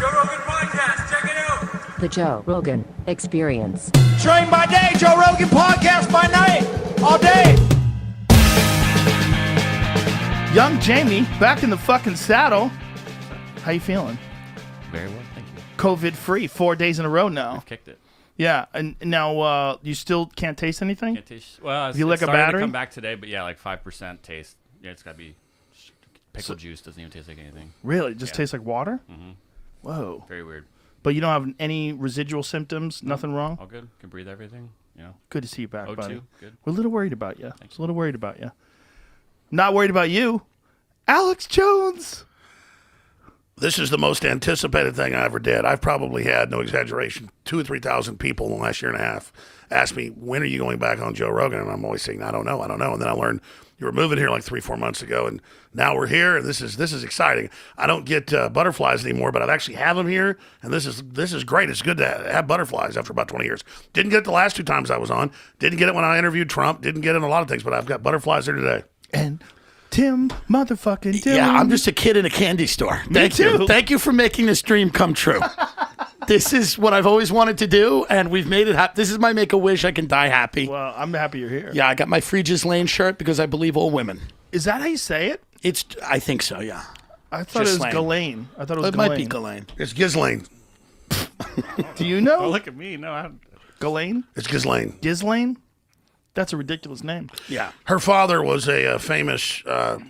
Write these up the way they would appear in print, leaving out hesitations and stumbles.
Joe Rogan Podcast. Check it out. The Joe Rogan Experience. Train by day, Joe Rogan Podcast by night, all day. Young Jamie, back in the fucking saddle. How you feeling? Very well, thank you. COVID-free, 4 days in a row now. I've kicked it. Yeah, and now you still can't taste anything? Can't taste. Well, it's, You lick it's a starting battery? to come back today, but yeah, like 5% taste. Yeah, it's got to be pickle juice. Doesn't even taste like anything. Really? It just Yeah. tastes like water? Mm-hmm. Whoa. Very weird. But you don't have any residual symptoms? Nothing wrong? All good. Can breathe everything. You know. Good to see you back, O2, buddy. good. We're a little worried about you. Just a little worried about you. Not worried about you. Alex Jones. This is the most anticipated thing I ever did. I've probably had, no exaggeration, 2,000 or 3,000 people in the last year and a half ask me, when are you going back on Joe Rogan? And I'm always saying, I don't know. And then I learned you were moving here like 3-4 months ago, and now we're here, and this is exciting. I don't get butterflies anymore, but I actually have them here, and this is great. It's good to have butterflies after about 20 years. Didn't get it the last 2 times I was on. Didn't get it when I interviewed Trump. Didn't get it in a lot of things, but I've got butterflies here today. And Tim motherfucking Tim. Yeah, I'm just a kid in a candy store. Thank too. you. Thank you for making this dream come true. This is what I've always wanted to do, and we've made it happen. This is my Make-A-Wish. I can die happy. Well, I'm happy you're here. Yeah, I got my Free Just Lane shirt because I believe all women. Is that how you say it? I think so, yeah. I thought Just it was slang. Ghislaine. I thought it was It might be Ghislaine. It's Ghislaine. Do you know? Oh, look at me. No, I don't. Ghislaine? It's Ghislaine. Ghislaine? That's a ridiculous name. Yeah. Her father was a famous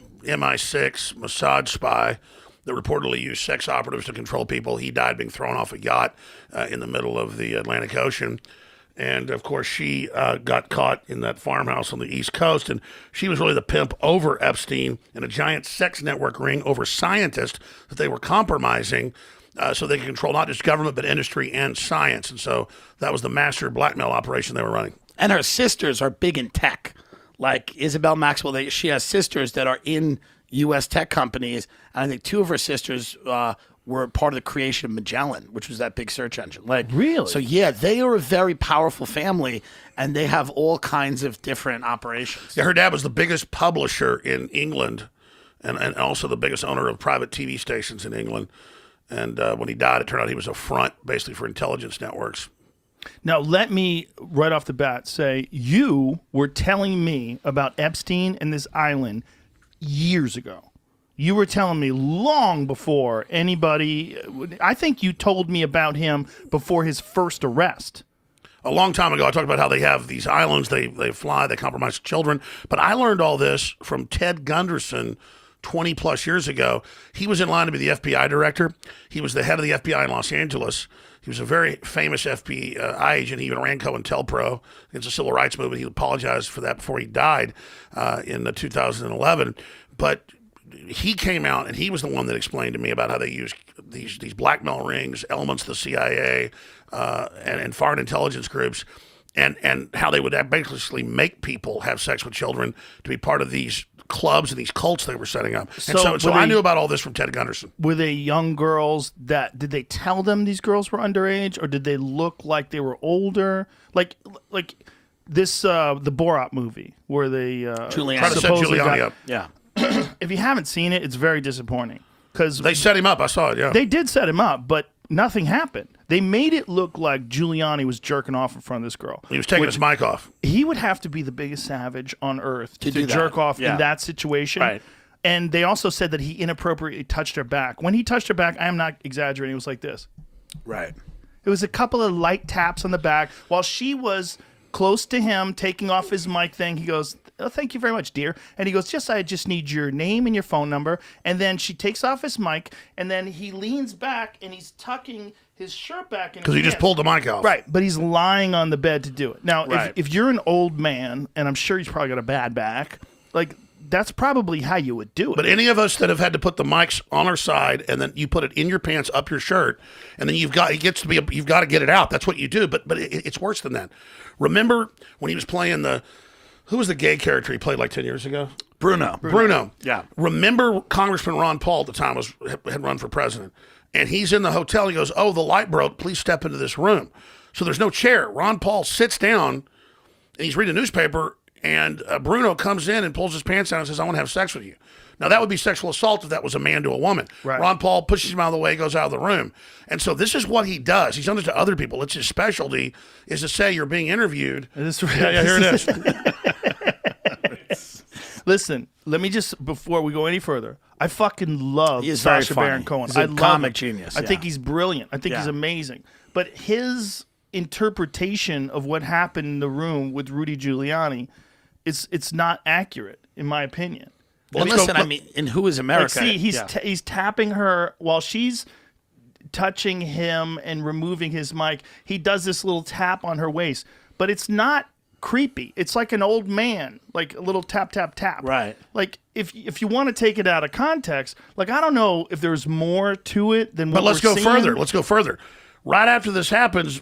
MI6 Mossad spy that reportedly used sex operatives to control people. He died being thrown off a yacht in the middle of the Atlantic Ocean. And, of course, she got caught in that farmhouse on the East Coast, and she was really the pimp over Epstein in a giant sex network ring over scientists that they were compromising so they could control not just government but industry and science. And so that was the master blackmail operation they were running. And her sisters are big in tech. Like Isabel Maxwell, she has sisters that are in U.S. tech companies. And I think 2 of her sisters were part of the creation of Magellan, which was that big search engine. Like, Really? So, yeah, they are a very powerful family, and they have all kinds of different operations. Yeah, her dad was the biggest publisher in England and also the biggest owner of private TV stations in England. And when he died, it turned out he was a front basically for intelligence networks. Now, let me right off the bat say you were telling me about Epstein and this island years ago. You were telling me long before anybody. I think you told me about him before his first arrest. A long time ago, I talked about how they have these islands, they fly, they compromise children. But I learned all this from Ted Gunderson 20 plus years ago. He was in line to be the FBI director. He was the head of the FBI in Los Angeles. He was a very famous FBI agent. He even ran COINTELPRO against the civil rights movement. He apologized for that before he died in 2011. But he came out and he was the one that explained to me about how they use these blackmail rings, elements of the CIA and foreign intelligence groups, and how they would basically make people have sex with children to be part of these clubs and these cults they were setting up. So were I they- knew about all this from Ted Gunderson. Were they young girls did they tell them these girls were underage, or did they look like they were older? Like this, the Borat movie where they Giuliani. Trying to set supposedly Giuliani got- up. Yeah. If you haven't seen it, it's very disappointing because They set him up. I saw it, yeah. they did set him up, but nothing happened. They made it look like Giuliani was jerking off in front of this girl. He was taking his mic off. He would have to be the biggest savage on earth to do that. jerk off Yeah. in that situation. Right. And they also said that he inappropriately touched her back. When he touched her back, I am not exaggerating, it was like this. Right. It was a couple of light taps on the back while she was close to him, taking off his mic thing. He goes, "Oh, thank you very much, dear." And he goes, I just need your name and your phone number." And then she takes off his mic, and then he leans back, and he's tucking his shirt back. Because he just pulled the mic off. Right, but he's lying on the bed to do it. Now, Right. if you're an old man, and I'm sure he's probably got a bad back, like, that's probably how you would do it. But any of us that have had to put the mics on our side and then you put it in your pants, up your shirt, and then you've got to get it out. That's what you do. But it's worse than that. Remember when he was playing who was the gay character he played like 10 years ago? Bruno. Bruno. Yeah. Remember Congressman Ron Paul at the time had run for president, and he's in the hotel. He goes, "Oh, the light broke. Please step into this room." So there's no chair. Ron Paul sits down, and he's reading a newspaper. And Bruno comes in and pulls his pants down and says, I want to have sex with you. Now, that would be sexual assault if that was a man to a woman. Right. Ron Paul pushes him out of the way, goes out of the room. And so this is what he does. He's done it to other people. It's his specialty is to say you're being interviewed. Yeah, here it is. Listen, let me just, before we go any further, I fucking love He is very Sacha funny. Baron Cohen. He's a I love comic him. genius, I yeah. think he's brilliant. I think he's Yeah. amazing. But his interpretation of what happened in the room with Rudy Giuliani, it's not accurate, in my opinion. Well, listen, I mean, in Who is America? Like, see, he's yeah. he's tapping her while she's touching him and removing his mic. He does this little tap on her waist, but it's not creepy. It's like an old man, like a little tap, tap, tap. Right. Like if you want to take it out of context, like I don't know if there's more to it than what But let's we're go seeing. further. Let's go further. Right after this happens,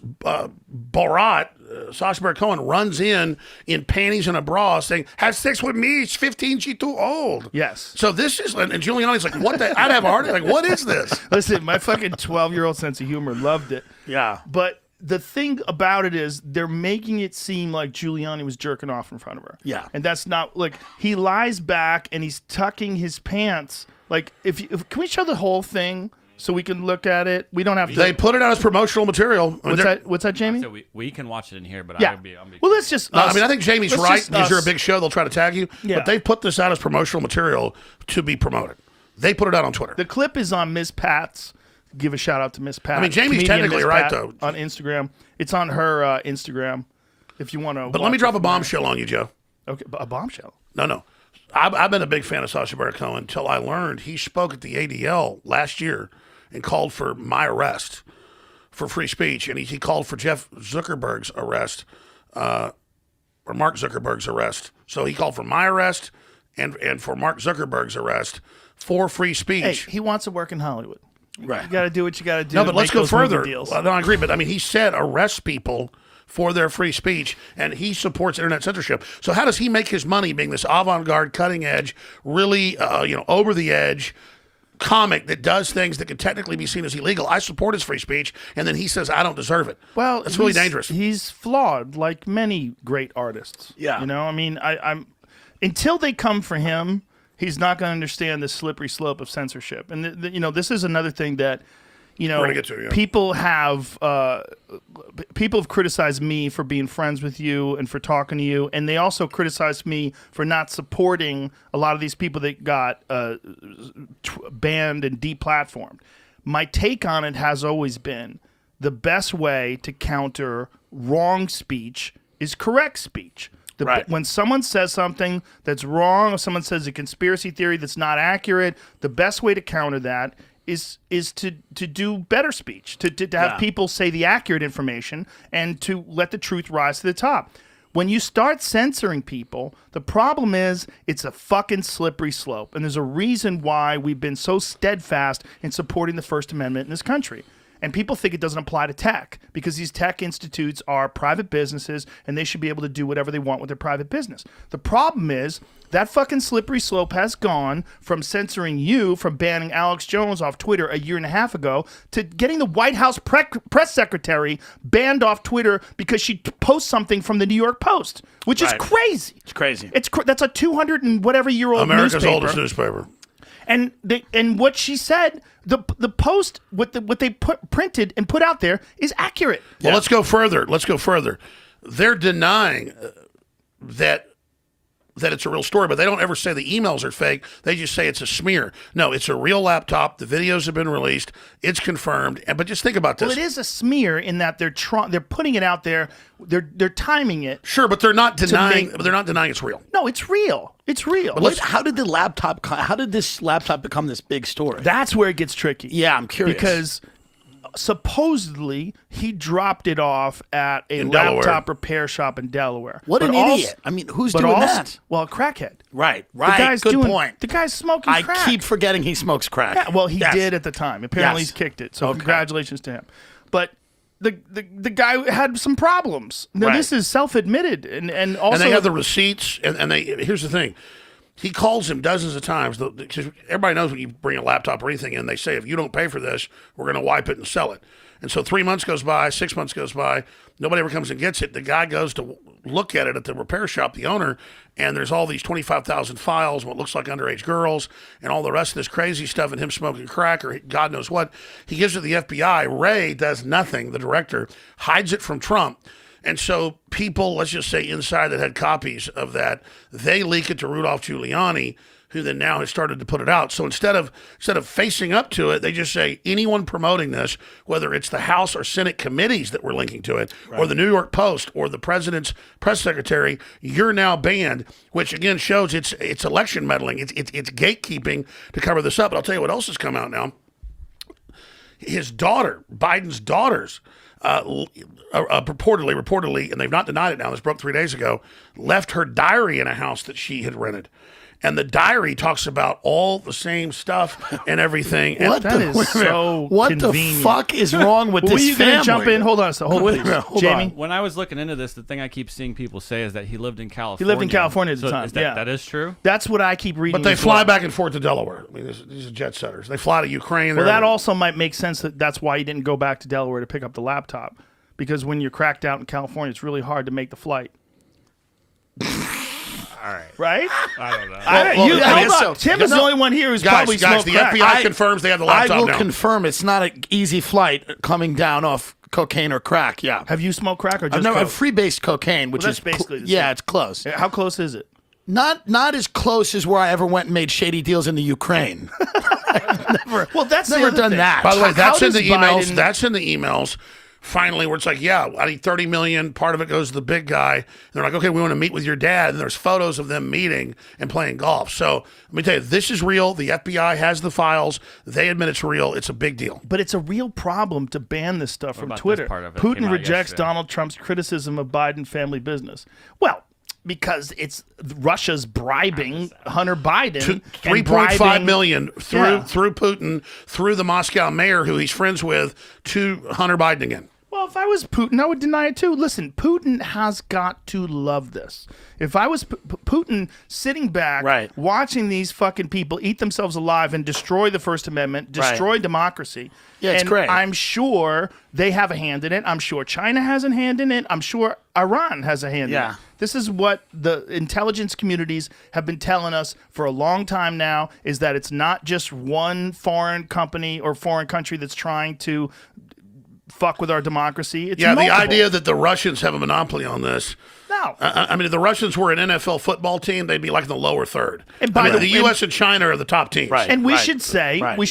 Borat, Sacha Baron Cohen, runs in panties and a bra saying, have sex with me. It's 15. She's too old. Yes. So this is, and Giuliani's like, what the? I'd have a heart attack. Like, what is this? Listen, my fucking 12-year-old sense of humor loved it. Yeah. But the thing about it is they're making it seem like Giuliani was jerking off in front of her. Yeah. And that's not, like, he lies back and he's tucking his pants. Like, if can we show the whole thing so we can look at it? We don't have to. They put it out as promotional material. What's that, Jamie? So we can watch it in here, but Yeah. I'll be Well, let's just. I mean, I think Jamie's let's right just because you're a us. big show. They'll try to tag you. Yeah. But they put this out as promotional material to be promoted. They put it out on Twitter. The clip is on Miss Pat's. Give a shout out to Miss Pat. I mean, Jamie's Comedian technically Miss right, Pat though. On Instagram. It's on her Instagram if you want to. But let me drop a bombshell on you, Joe. Okay, a bombshell. No. I've been a big fan of Sacha Baron Cohen until I learned he spoke at the ADL last year and called for my arrest for free speech. And he called for Jeff Zuckerberg's arrest, or Mark Zuckerberg's arrest. So he called for my arrest and for Mark Zuckerberg's arrest for free speech. Hey, he wants to work in Hollywood. Right. You got to do what you got to do. No, to but let's make go those movie further. deals. Well, no, I agree, but I mean, he said arrest people for their free speech, and he supports internet censorship. So how does he make his money being this avant-garde, cutting-edge, really, over-the-edge comic that does things that could technically be seen as illegal? I support his free speech, and then he says I don't deserve it. Well, it's really he's- dangerous. He's flawed, like many great artists. Yeah. You know, I mean, I'm until they come for him, he's not going to understand the slippery slope of censorship. And this is another thing that, We're gonna get to, yeah. people have criticized me for being friends with you and for talking to you, and they also criticized me for not supporting a lot of these people that got banned and deplatformed. My take on it has always been the best way to counter wrong speech is correct speech. Right. When someone says something that's wrong, or someone says a conspiracy theory that's not accurate, the best way to counter that is to do better speech, to have Yeah. people say the accurate information and to let the truth rise to the top. When you start censoring people, the problem is it's a fucking slippery slope. And there's a reason why we've been so steadfast in supporting the First Amendment in this country. And people think it doesn't apply to tech because these tech institutes are private businesses and they should be able to do whatever they want with their private business. The problem is that fucking slippery slope has gone from censoring you, from banning Alex Jones off Twitter a year and a half ago, to getting the White House press secretary banned off Twitter because she posts something from the New York Post, which is Right. crazy. It's crazy. That's a 200 and whatever year old America's newspaper. oldest newspaper. And what she said, the post, what they printed and put out there is accurate. Well, let's go further. They're denying that it's a real story, but they don't ever say the emails are fake. They just say it's a smear. No, it's a real laptop. The videos have been released. It's confirmed. But just think about this. Well, it is a smear in that they're putting it out there. They're timing it. Sure, but they're not denying. make- But they're not denying it's real. No, it's real. It's real. But how did this laptop become this big story? That's where it gets tricky. Yeah, I'm curious. Because supposedly he dropped it off at a In Delaware. laptop repair shop in Delaware. What But an also- idiot. I mean, who's but doing also- that? Well, a crackhead. Right. The guy's Good doing, point. The guy's smoking I crack. keep forgetting he smokes crack. Yeah, well, he Yes. did at the time. Apparently, Yes. he's kicked it. So Okay. congratulations to him. But the guy had some problems. Now, Right. this is self-admitted, and also And they have the receipts. And they here's the thing. He calls him dozens of times because everybody knows when you bring a laptop or anything in, they say, if you don't pay for this, we're going to wipe it and sell it. And so 3 months goes by, 6 months goes by, nobody ever comes and gets it. The guy goes to look at it at the repair shop, the owner, and there's all these 25,000 files, what looks like underage girls, and all the rest of this crazy stuff, and him smoking crack or God knows what. He gives it to the FBI. Wray does nothing, the director, hides it from Trump. And so people, let's just say inside that had copies of that, they leak it to Rudolph Giuliani, who then now has started to put it out. So instead of facing up to it, they just say anyone promoting this, whether it's the House or Senate committees that were linking to it, or the New York Post or the president's press secretary, you're now banned, which again shows it's election meddling. It's gatekeeping to cover this up. But I'll tell you what else has come out now. His daughter, Biden's daughters, reportedly, and they've not denied it now, this broke 3 days ago, left her diary in a house that she had rented. And the diary talks about all the same stuff and everything. And What That is so What convenient. the fuck is wrong with Were this you family? going to jump in? Hold on a second. Hold, Wait a please. minute, hold Jamie? on. When I was looking into this, the thing I keep seeing people say is that he lived in California. He lived in California at the So time, is that, yeah. that is true. That's what I keep reading. But they as fly well. back and forth to Delaware. I mean, these are jet setters. They fly to Ukraine. Well, They're- that also might make sense that's why he didn't go back to Delaware to pick up the laptop. Because when you're cracked out in California, it's really hard to make the flight. All right. Right? I don't know. Hold on. Tim is the only one here who's probably guys, smoked the crack. FBI confirms they have the I laptop will now. confirm it's not an easy flight coming down off cocaine or crack. Yeah. Have you smoked crack or just I've never coke? freebase cocaine, which Well, that's is basically the yeah, same. it's close. How close is it? Not as close as where I ever went and made shady deals in the Ukraine. Well, that's Never the other done thing. that. By the way, How that's in does the emails. Biden- That's in the emails. Finally, where it's like, yeah, I need 30 million. Part of it goes to the big guy. And they're like, okay, we want to meet with your dad. And there's photos of them meeting and playing golf. So let me tell you, this is real. The FBI has the files. They admit it's real. It's a big deal. But it's a real problem to ban this stuff from about this Twitter. part of it? Came Putin out rejects yesterday. Donald Trump's criticism of Biden family business. Well, because it's Russia's bribing Hunter Biden. and 3.5 bribing- million Yeah. through Putin, through the Moscow mayor who he's friends with, to Hunter Biden again. Well, if I was Putin, I would deny it too. Listen, Putin has got to love this. If I was Putin sitting back, Right. watching these fucking people eat themselves alive and destroy the First Amendment, destroy democracy. Yeah, it's and great. I'm sure they have a hand in it. I'm sure China has a hand in it. I'm sure Iran has a hand in Yeah. it. This is what the intelligence communities have been telling us for a long time now, is that it's not just one foreign company or foreign country that's trying to fuck with our democracy. It's Yeah, the multiple. idea that the Russians have a monopoly on this. No. I mean, if the Russians were an NFL football team, they'd be like in the lower third. And by I mean, the- the U.S. and China are the top teams. Right. And we Right. should say Right.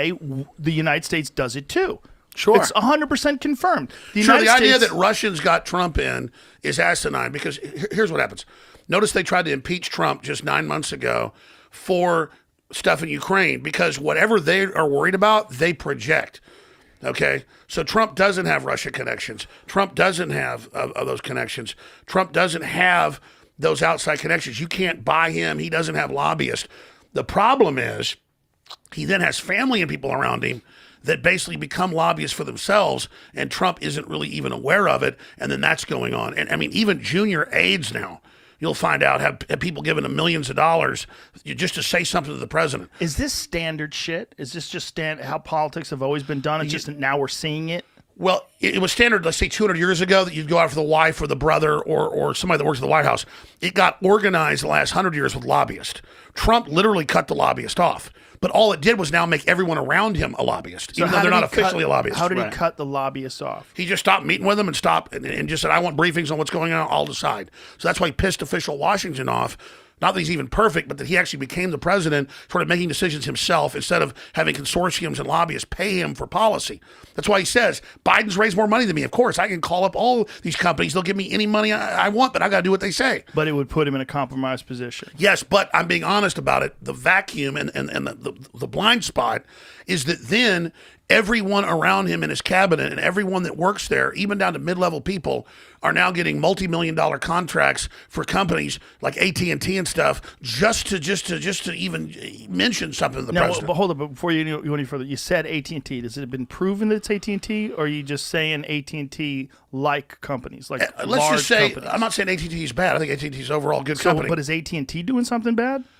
the United States does it too. Sure. It's 100% confirmed. The Sure, United the idea States, that Russians got Trump in is asinine because here's what happens. Notice they tried to impeach Trump just 9 months ago for stuff in Ukraine because whatever they are worried about, they project. Okay, so Trump doesn't have Russia connections. Trump doesn't have those connections. Trump doesn't have those outside connections. You can't buy him. He doesn't have lobbyists. The problem is he then has family and people around him that basically become lobbyists for themselves, and Trump isn't really even aware of it, and then that's going on. And I mean, even junior aides now, you'll find out, have people giving them millions of dollars just to say something to the president. is this standard shit? Is this just how politics have always been done? It's just that now we're seeing it. Well, it was standard, let's say 200 years ago, that you'd go out for the wife or the brother or somebody that works at the White House. It got organized the last 100 years with lobbyists. Trump literally cut the lobbyist off. But all it did was now make everyone around him a lobbyist, even though how they're did not he officially a lobbyist. How did he Right. cut the lobbyists off? He just stopped meeting with them and stopped and just said, I want briefings on what's going on. I'll decide. So that's why he pissed official Washington off. Not that he's even perfect, but that he actually became the president, sort of making decisions himself instead of having consortiums and lobbyists pay him for policy. That's why he says, Biden's raised more money than me. Of course, I can call up all these companies. They'll give me any money I want, but I got to do what they say. But it would put him in a compromised position. Yes, but I'm being honest about it. The vacuum and the blind spot is that then everyone around him in his cabinet and everyone that works there, even down to mid-level people, are now getting multi-million-dollar contracts for companies like AT&T and stuff just to even mention something to the Now, president. but hold on, but before you go any further, you said AT&T. Has it been proven that it's AT&T, or are you just saying AT&T like companies, like Let's large just say, companies? I'm not saying AT&T is bad. I think AT&T is overall a good So, company. but is AT&T doing something bad?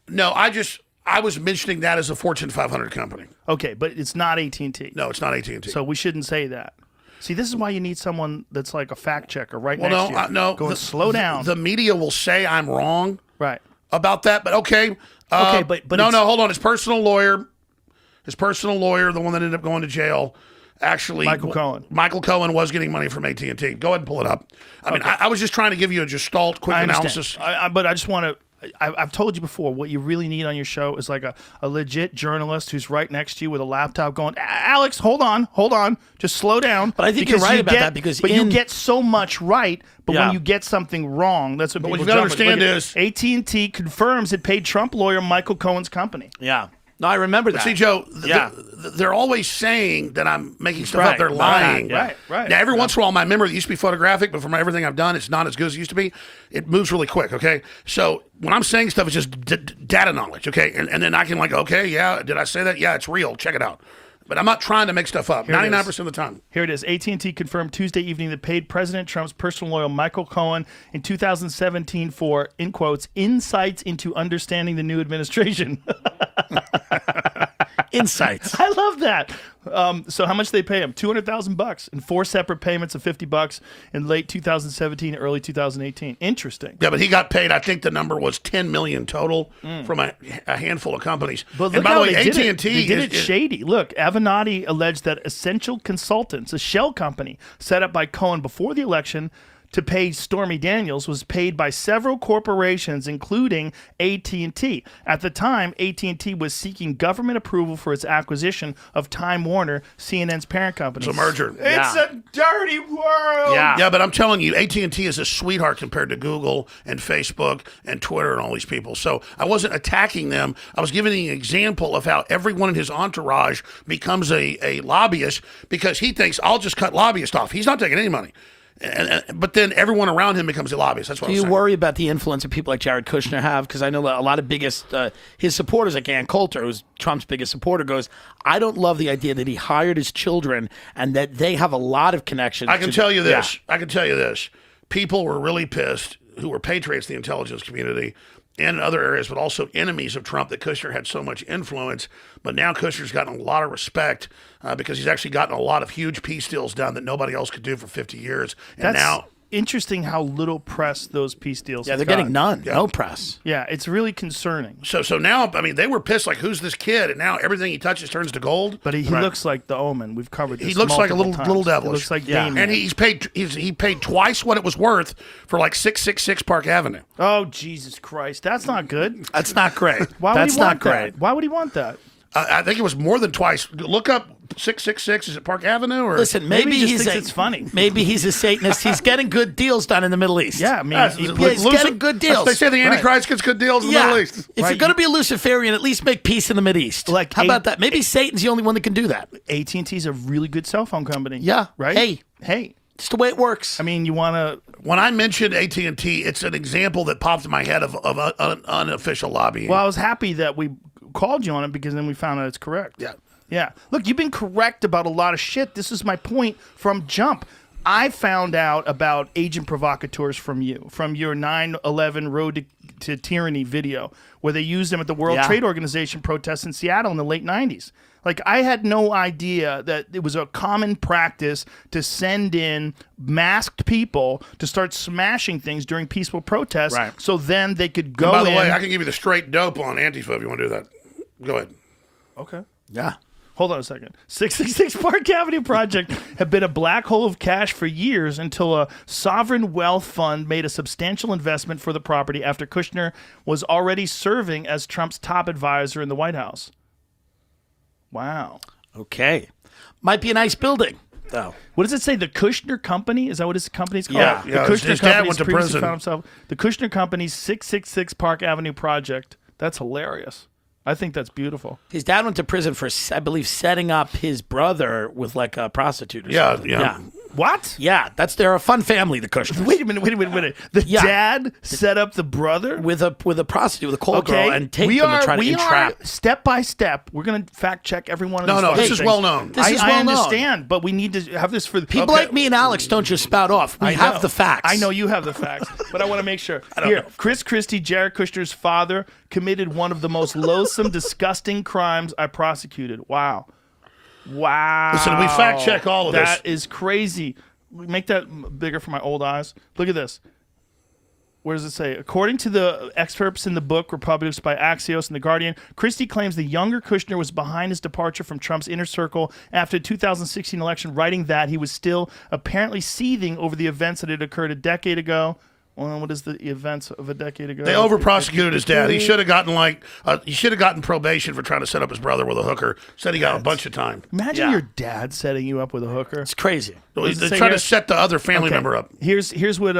No, I was mentioning that as a Fortune 500 company. Okay, but it's not AT&T. No, it's not AT&T. So we shouldn't say that. See, this is why you need someone that's like a fact checker right well, next to you. no, Going, slow down. The media will say I'm wrong right. about that, but okay. Okay, but no, it's- hold on. His personal lawyer, the one that ended up going to jail, actually Michael Cohen. Michael Cohen was getting money from AT&T. Go ahead and pull it up. I mean, I was just trying to give you a gestalt, quick I analysis. understand. But I just want to. I've told you before, what you really need on your show is like a legit journalist who's right next to you with a laptop going, Alex, hold on, just slow down. But I think you're Because right you about get- that because but in- you get so much right, but Yeah. when you get something wrong, that's what what people you've gotta jump at. understand Look at- is- AT&T confirms it paid Trump lawyer Michael Cohen's company. Yeah. No, I remember that. See, Joe, Yeah. they're always saying that I'm making stuff Right, up. They're right, lying. yeah. Right. Now, every once in a while, my memory used to be photographic, but from everything I've done, it's not as good as it used to be. It moves really quick, okay? So when I'm saying stuff, it's just data knowledge, okay? And then I can like, okay, yeah, did I say that? Yeah, it's real. Check it out. But I'm not trying to make stuff up. Here it is. 99% of the time. Here it is. AT&T confirmed Tuesday evening that paid President Trump's personal lawyer Michael Cohen in 2017 for, in quotes, insights into understanding the new administration. Insights. I love that. So how much did they pay him? $200,000 in 4 separate payments of $50 in late 2017, early 2018. Interesting. Yeah, but he got paid. I think the number was $10 million total from a handful of companies. But and look by how the way, they did AT&T it. They did it is- shady. Look, Avenatti alleged that Essential Consultants, a shell company set up by Cohen before the election to pay Stormy Daniels, was paid by several corporations, including AT&T. At the time, AT&T was seeking government approval for its acquisition of Time Warner, CNN's parent company. It's a merger. It's a dirty world. Yeah. Yeah, but I'm telling you, AT&T is a sweetheart compared to Google and Facebook and Twitter and all these people. So I wasn't attacking them. I was giving an example of how everyone in his entourage becomes a lobbyist because he thinks, I'll just cut lobbyists off. He's not taking any money. But then everyone around him becomes a lobbyist. That's what Do I'm you saying. worry about the influence that people like Jared Kushner have? Because I know that a lot of his supporters, like Ann Coulter, who's Trump's biggest supporter, goes, I don't love the idea that he hired his children and that they have a lot of connections. I can to- tell you this. Yeah. I can tell you this. People were really pissed who were patriots of the intelligence community and in other areas, but also enemies of Trump, that Kushner had so much influence. But now Kushner's gotten a lot of respect because he's actually gotten a lot of huge peace deals done that nobody else could do for 50 years. And That's now interesting how little press those peace deals Yeah, have they're getting gotten. none. No press. Yeah, it's really concerning. So now, I mean, they were pissed, like, who's this kid? And now everything he touches turns to gold. But he looks like the Omen. We've covered this. He looks like a multiple little times. devilish. He looks like Yeah. Damien. And he paid twice what it was worth for like 666 Park Avenue. Oh, Jesus Christ. That's not good. That's not great. Why That's would he want not great. that? Why would he want that? I think it was more than twice. Look up 666. Is it Park Avenue or? Listen, Maybe maybe he just he's thinks it's funny. Maybe he's a Satanist. He's getting good deals done in the Middle East. Yeah, I mean, Yes, he- he's getting good deals. They say the Antichrist gets good deals in the Yeah. Middle East. If Right. you're going to be a Luciferian, at least make peace in the Mideast. Like How eight- about that? Maybe Satan's the only one that can do that. AT&T is a really good cell phone company. Yeah. Right? Hey. It's the way it works. I mean, you want to... When I mentioned AT&T, it's an example that popped in my head of unofficial lobbying. Well, I was happy that we called you on it because then we found out it's correct. Yeah. Yeah. Look, you've been correct about a lot of shit. This is my point from jump. I found out about agent provocateurs from you, from your 9/11 Road to Tyranny video, where they used them at the World Yeah. Trade Organization protests in Seattle in the late 90s. Like, I had no idea that it was a common practice to send in masked people to start smashing things during peaceful protests, Right. so then they could go By the in. way, I can give you the straight dope on Antifa if you want to do that. Go ahead. Okay. yeah. Hold on a second. 666 Park Avenue project had been a black hole of cash for years until a sovereign wealth fund made a substantial investment for the property after Kushner was already serving as Trump's top advisor in the White House. Wow. Okay. Might be a nice building, though. What does it say? The Kushner Company? Is that what his company's called? Yeah. The Yeah, Kushner his dad Company's went to previously prison. found himself. The Kushner Company's 666 Park Avenue project. That's hilarious. I think that's beautiful. His dad went to prison for, I believe, setting up his brother with like a prostitute. Or Yeah, something. yeah. What? Yeah, they're a fun family, the Kushners. Wait a minute. The Yeah. dad set up the brother? With a prostitute, with a call girl, and take them and try to entrap. Step by step. We're going to fact check every one of these. No, this fucking is things. well known. This is I well known. understand, but we need to have this for the People like me and Alex don't just spout off. We I have know. the facts. I know you have the facts, but I want to make sure. don't Here, know. Chris Christie, Jared Kushner's father, committed one of the most loathsome, disgusting crimes I prosecuted. Wow. Listen, we fact check all of this. That is crazy. Make that bigger for my old eyes. Look at this. Where does it say? According to the excerpts in the book reproduced by Axios and The Guardian, Christie claims the younger Kushner was behind his departure from Trump's inner circle after the 2016 election, writing that he was still apparently seething over the events that had occurred a decade ago. Well, what is the events of a decade ago? They over-prosecuted his dad. He should have gotten probation for trying to set up his brother with a hooker. Said he got a bunch of time. Imagine Yeah. your dad setting you up with a hooker. It's crazy. does it They say try here? to set the other family Okay. member up. Here's what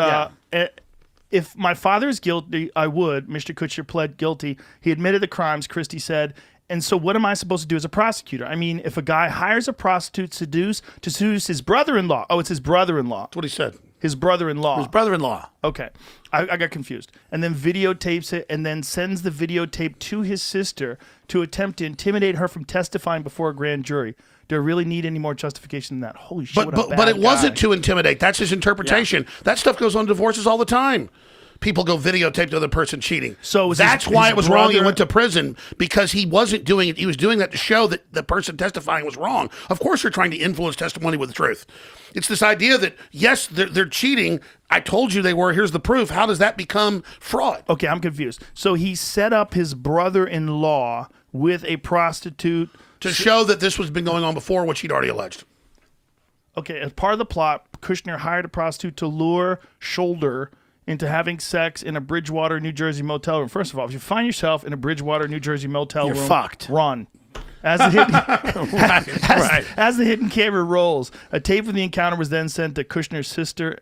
if my father is guilty, I would. Mr. Kushner pled guilty. He admitted the crimes, Christie said. And so what am I supposed to do as a prosecutor? I mean, if a guy hires a prostitute to seduce his brother-in-law. Oh, it's his brother-in-law. That's what he said. His brother-in-law. His brother-in-law. Okay. I got confused. And then videotapes it and then sends the videotape to his sister to attempt to intimidate her from testifying before a grand jury. Do I really need any more justification than that? Holy shit, what a But bad it wasn't guy. to intimidate. That's his interpretation. That stuff goes on divorces all the time. People go videotape the other person cheating. So was that's his why it was wrong. He brother- went to prison because he wasn't doing it. He was doing that to show that the person testifying was wrong. Of course, you're trying to influence testimony with the truth. It's this idea that yes, they're cheating. I told you they were. Here's the proof. How does that become fraud? Okay, I'm confused. So he set up his brother-in-law with a prostitute. To show that this was been going on before, which he'd already alleged. Okay, as part of the plot, Kushner hired a prostitute to lure Shoulder into having sex in a Bridgewater, New Jersey motel room. First of all, if you find yourself in a Bridgewater, New Jersey motel You're room, fucked. Run. As the hidden, as the hidden camera rolls, a tape of the encounter was then sent to Kushner's sister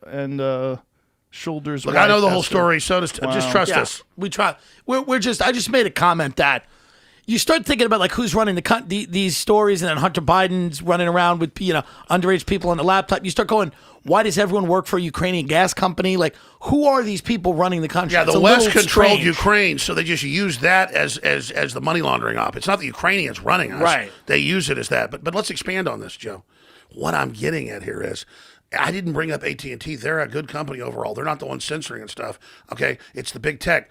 and Shoulder's Look, wife, I know the whole Esther. story, so just trust Yeah, us. we try. We're just. I just made a comment that you start thinking about like who's running these stories, and then Hunter Biden's running around with underage people on the laptop. You start going, why does everyone work for a Ukrainian gas company? Like, who are these people running the country? Yeah, It's the a West little controlled strange. Ukraine, so they just use that as the money laundering op. It's not the Ukrainians running us. Right. They use it as that. But let's expand on this, Joe. What I'm getting at here is I didn't bring up AT&T. They're a good company overall. They're not the ones censoring and stuff. Okay? It's the big tech.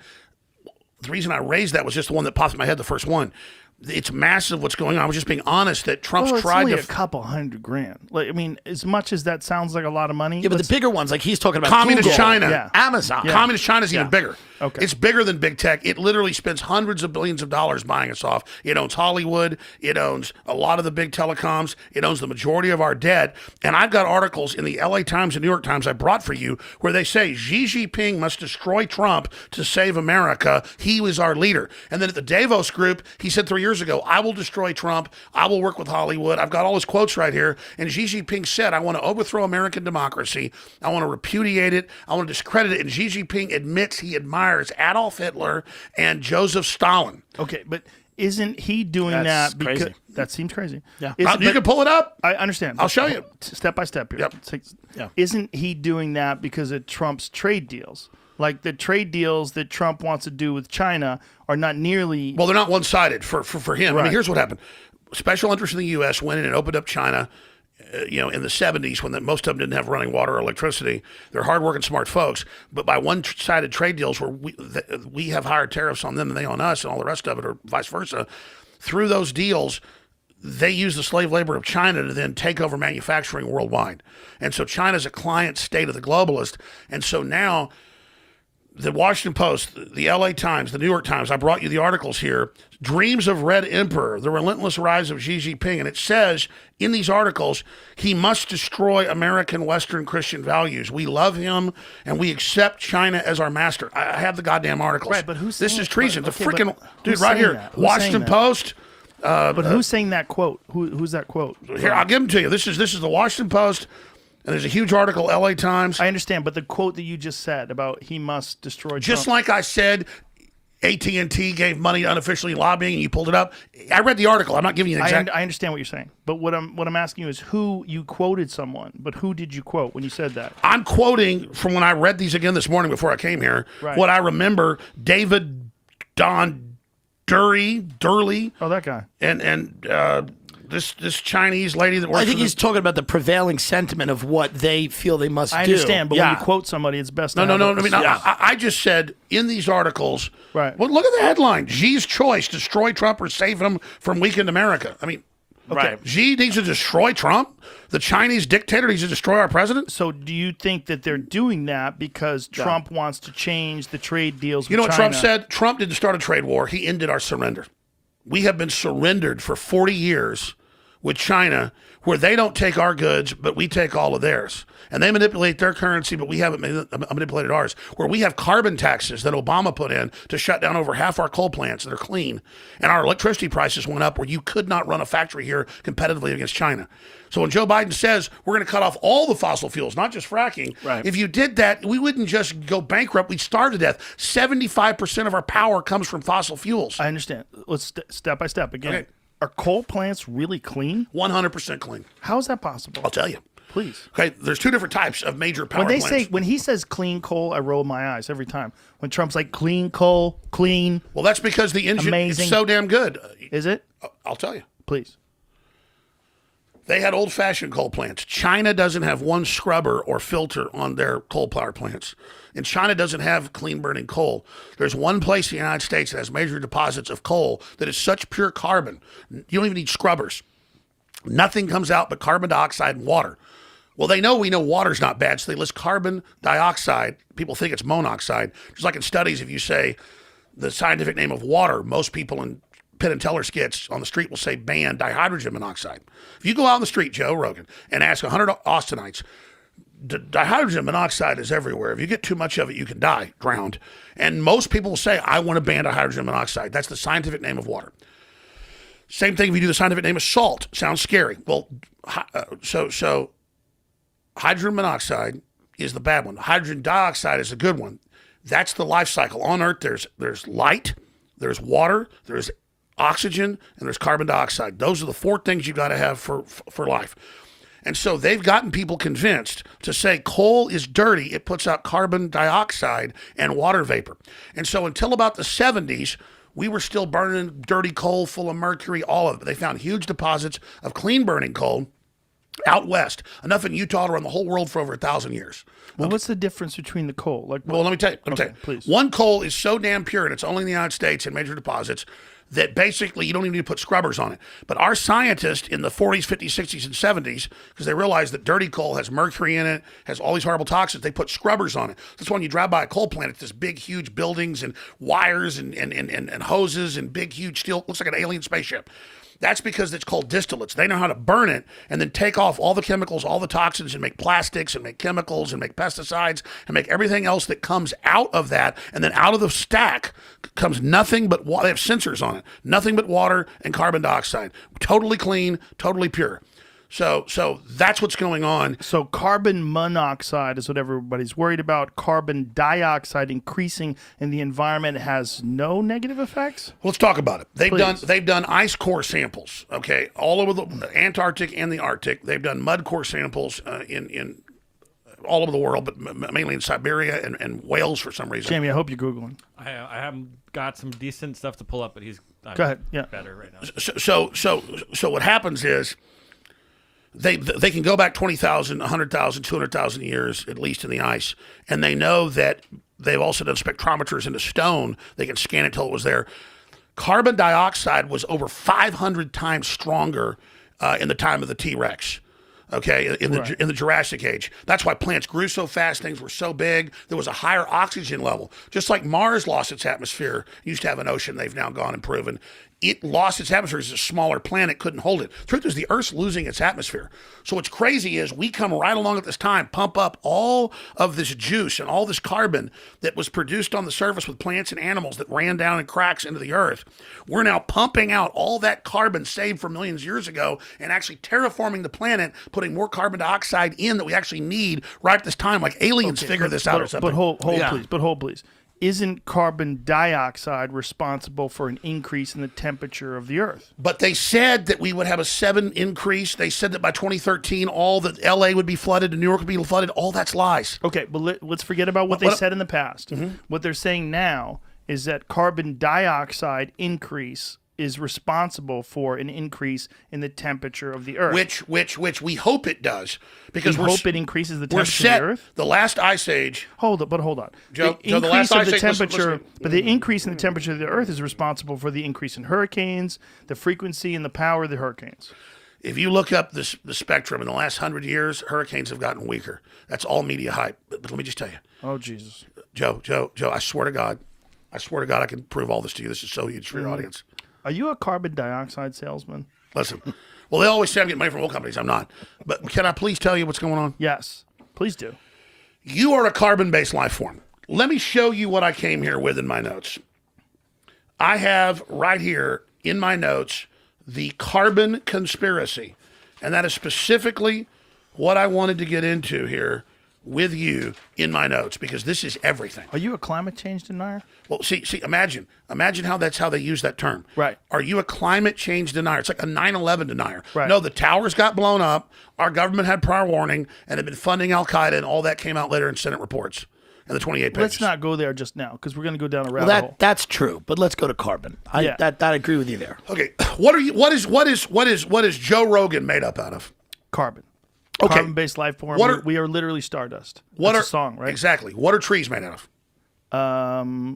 The reason I raised that was just the one that popped in my head, the first one. It's massive what's going on. I was just being honest that Trump's Well, it's tried only to... a couple $100,000. Like, I mean, as much as that sounds like a lot of money. Yeah, but the bigger ones, like he's talking about Communist Google, China. Yeah. Amazon. Yeah. Communist China's even bigger. Okay. It's bigger than big tech. It literally spends hundreds of billions of dollars buying us off. It owns Hollywood. It owns a lot of the big telecoms. It owns the majority of our debt. And I've got articles in the LA Times and New York Times I brought for you where they say Xi Jinping must destroy Trump to save America. He was our leader. And then at the Davos group, he said 3 years ago, I will destroy Trump. I will work with Hollywood. I've got all his quotes right here. And Xi Jinping said, I want to overthrow American democracy. I want to repudiate it. I want to discredit it. And Xi Jinping admits he admires Adolf Hitler and Joseph Stalin. Okay, but isn't he doing That's that because crazy. that seems crazy? Yeah. Isn't- You but can pull it up. I understand. I'll show you. Step by step here. Yep. Yeah. Isn't he doing that because of Trump's trade deals? Like the trade deals that Trump wants to do with China are not nearly. Well, they're not one-sided for him. I Right. mean, here's what happened. Special interests in the U.S. went in and opened up China, in the 70s when most of them didn't have running water or electricity. They're hardworking, smart folks. But by one-sided trade deals where we have higher tariffs on them than they on us and all the rest of it, or vice versa, through those deals, they use the slave labor of China to then take over manufacturing worldwide. And so China's a client state of the globalist. And so now the Washington Post, the LA Times, the New York Times, I brought you the articles here, Dreams of Red Emperor, the relentless rise of Xi Jinping. And it says in these articles, he must destroy American Western Christian values. We love him and we accept China as our master. I have the goddamn articles. Right, but who's This saying- is treason. okay, the freaking, but dude, who's right saying here, that? Who's Washington saying that? Post. But who's saying that quote? Who's that quote? Here, I'll give them to you. This is the Washington Post. And there's a huge article, LA Times. I understand, but the quote that you just said about he must destroy Just Trump. like I said, AT&T gave money unofficially lobbying, and you pulled it up. I read the article. I'm not giving you an exact. I understand what you're saying, but what I'm asking you is who you quoted someone, but who did you quote when you said that? I'm quoting from when I read these again this morning before I came here. Right. What I remember, David Don Durley, Oh, that guy. and this Chinese lady that works. I think for he's talking about the prevailing sentiment of what they feel they must I do. understand, but yeah. when you quote somebody, it's best. No. to have I mean, Yeah. I just said in these articles. Right. Well, look at the headline: Xi's choice: destroy Trump or save him from weakened America. I mean, Right. Xi needs to destroy Trump. The Chinese dictator needs to destroy our president. So, do you think that they're doing that because Trump wants to change the trade deals? You know with what China? Trump said? Trump didn't start a trade war. He ended our surrender. We have been surrendered for 40 years with China, where they don't take our goods, but we take all of theirs. And they manipulate their currency, but we haven't manipulated ours. Where we have carbon taxes that Obama put in to shut down over half our coal plants that are clean. And our electricity prices went up where you could not run a factory here competitively against China. So when Joe Biden says we're going to cut off all the fossil fuels, not just fracking, Right. if you did that, we wouldn't just go bankrupt. We'd starve to death. 75% of our power comes from fossil fuels. I understand. Let's step by step again. Okay. Are coal plants really clean? 100% clean. How is that possible? I'll tell you. Please. Okay, there's two different types of major power When plants. when he says clean coal, I roll my eyes every time. When Trump's like clean coal, clean, Well, that's because the engine Amazing. is so damn good. is it? I'll tell you. Please. They had old-fashioned coal plants. China doesn't have one scrubber or filter on their coal power plants. And China doesn't have clean-burning coal. There's one place in the United States that has major deposits of coal that is such pure carbon. You don't even need scrubbers. Nothing comes out but carbon dioxide and water. Well, we know water's not bad, so they list carbon dioxide. People think it's monoxide. Just like in studies, if you say the scientific name of water, most people in Penn and Teller skits on the street will say banned dihydrogen monoxide. If you go out on the street, Joe Rogan, and ask 100 Austinites, dihydrogen monoxide is everywhere. If you get too much of it, you can die, drowned. And most people will say, I want to ban dihydrogen monoxide. That's the scientific name of water. Same thing if you do the scientific name of salt. Sounds scary. Well, so hydrogen monoxide is the bad one. Hydrogen dioxide is the good one. That's the life cycle. On Earth, there's light, there's water, there's oxygen, and there's carbon dioxide. Those are the four things you got to have for life. And so they've gotten people convinced to say coal is dirty. It puts out carbon dioxide and water vapor. And so until about the 70s, we were still burning dirty coal full of mercury, all of it. They found huge deposits of clean burning coal out west, enough in Utah to run the whole world for over 1,000 years. Well, what's the difference between the coal? Like, Well, let me tell you. Okay, please. One coal is so damn pure, and it's only in the United States in major deposits, that basically you don't even need to put scrubbers on it. But our scientists in the 40s, 50s, 60s, and 70s, because they realized that dirty coal has mercury in it, has all these horrible toxins, they put scrubbers on it. That's when you drive by a coal plant, it's this big, huge buildings and wires and hoses and big, huge steel, looks like an alien spaceship. That's because it's called distillates. They know how to burn it and then take off all the chemicals, all the toxins, and make plastics and make chemicals and make pesticides and make everything else that comes out of that. And then out of the stack comes nothing but water. They have sensors on it. Nothing but water and carbon dioxide. Totally clean, totally pure. So that's what's going on. So carbon monoxide is what everybody's worried about. Carbon dioxide increasing in the environment has no negative effects? Let's talk about it. Please. They've done ice core samples, okay, all over the Antarctic and the Arctic. They've done mud core samples in all over the world, but mainly in Siberia and Wales for some reason. Jamie, I hope you're Googling. I haven't got some decent stuff to pull up, but he's Go ahead. Yeah. better right now. So what happens is they can go back 20,000, 100,000, 200,000 years at least in the ice, and they know that they've also done spectrometers into stone. They can scan it till it was there. Carbon dioxide was over 500 times stronger in the time of the T-Rex. Okay, in the Jurassic Age. That's why plants grew so fast, things were so big. There was a higher oxygen level. Just like Mars lost its atmosphere, it used to have an ocean, they've now gone and proven. It lost its atmosphere because it's a smaller planet, couldn't hold it. Truth is, the Earth's losing its atmosphere. So what's crazy is we come right along at this time, pump up all of this juice and all this carbon that was produced on the surface with plants and animals that ran down in cracks into the Earth. We're now pumping out all that carbon saved from millions of years ago and actually terraforming the planet, putting more carbon dioxide in that we actually need right at this time, like aliens figure this out or something. But hold Yeah. please. But hold please. isn't carbon dioxide responsible for an increase in the temperature of the Earth? But they said that we would have a 7 increase. They said that by 2013, all that LA would be flooded and New York would be flooded. All that's lies. Okay, but let's forget about what they said in the past. What they're saying now is that carbon dioxide increase is responsible for an increase in the temperature of the Earth. Which we hope it does, because we hope it increases the we're temperature of set. the Earth. The last ice age. Hold on. Joe, The the last increase of ice the age- listen, temperature, listen. but the increase in the temperature of the Earth is responsible for the increase in hurricanes, the frequency and the power of the hurricanes. If you look up the spectrum in the last 100 years, hurricanes have gotten weaker. That's all media hype. But let me just tell you, Oh Jesus! Joe, I swear to God, I can prove all this to you. This is so huge for your audience. Are you a carbon dioxide salesman? Listen, well, they always say I'm getting money from oil companies. I'm not. But can I please tell you what's going on? Yes, please do. You are a carbon-based life form. Let me show you what I came here with in my notes. I have right here in my notes the carbon conspiracy. And that is specifically what I wanted to get into here with you in my notes, because this is everything. Are you a climate change denier? Well, see, imagine how that's how they use that term. Right. Are you a climate change denier? It's like a 9/11 denier. Right. No, the towers got blown up. Our government had prior warning and had been funding Al Qaeda, and all that came out later in Senate reports and the 28 pages. Let's not go there just now because we're going to go down a rabbit Well, hole. that's true, but let's go to carbon. Yeah. I agree with you there. Okay. What is Joe Rogan made up out of? Carbon. Okay. Carbon-based life form. We are literally stardust. What That's are a song, right? Exactly. What are trees made out of?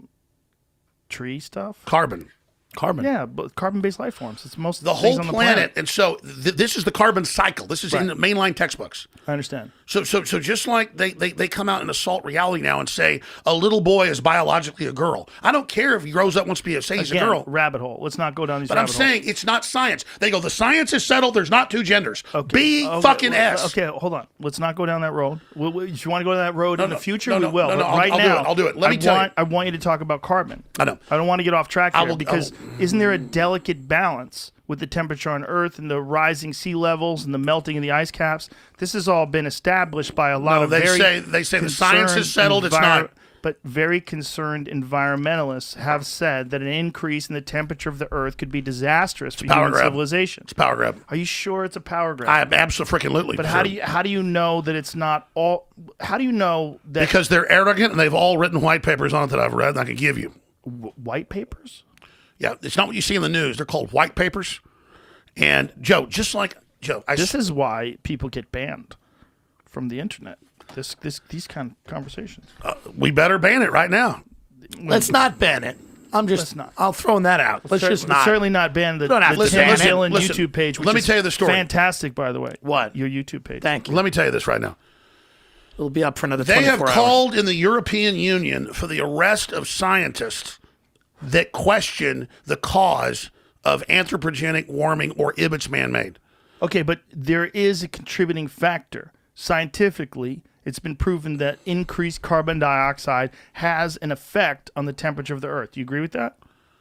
Tree stuff. Carbon. Yeah, but carbon-based life forms. It's most of The things whole on the planet. And so this is the carbon cycle. This is in the mainline textbooks. I understand. So just like they come out and assault reality now and say a little boy is biologically a girl. I don't care if he grows up and wants to say he's Again, a girl. rabbit hole. Let's not go down these But I'm rabbit holes. saying it's not science. They go, the science is settled. There's not two genders. Fucking S. Okay, hold on. Let's not go down that road. If you want to go down that road in the future, we will. no, But I'll right do now, it. I'll do it. Let me tell you. I want you to talk about carbon. I know. I don't want to get off track I here will- because isn't there a delicate balance with the temperature on Earth and the rising sea levels and the melting of the ice caps? This has all been established by a lot of they very say the science is concerned settled. It's not. But very concerned environmentalists have said that an increase in the temperature of the Earth could be disastrous for power human grab. civilization. It's power grab. Are you sure it's a power grab? I absolutely. But how do you know that it's not all? How do you know that Because they're arrogant and they've all written white papers on it that I've read and I can give you. white papers? Yeah, it's not what you see in the news. They're called white papers. And Joe, This is why people get banned from the internet. These kind of conversations. we better ban it right now. Let's not ban it. Let's not. I'll throw that out. Let's just not. Certainly not ban the, don't have the to Tim ban it. Dillon Listen, YouTube page. Which let me is tell you the story. Fantastic, by the way. What? Your YouTube page. Thank you. Let me tell you this right now. It'll be up for another They 24 have hours. called in the European Union for the arrest of scientists that question the cause of anthropogenic warming or if it's man-made. Okay, but there is a contributing factor. Scientifically, it's been proven that increased carbon dioxide has an effect on the temperature of the Earth. Do you agree with that?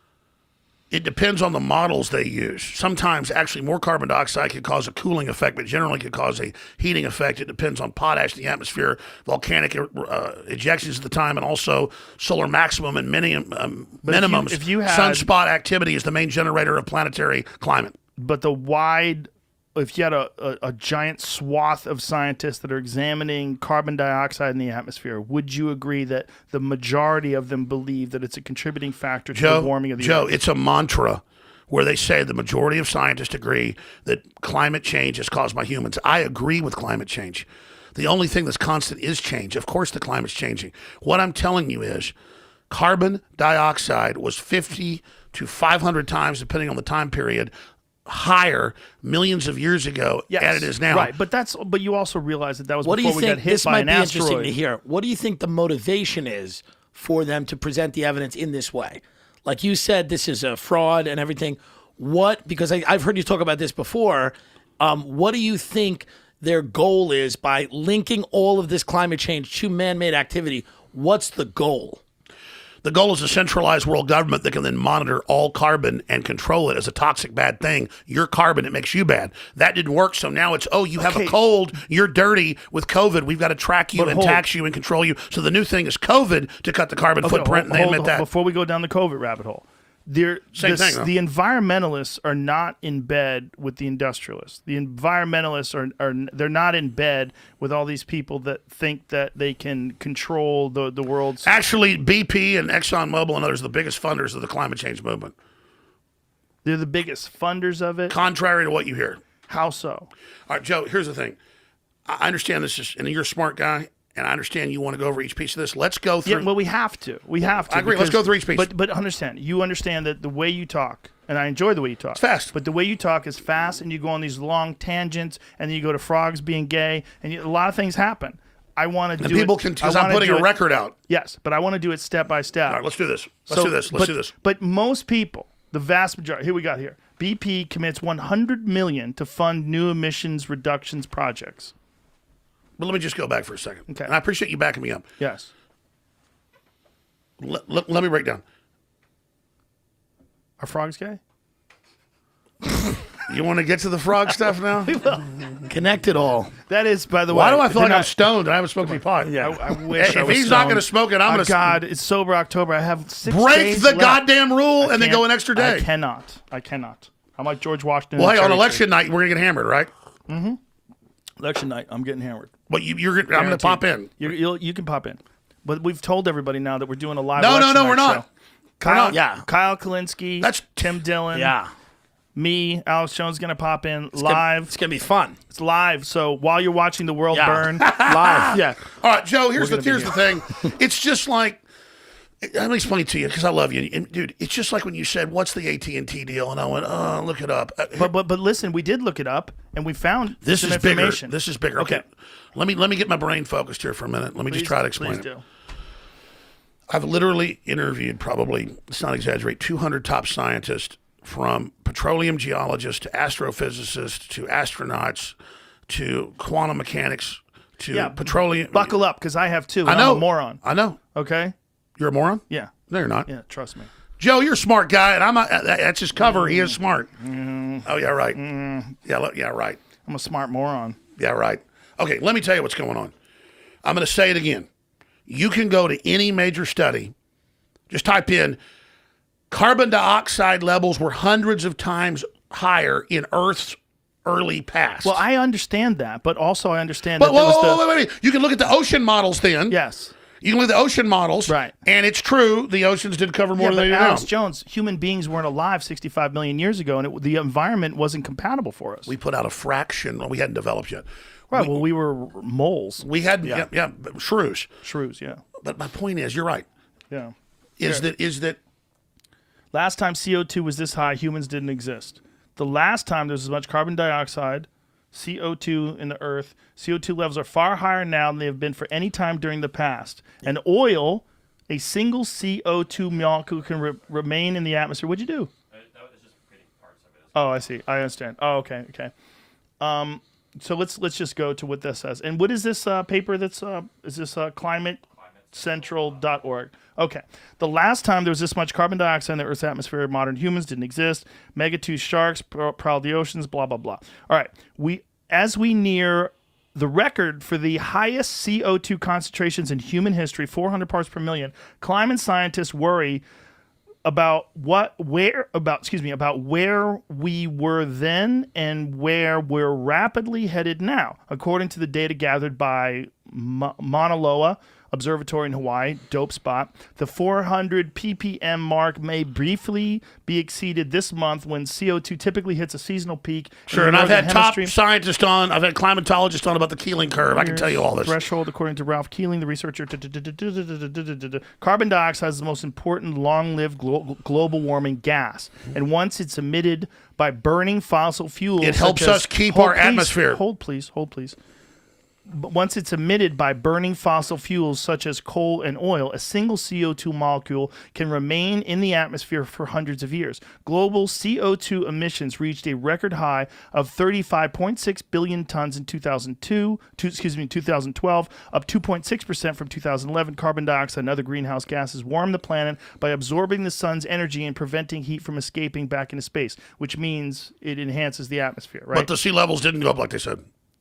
It depends on the models they use. Sometimes actually more carbon dioxide could cause a cooling effect, but generally could cause a heating effect. It depends on potash in the atmosphere, volcanic ejections at the time, and also solar maximum and minimums. if you had- sunspot activity is the main generator of planetary climate. But if you had a giant swath of scientists that are examining carbon dioxide in the atmosphere, would you agree that the majority of them believe that it's a contributing factor to the warming of the Earth? It's a mantra where they say the majority of scientists agree that climate change is caused by humans. I agree with climate change. The only thing that's constant is change. Of course the climate's changing. What I'm telling you is carbon dioxide was 50 to 500 times, depending on the time period, higher millions of years ago Yes, than it is now. Right, but you also realize that was What do you before we think? got hit This by might an be interesting asteroid. to hear. What do you think the motivation is for them to present the evidence in this way? Like you said, this is a fraud and everything. Because I've heard you talk about this before. What do you think their goal is by linking all of this climate change to man-made activity? What's the goal? The goal is a centralized world government that can then monitor all carbon and control it as a toxic bad thing. Your carbon, it makes you bad. That didn't work, so now it's, you have a Okay. cold, you're dirty with COVID. We've got to track you But and hold. tax you and control you. So the new thing is COVID to cut the carbon footprint, and they admit that. Before we go down the COVID rabbit hole, Same thing, though. the environmentalists are not in bed with the industrialists. The environmentalists are they're not in bed with all these people that think that they can control the world's. Actually, BP and ExxonMobil and others are the biggest funders of the climate change movement, They're the biggest funders of it. contrary to what you hear. How so? All right, Joe, here's the thing. I understand this is, and you're a smart guy, and I understand you want to go over each piece of this. Let's go through. Yeah, well, we have to. We have to. I agree. Let's go through each piece. But understand, you understand that the way you talk, and I enjoy the way you talk. It's fast. But the way you talk is fast, and you go on these long tangents, and then you go to frogs being gay, and a lot of things happen. I want to do people it. can, because I'm putting a record out. Yes, but I want to do it step by step. All right, let's do this. Let's do this. But most people, the vast majority, here we got here. BP commits $100 million to fund new emissions reductions projects. But let me just go back for a second. Okay. And I appreciate you backing me up. Yes. Let me break down. Are frogs gay? You want to get to the frog stuff now? Connect it all. That is, by the way. Why do I feel they're like I'm not- stoned and I haven't smoked any pot? Yeah. I wish I If was he's not stoned. going to smoke it, I'm Oh, going to. God, it's sober October. I have 6 break days the left. goddamn rule and then go an Can't- extra day. I cannot. I'm like George Washington. Well, in hey, on Cherry election night, we're going to get hammered, right? Tree. Election night, I'm getting hammered. But I'm going to pop in. You can pop in. But we've told everybody now that we're doing a live No, election we're night not. show. Kyle, Yeah. Kyle Kalinske, That's- Tim Dillon, Yeah. me, Alex Jones going to pop in live. It's going to be fun. It's live. So while you're watching the world Yeah. burn live, yeah. All right, Joe, here's the gonna be thing. It's just like, let me explain it to you because I love you. And, dude, it's just like when you said, what's the AT&T deal? And I went, look it up. But listen, we did look it up and we found This some is bigger. information. This is bigger. Okay. Let me get my brain focused here for a minute. Let me just try to explain Please it. do. I've literally interviewed probably, let's not exaggerate, 200 top scientists, from petroleum geologists to astrophysicists to astronauts to quantum mechanics to Yeah, petroleum. Buckle up, because I have two. I and know. I'm a moron. I know. Okay? You're a moron? Yeah. No, you're not. Yeah, trust me. Joe, you're a smart guy, and I'm not, that's his cover. He is smart. Oh, yeah, right. Yeah, right. I'm a smart moron. Yeah, right. Okay, let me tell you what's going on. I'm going to say it again. You can go to any major study, just type in carbon dioxide levels were hundreds of times higher in Earth's early past. Well, I understand that, but also I understand but that there was wait. You can look at the ocean models then. Yes. You can look at the ocean models. Right. And it's true, the oceans did cover more Yeah, than but they do now. Alex Jones, human beings weren't alive 65 million years ago, and the environment wasn't compatible for us. We put out a fraction. Well, we hadn't developed yet. Right. Well, we were moles. We had, shrews. Shrews, yeah. But my point is, you're right. Yeah. Is that Last time CO2 was this high, humans didn't exist. The last time there was as much carbon dioxide, CO2 in the earth, CO2 levels are far higher now than they have been for any time during the past. And oil, a single CO2 molecule can remain in the atmosphere. What'd you do? Oh, I see. I understand. Oh, okay. So let's just go to what this says. And what is this paper that's is this climatecentral.org? Okay. The last time there was this much carbon dioxide in the Earth's atmosphere, modern humans didn't exist. Megatooth sharks prowled the oceans, blah, blah, blah. All right. As we near the record for the highest CO2 concentrations in human history, 400 parts per million, climate scientists worry about where we were then and where we're rapidly headed now, according to the data gathered by Mauna Loa Observatory in Hawaii, dope spot. The 400 ppm mark may briefly be exceeded this month when CO2 typically hits a seasonal peak. sure? And I've had top scientists on. I've had climatologists on about the Keeling curve. I can tell you all this. Threshold, according to Ralph Keeling, the researcher. Carbon dioxide is the most important long-lived global warming gas, and once it's emitted by burning fossil fuels, It helps such as- us keep Hold, our please, atmosphere. Hold please. once it's emitted by burning fossil fuels such as coal and oil, a single CO2 molecule can remain in the atmosphere for hundreds of years. Global CO2 emissions reached a record high of 35.6 billion tons in 2012, up 2.6% from 2011. Carbon dioxide and other greenhouse gases warm the planet by absorbing the sun's energy and preventing heat from escaping back into space, which means it enhances the atmosphere, right? But the sea levels didn't go up like they said.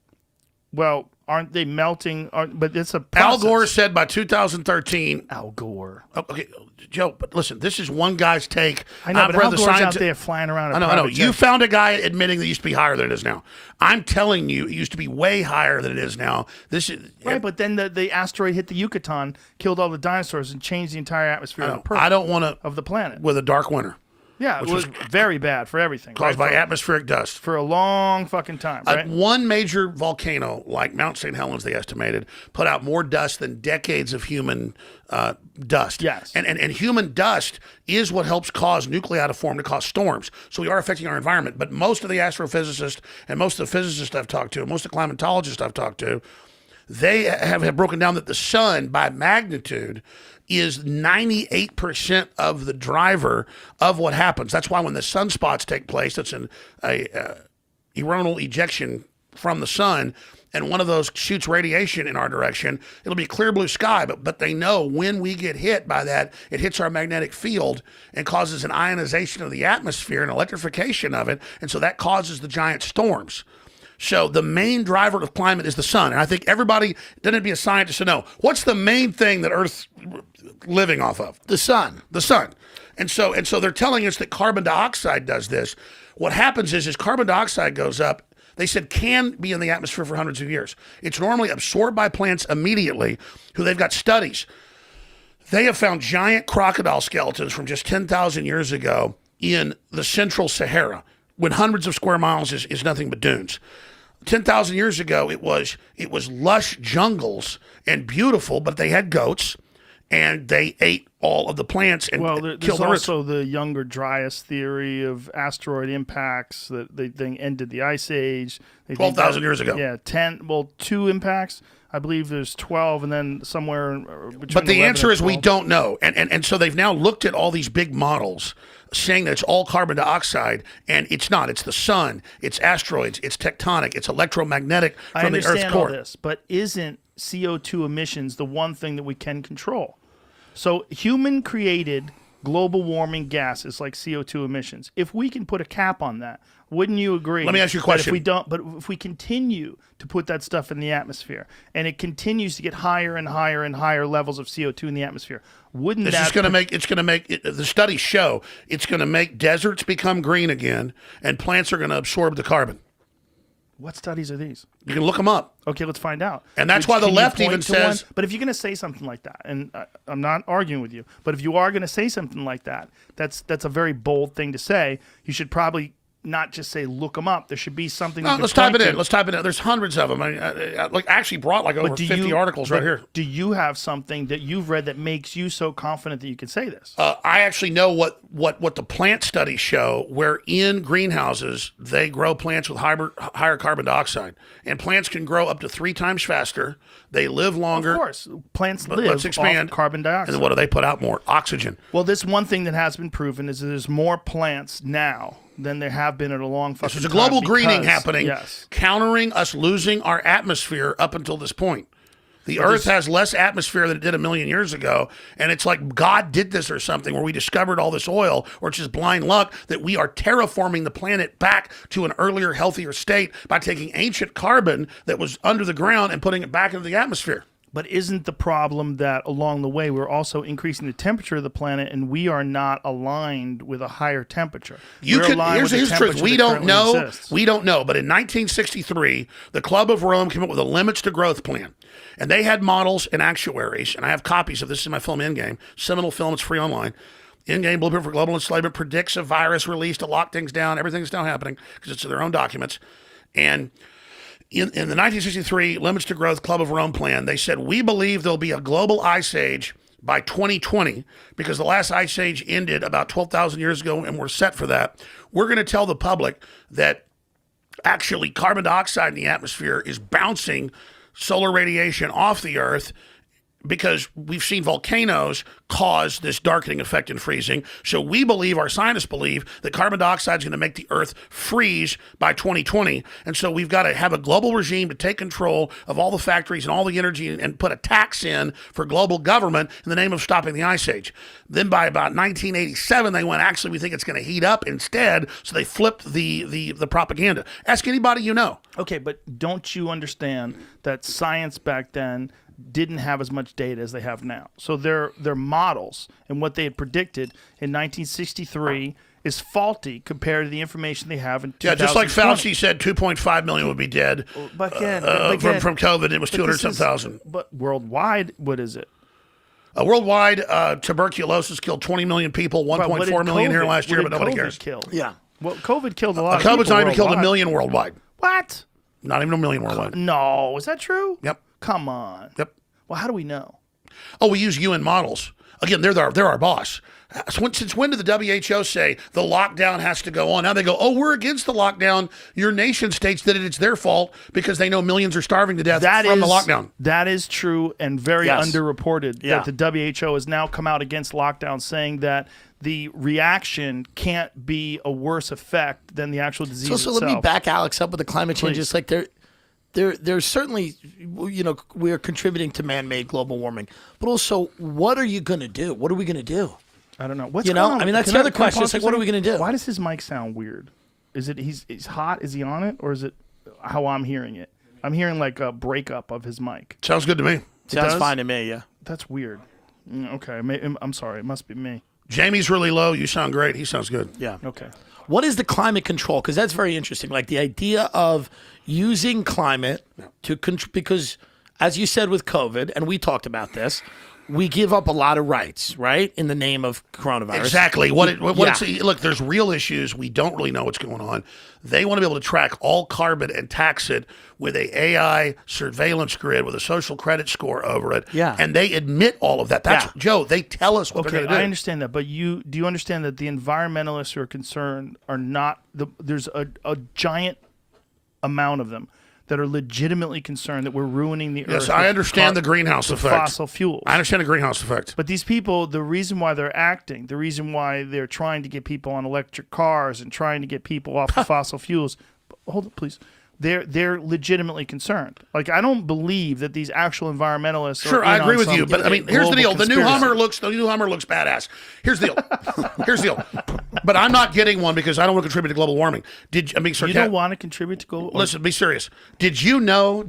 Well, aren't they melting? But it's a Al process. Gore said by 2013. Al Gore. Okay, Joe, but listen, this is one guy's take. I know, I've but read Al the Gore's out science- there flying around. I know. You found a guy admitting that it used to be higher than it is now. I'm telling you, it used to be way higher than it is now. This is Right, but then the asteroid hit the Yucatan, killed all the dinosaurs, and changed the entire atmosphere of the I don't want to of the planet. with a dark winter Yeah, it was very bad for everything. caused by right? atmospheric dust. for a long fucking time, right? One major volcano, like Mount St. Helens, they estimated, put out more dust than decades of human dust. Yes. And human dust is what helps cause nuclei to form to cause storms. So we are affecting our environment. But most of the astrophysicists and most of the physicists I've talked to, most of the climatologists I've talked to, they have broken down that the sun, by magnitude, is 98% of the driver of what happens. That's why when the sunspots take place, that's an coronal ejection from the sun, and one of those shoots radiation in our direction, it'll be clear blue sky, but they know when we get hit by that, it hits our magnetic field and causes an ionization of the atmosphere and electrification of it, and so that causes the giant storms. So the main driver of climate is the sun. And I think everybody, doesn't be a scientist to know, what's the main thing that Earth's living off of? The sun. The sun. And so they're telling us that carbon dioxide does this. What happens is carbon dioxide goes up. They said can be in the atmosphere for hundreds of years. It's normally absorbed by plants immediately, who they've got studies. They have found giant crocodile skeletons from just 10,000 years ago in the central Sahara, when hundreds of square miles is nothing but dunes. 10,000 years ago, it was lush jungles and beautiful, but they had goats, and they ate all of the plants and There's killed the roots. also the Younger Dryas theory of asteroid impacts that they think ended the ice age. 12,000 years ago. Yeah, 2 impacts. I believe there's 12, and then somewhere between. But the 11 answer and is we 12. don't know. And so they've now looked at all these big models saying that it's all carbon dioxide, and it's not. It's the sun, it's asteroids, it's tectonic, it's electromagnetic I from the Earth's understand all core. this, but isn't CO2 emissions the one thing that we can control? So human-created global warming gases like CO2 emissions, if we can put a cap on that, wouldn't you agree? Let me ask you a that question. If we continue to put that stuff in the atmosphere, and it continues to get higher and higher and higher levels of CO2 in the atmosphere, wouldn't This that is going to make the studies show it's going to make deserts become green again, and plants are going to absorb the carbon. What studies are these? You can look them up. Okay, let's find out. And that's why the Can you left point even to one? says- But if you're going to say something like that, and I'm not arguing with you, but if you are going to say something like that, that's a very bold thing to say. You should probably not just say look them up. There should be something. No, let's type it in. Let's type it in. There's hundreds of them. I actually brought like over But 50 articles right here. Do you have something that you've read that makes you so confident that you can say this? I actually know what the plant studies show, where in greenhouses they grow plants with higher carbon dioxide, and plants can grow up to 3 times faster. They live longer. Of course, plants But live let's expand. off carbon dioxide. And then what do they put out more? Oxygen. Well, this one thing that has been proven is that there's more plants now than there have been in a long fucking There's a time. global greening because- happening, Yes. countering us losing our atmosphere up until this point. The Earth has less atmosphere than it did a million years ago, and it's like God did this or something, where we discovered all this oil, or it's just blind luck that we are terraforming the planet back to an earlier, healthier state by taking ancient carbon that was under the ground and putting it back into the atmosphere. But isn't the problem that along the way we're also increasing the temperature of the planet, and we are not aligned with a higher temperature? We're aligned Here's with the truth. temperature We that don't currently know. exists. We don't know. But in 1963, the Club of Rome came up with a limits to growth plan, and they had models and actuaries. And I have copies of this in my film Endgame, seminal film. It's free online. Endgame Blueprint for Global Enslavement predicts a virus release to lock things down. Everything's now happening because it's in their own documents. And in the 1963 Limits to Growth Club of Rome plan, they said, we believe there'll be a global ice age by 2020 because the last ice age ended about 12,000 years ago, and we're set for that. We're going to tell the public that actually carbon dioxide in the atmosphere is bouncing solar radiation off the Earth, because we've seen volcanoes cause this darkening effect and freezing. So we believe, our scientists believe, that carbon dioxide is going to make the Earth freeze by 2020. And so we've got to have a global regime to take control of all the factories and all the energy and put a tax in for global government in the name of stopping the ice age. Then by about 1987, they went, actually, we think it's going to heat up instead. So they flipped the propaganda. Ask anybody you know. Okay, but don't you understand that science back then didn't have as much data as they have now? So their models and what they had predicted in 1963 is faulty compared to the information they have in 2020. Yeah, just like Fauci said, 2.5 million would be dead But again, from COVID. It was 200-some-thousand. But worldwide, what is it? Worldwide, tuberculosis killed 20 million people, 1.4 million here last year, but nobody cares. Kill? Yeah. Well, COVID killed a lot of people. COVID's not even killed a worldwide. million worldwide. What? Not even a million worldwide. No, is that true? Yep. Come on. Yep. Well, how do we know? Oh, we use UN models. Again, they're our boss. Since when did the WHO say the lockdown has to go on? Now they go, oh, we're against the lockdown. Your nation states that it's their fault because they know millions are starving to death from the lockdown. That is true and very Yes. underreported. Yeah. That the WHO has now come out against lockdown, saying that the reaction can't be a worse effect than the actual disease So itself. let me back Alex up with the climate changes. Please. Like there's certainly, we are contributing to man-made global warming, but also, what are you going to do? What are we going to do? I don't know. What's You know, going on? I mean, that's Can the other can I question. pause It's like, for a what are we second? gonna do? Why does his mic sound weird? Is it he's hot? Is he on it, or is it how I'm hearing it? I'm hearing like a breakup of his mic. Sounds good to me. Sounds does? fine to me. Yeah. That's weird. Okay, I'm sorry. It must be me. Jamie's really low. You sound great. He sounds good. Yeah. Okay. What is the climate control? Because that's very interesting. Like the idea of using climate to because, as you said with COVID, and we talked about this, we give up a lot of rights, right, in the name of coronavirus. Exactly. Yeah. Look, there's real issues. We don't really know what's going on. They want to be able to track all carbon and tax it with a AI surveillance grid with a social credit score over it. Yeah. And they admit all of that. That's Yeah. Joe. They tell us what Okay, they're going to do. I understand that, but do you understand that the environmentalists who are concerned are not there's a giant amount of them that are legitimately concerned that we're ruining the earth. Yes, I with understand the greenhouse with effect. fossil fuels. I understand the greenhouse effect. But these people, the reason why they're acting, the reason why they're trying to get people on electric cars and trying to get people off the fossil fuels, hold it, please. They're legitimately concerned. Like, I don't believe that these actual environmentalists. Sure, are I in agree on with you, some but I mean, here's the global deal: the new conspiracy. Hummer looks badass. Here's the deal. Here's the deal. But I'm not getting one because I don't want to contribute to global warming. You don't want to contribute to global. Listen, be serious. Did you know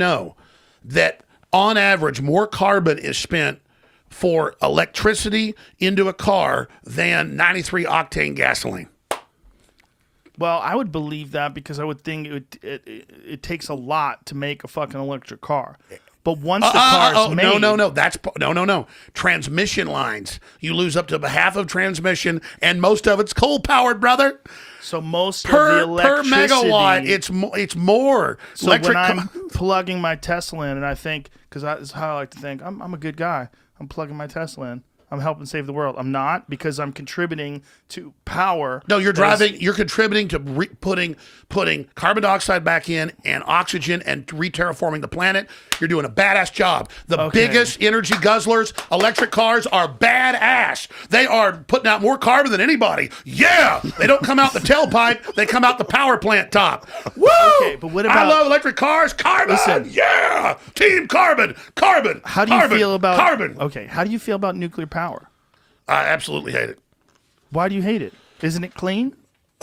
that on average more carbon is spent for electricity into a car than 93 octane gasoline? Well, I would believe that because I would think it takes a lot to make a fucking electric car. But once the car is made, No. Transmission lines. You lose up to half of transmission, and most of it's coal powered, brother. so most Per of the electricity megawatt, it's more. So when I'm plugging my Tesla in, and I think, because that's how I like to think, I'm a good guy. I'm plugging my Tesla in. I'm helping save the world. I'm not, because I'm contributing to power. No, you're that is- driving. You're contributing to putting carbon dioxide back in and oxygen and re-terraforming the planet. You're doing a badass job. The Okay. biggest energy guzzlers, electric cars, are badass. They are putting out more carbon than anybody. Yeah, they don't come out the tailpipe. They come out the power plant top. Woo! Okay, but what I about- love electric cars. Carbon. Listen. Yeah, team carbon. Carbon. How do you carbon, feel about carbon? Okay, how do you feel about nuclear power? I absolutely hate it. Why do you hate it? Isn't it clean?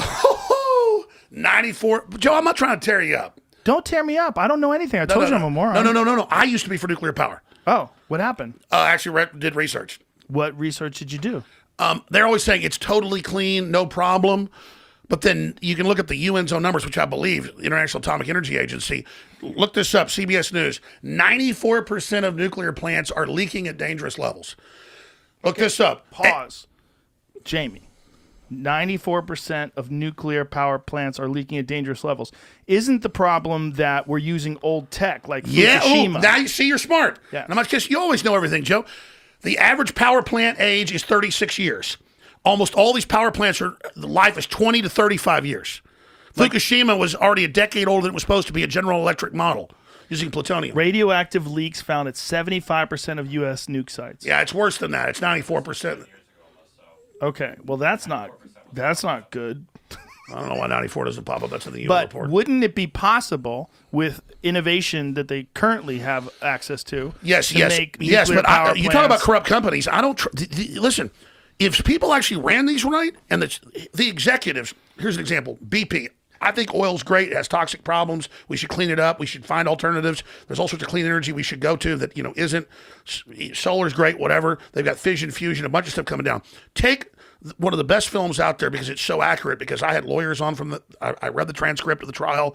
94. Joe, I'm not trying to tear you up. Don't tear me up. I don't know anything. I told you I'm a moron. No. I used to be for nuclear power. Oh, what happened? Actually, did research. What research did you do? They're always saying it's totally clean, no problem. But then you can look at the UN's own numbers, which I believe, the International Atomic Energy Agency. Look this up, CBS News. 94% of nuclear plants are leaking at dangerous levels. Look this up. Pause. Jamie, 94% of nuclear power plants are leaking at dangerous levels. Isn't the problem that we're using old tech like Fukushima? Now you see you're smart. Yeah. And I'm not just, you always know everything, Joe. The average power plant age is 36 years. Almost all these power plants the life is 20 to 35 years. Fukushima was already a decade older than it was supposed to be, a General Electric model. using plutonium. Radioactive leaks found at 75% of U.S. nuke sites. Yeah, it's worse than that. It's 94%. Okay, well that's not good. I don't know why 94 doesn't pop up. That's in the UN But report. wouldn't it be possible with innovation that they currently have access to? Yes, to yes, make yes. nuclear But power you talk about plants? corrupt companies. I don't listen. If people actually ran these right, and the executives, here's an example: BP. I think oil's great. It has toxic problems. We should clean it up. We should find alternatives. There's all sorts of clean energy we should go to that isn't. Solar's great. Whatever. They've got fission, fusion, a bunch of stuff coming down. Take one of the best films out there because it's so accurate. Because I had lawyers on from I read the transcript of the trial.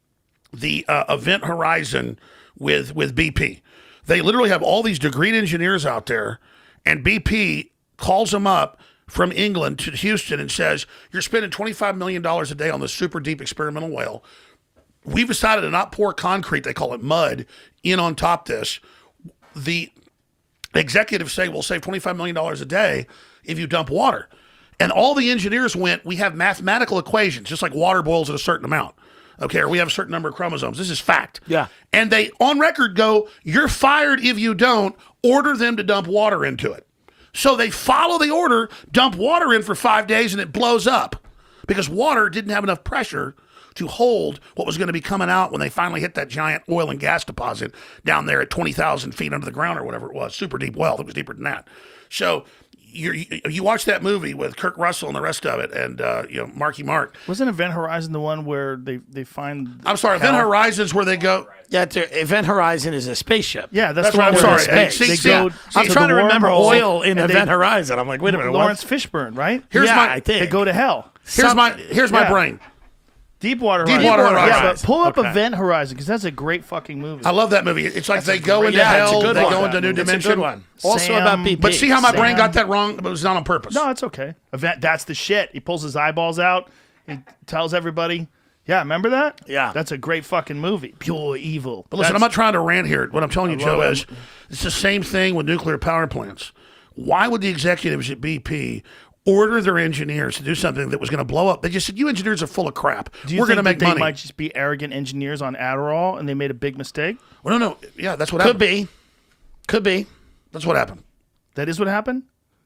The Event Horizon with BP. They literally have all these degreed engineers out there, and BP calls them up from England to Houston and says, you're spending $25 million a day on this super deep experimental well. We've decided to not pour concrete, they call it mud, in on top this. The executives say we'll save $25 million a day if you dump water. And all the engineers went, we have mathematical equations, just like water boils at a certain amount. Okay, or we have a certain number of chromosomes. This is fact. Yeah. And they, on record, go, you're fired if you don't. Order them to dump water into it. So they follow the order, dump water in for 5 days, and it blows up because water didn't have enough pressure to hold what was going to be coming out when they finally hit that giant oil and gas deposit down there at 20,000 feet under the ground or whatever it was. Super deep well. It was deeper than that. So you watch that movie with Kirk Russell and the rest of it, and Marky Mark. Wasn't Event Horizon the one where they find? I'm sorry, Event Horizon's where they go. Yeah, Event Horizon is a spaceship. Yeah, that's That's the one right, where I'm they- sorry. they See, go I'm to trying the to remember wormhole, oil in and Event Horizon. I'm like, wait a minute, Lawrence what? Fishburne, right? Here's Yeah, my I think. They go to hell. here's my Yeah. brain. Deepwater Deepwater Horizon. Horizon. Yeah, but pull up Okay. Event Horizon because that's a great fucking movie. I love that movie. It's like they go into Yeah, it's a hell, good they one. go into a new It's a dimension. good one. Also Sam- about BP. But see how my brain Sam. got that wrong? It was not on purpose. No, it's okay. Event. That's the shit. He pulls his eyeballs out. He tells everybody. Yeah, remember that? Yeah. That's a great fucking movie. Pure evil. But listen, I'm not trying to rant here. What I'm telling you, Joe, love is it's the same thing with nuclear power plants. Why would the executives at BP order their engineers to do something that was going to blow up? They just said, you engineers are full of crap. Do you We're going to think make that they money. might just be arrogant engineers on Adderall and they made a big mistake? Well, no. Yeah, that's what Could happened. be. Could be. That's what happened. That is what happened?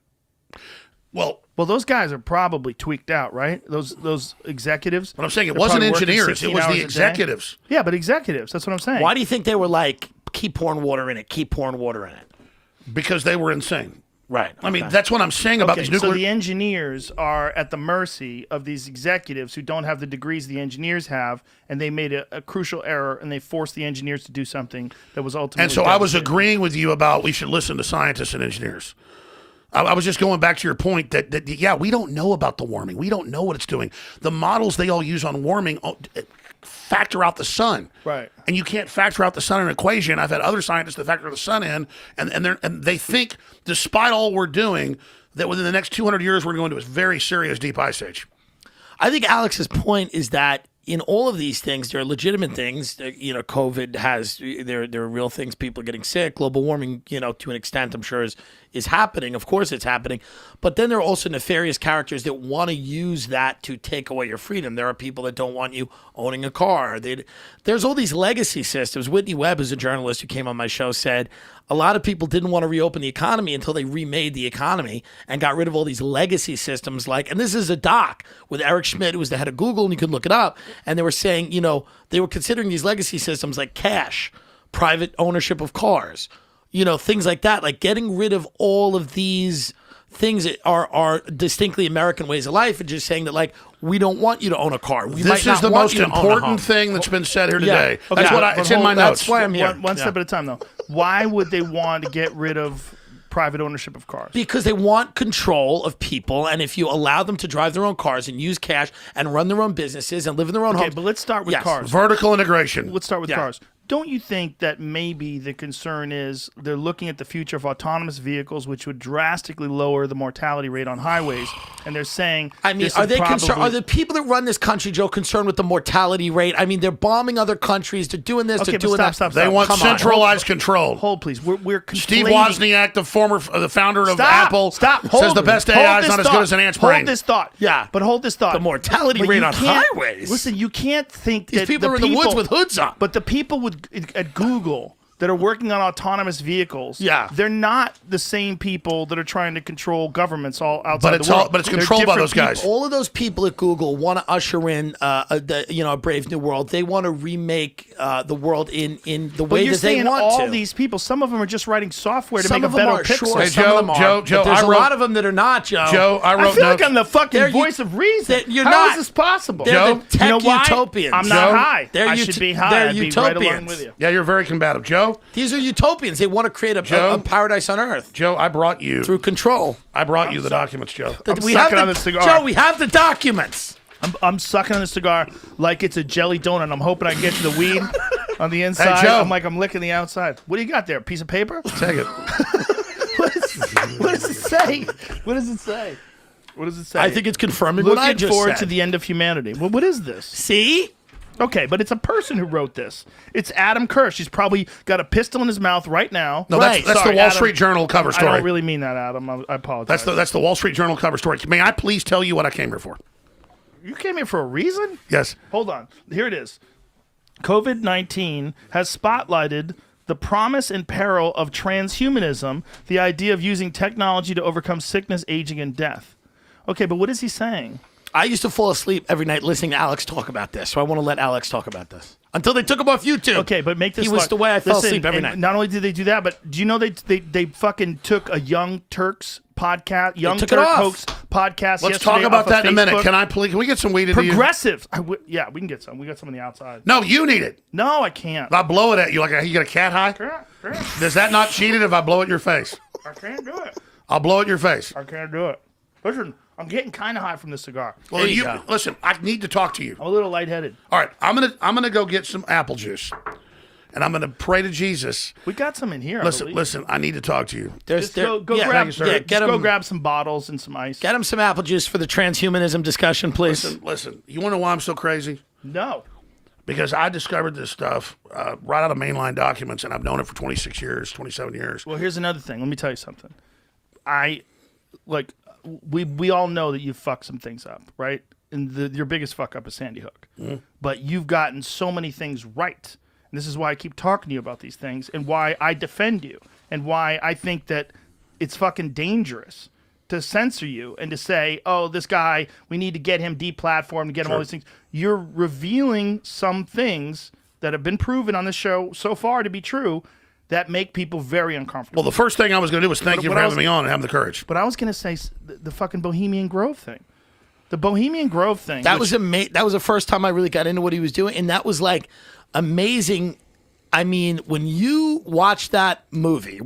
Well, Well, those guys are probably tweaked out, right? Those executives. what I'm saying, it They're wasn't probably working engineers. It 16 was hours a the day. executives. Yeah, but executives. That's what I'm saying. Why do you think they were like, keep pouring water in it, keep pouring water in it? Because they were insane. Right. I mean, that's what I'm saying about Okay, these nuclear... so the engineers are at the mercy of these executives who don't have the degrees the engineers have, and they made a crucial error, and they forced the engineers to do something that was ultimately. And so I was devastating. agreeing with you about we should listen to scientists and engineers. I was just going back to your point that yeah, we don't know about the warming. We don't know what it's doing. The models they all use on warming factor out the sun. Right. And you can't factor out the sun in an equation. I've had other scientists that factor the sun in, and they think, despite all we're doing, that within the next 200 years we're going to a very serious deep ice age. I think Alex's point is that in all of these things, there are legitimate things. COVID has there are real things. People are getting sick. Global warming, to an extent, I'm sure is happening. Of course, it's happening. But then there are also nefarious characters that want to use that to take away your freedom. There are people that don't want you owning a car. There's all these legacy systems. Whitney Webb, who's a journalist who came on my show, said a lot of people didn't want to reopen the economy until they remade the economy and got rid of all these legacy systems. And this is a doc with Eric Schmidt, who was the head of Google, and you can look it up. And they were saying, they were considering these legacy systems like cash, private ownership of cars, things like that, like getting rid of all of these things that are distinctly American ways of life, and just saying that, we don't want you to own a car. This is the most important thing that's been said here today. Okay, That's what but it's in my notes. That's why I'm here. One step at a time, though. Why would they want to get rid of private ownership of cars? Because they want control of people, and if you allow them to drive their own cars and use cash and run their own businesses and live in their own Okay, homes. but let's start with Yes. cars. Vertical integration. Let's start with Yeah. cars. Don't you think that maybe the concern is they're looking at the future of autonomous vehicles, which would drastically lower the mortality rate on highways, and they're saying, I mean, this are would they concerned? probably- Are the people that run this country, Joe, concerned with the mortality rate? I mean, they're bombing other countries. They're doing this. Okay, they're but doing stop, that. stop, They stop. want Come on. centralized control. Hold, please. We're conflating. Steve Wozniak, the founder of Stop! Apple, Stop! says Hold the it. best Hold AI is this not as thought. good as an ant's brain. Hold this thought. Yeah. But hold this thought. The mortality But rate you on can't- highways. Listen, you can't think These that people are in the woods with hoods on. But the people with at Google that are working on autonomous vehicles, Yeah. they're not the same people that are trying to control governments all outside But the it's world. all- but it's They're controlled by different those guys. people. All of those people at Google want to usher in, a brave new world. They want to remake the world in the But way you're that they saying want all to. these people, some of them are just writing software to Some make a of them better are, pixel. sure. Hey, Some Joe, of them are. Joe, but Joe, there's I a wrote- lot of them that are not, Joe. Joe, I I wrote feel notes. like I'm the fucking They're voice of reason. that you're How not. is this possible? They're Joe? the tech You know why? utopians. I'm Joe? not high. They're I ut- should be high. they're I'd be right along utopians. with you. Yeah, you're very combative. Joe, These are utopians. They want to create Joe? a paradise on earth Joe, I brought you. through control. I brought you the documents, Joe. I'm we have sucking the, on this cigar. Joe, we have the documents. I'm sucking on the cigar like it's a jelly donut. I'm hoping I can get to the weed on the inside. Joe. I'm licking the outside. What do you got there? Piece of paper? Take it. What does it say? What does it say? What does it say? I think it's confirming what I Looking just forward said. to the end of humanity. Well, what is this? See? Okay, but it's a person who wrote this. It's Adam Kirsch. He's probably got a pistol in his mouth right now. No, Right. that's Sorry, the Wall Adam. Street Journal cover I story. don't really mean that, Adam. I apologize. That's the Wall Street Journal cover story. May I please tell you what I came here for? You came here for a reason? Yes. Hold on. Here it is. COVID-19 has spotlighted the promise and peril of transhumanism, the idea of using technology to overcome sickness, aging, and death. Okay, but what is he saying? I used to fall asleep every night listening to Alex talk about this, so I want to let Alex talk about this until they took him off YouTube. Okay, but make this. He was like- the way I fell Listen, asleep every and night. Not only did they do that, but do you know they fucking took a Young Turks podcast, Young took it Turk off. Hoax podcast. Let's yesterday talk about off of that in a minute. Facebook. Can we get some weed into you? Progressives. Yeah, we can get some. We got some on the outside. No, you need it. No, I can't. I'll blow it at you like you got a cat high. Does that not cheat it if I blow it in your face? I can't do it. I'll blow it in your face. I can't do it. Listen, I'm getting kind of high from this cigar. Well, There you go. listen. I need to talk to you. I'm a little lightheaded. All right, I'm gonna go get some apple juice, and I'm gonna pray to Jesus. We got some in here. I Listen, believe. listen. I need to talk to you. There's Just go yeah, grab. yeah, Just get go him, grab some bottles and some ice. get him some apple juice for the transhumanism discussion, please. Listen. You want to know why I'm so crazy? No. Because I discovered this stuff right out of mainline documents, and I've known it for 26 years, 27 years. Well, here's another thing. Let me tell you something. We all know that you fucked some things up, right? And your biggest fuck up is Sandy Hook. But you've gotten so many things right. And this is why I keep talking to you about these things and why I defend you and why I think that it's fucking dangerous to censor you and to say, oh, this guy, we need to get him deplatformed, get him all these things. You're revealing some things that have been proven on this show so far to be true that make people very uncomfortable. Well, the first thing I was going to do was thank you what for I having was- me on and having the courage. But I was going to say the fucking Bohemian Grove thing. The Bohemian Grove thing. That which- was that was the first time I really got into what he was doing, and that was like amazing. I mean, when you watch that movie,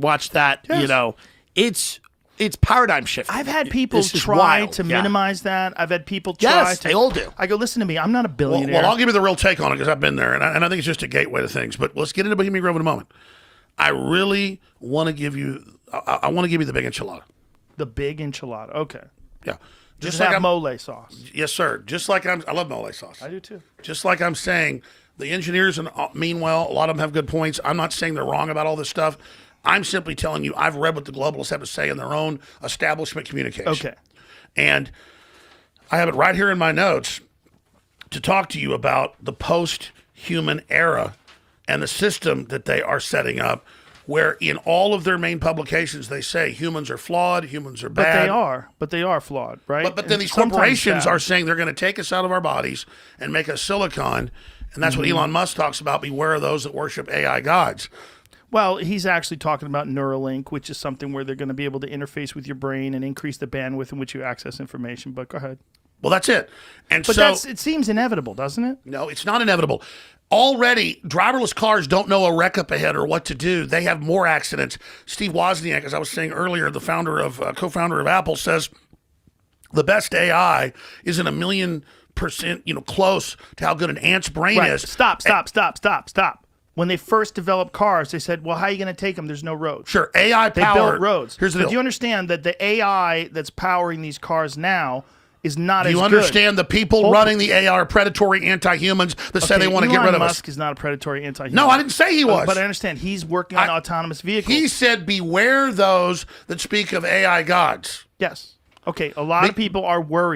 Yes. it's paradigm shifting. I've had people This is try wild. to Yeah. minimize that. I've had people try Yes, to. they all do. I go, listen to me. I'm not a Well, billionaire. I'll give you the real take on it because I've been there, and I think it's just a gateway to things. But let's get into Bohemian Grove in a moment. I really want to give you. I want to give you the big enchilada. The big enchilada. Okay. Yeah, Just like have I'm. mole sauce. Yes, sir. Just like I love mole sauce. I do too. Just like I'm saying, the engineers mean well. A lot of them have good points. I'm not saying they're wrong about all this stuff. I'm simply telling you I've read what the globalists have to say in their own establishment communication. Okay. And I have it right here in my notes to talk to you about the post-human era and the system that they are setting up, where in all of their main publications they say humans are flawed, humans are But bad. they are flawed, right? But then And these sometimes corporations bad. are saying they're going to take us out of our bodies and make us silicon. And that's what Elon Musk talks about. Beware of those that worship AI gods. Well, he's actually talking about Neuralink, which is something where they're going to be able to interface with your brain and increase the bandwidth in which you access information. But go ahead. Well, that's it. And But so, it seems inevitable, doesn't it? no, it's not inevitable. Already, driverless cars don't know a wreck up ahead or what to do. They have more accidents. Steve Wozniak, as I was saying earlier, the co-founder of Apple, says the best AI isn't 1,000,000%, close to how good an ant's brain Right. is. Stop. When they first developed cars, they said, well, how are you going to take them? There's no roads. Sure, AI They power. built roads. Here's the but deal. do you understand that the AI that's powering these cars now is not Do as you good? understand the people running the AI are predatory anti-humans that say they want to get rid of Musk us? is not a predatory anti-human. No, I didn't say he was. But I understand he's working on autonomous vehicles. He said, beware those that speak of AI gods. Yes. Okay, a lot of people are worried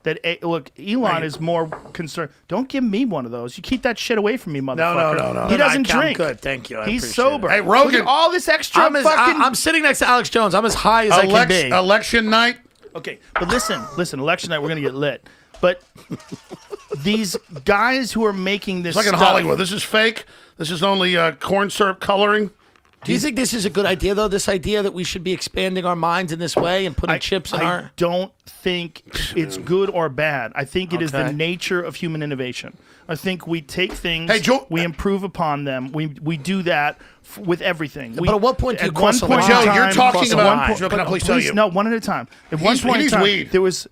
that look, Elon is more concerned. Don't give me one of those. You keep that shit away from me, motherfucker. no. He doesn't I'm drink. good, thank you. I He's appreciate it. sober. Hey, Rogan. Look at all this extra I'm fucking. sitting next to Alex Jones. I'm as high as I can be. Election night. Okay, but listen. Election night, we're gonna get lit. But these guys who are making this It's like in stuff, Hollywood. This is fake. This is only corn syrup coloring. Do you think this is a good idea, though? This idea that we should be expanding our minds in this way and putting chips in I our. don't think it's good or bad. I think it is the Okay. nature of human innovation. I think we take things, Hey, Joe- we improve upon them. We do that with everything. But at what point do you at cross one the point line? in Joe, you're time- talking at about- one point- Joe, can I but please tell you? No, one at a time. At one He point in needs time, weed. there was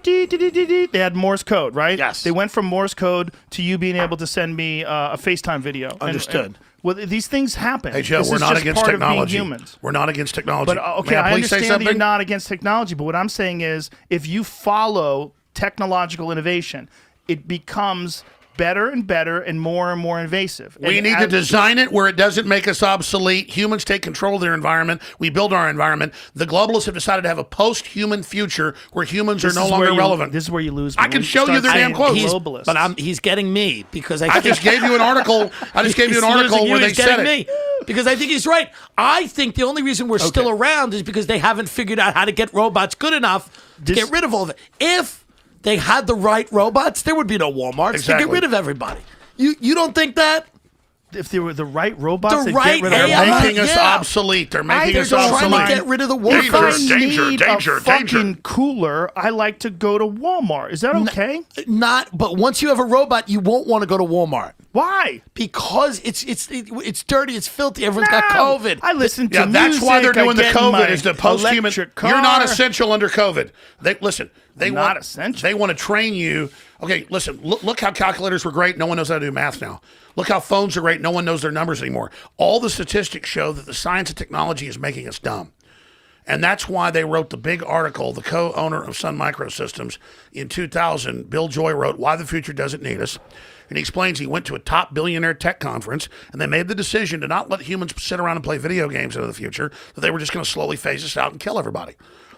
they had Morse code, right? Yes. They went from Morse code to you being able to send me a FaceTime video. And- Understood. well, these things happen. Hey, Joe, This we're is not just against part of being technology. humans. We're not against technology. But okay, May I please say understand that you're something? not against technology, but what I'm saying is if you follow technological innovation, it becomes better and better and more invasive. We And need to as- design it where it doesn't make us obsolete. Humans take control of their environment. We build our environment. The globalists have decided to have a post-human future where humans are this no is longer where you- relevant. This is where you lose me. I can When show you start they're damn saying close. globalists. But he's getting me because I just gave you an article. I just gave you an He's article losing where you, they he's said getting it. me. Because I think he's right. I think the only reason we're still around is because they haven't figured out how to get robots good enough to This- get rid of all of it. If they had the right robots, there would be no Walmarts. They Exactly. get rid of everybody. You don't think that? if they were the right robots, The they'd right get rid of AI? They're everything. making us Yeah. obsolete. They're making us They're trying obsolete. to get rid of the If Walmart. I Danger, need danger, a danger. fucking cooler, I like to go to Walmart. Is that okay? Not, but once you have a robot, you won't want to go to Walmart Why? because it's dirty, it's filthy. Everyone's got No. COVID. I listen to Yeah, that's why they're music, I doing the get in COVID my is the post-human. electric car. You're not essential under COVID. They listen. They Not want essential. They want to train you. Okay, listen. Look how calculators were great. No one knows how to do math now. Look how phones are great. No one knows their numbers anymore. All the statistics show that the science of technology is making us dumb. And that's why they wrote the big article, the co-owner of Sun Microsystems in 2000, Bill Joy wrote, Why the Future Doesn't Need Us. And he explains he went to a top billionaire tech conference and they made the decision to not let humans sit around and play video games into the future, that they were just going to slowly phase us out and kill everybody.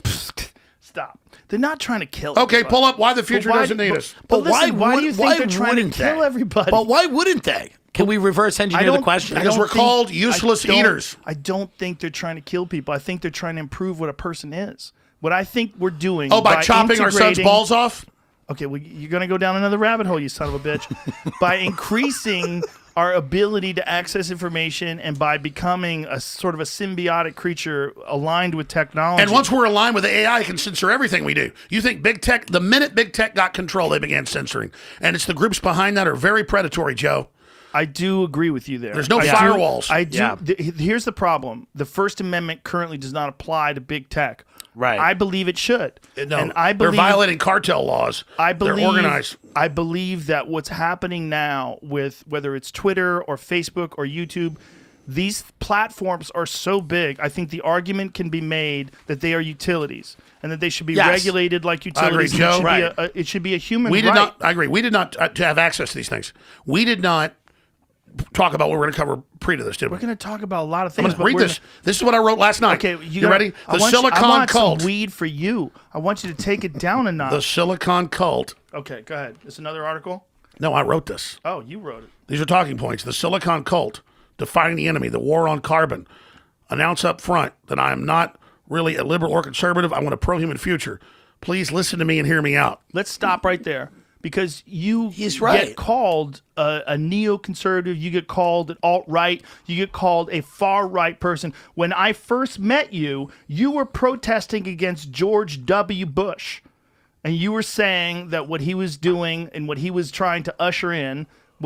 Stop. They're not trying to kill. Okay, everybody. pull up Why the Future why- Doesn't Need but- Us. But listen, why do you think they're trying to wouldn't kill they? everybody? But why wouldn't they? Can we reverse engineer the question? Because we're called useless I don't- eaters. I don't think they're trying to kill people. I think they're trying to improve what a person is. What I think we're doing. Oh, by chopping our son's integrating- balls off? Okay, well, you're going to go down another rabbit hole, you son of a bitch. By increasing our ability to access information and by becoming a sort of a symbiotic creature aligned with technology. And once we're aligned with the AI, it can censor everything we do. You think big tech, the minute big tech got control, they began censoring. And it's the groups behind that are very predatory, Joe. I do agree with you there. There's no I do- firewalls. I do. Yeah. Here's the problem: the First Amendment currently does not apply to big tech. Right. I believe it should. No, and I they're believe violating cartel laws. I believe they're organized. I believe that what's happening now with whether it's Twitter or Facebook or YouTube, these platforms are so big. I think the argument can be made that they are utilities and that they should be Yes. regulated like utilities. Joe. and Right. it should be a human We did right. not. I agree. We did not to have access to these things. We did not talk about what we're going to cover pre to this, did we? We're going to talk about a lot of I'm things. going but to read we're this. This is what I wrote last night. Okay, you ready? I The want Silicon I want Cult. some weed for you. I want you to take it down a notch. The Silicon Cult. Okay, go ahead. It's another article. No, I wrote this. Oh, you wrote it. These are talking points. The Silicon Cult, defining the enemy, the war on carbon. Announce up front that I am not really a liberal or conservative. I want a pro-human future. Please listen to me and hear me out. Let's stop right there because you He's right. get called a neoconservative, you get called an alt-right, you get called a far-right person. When I first met you, you were protesting against George W. Bush, and you were saying that what he was doing and what he was trying to usher in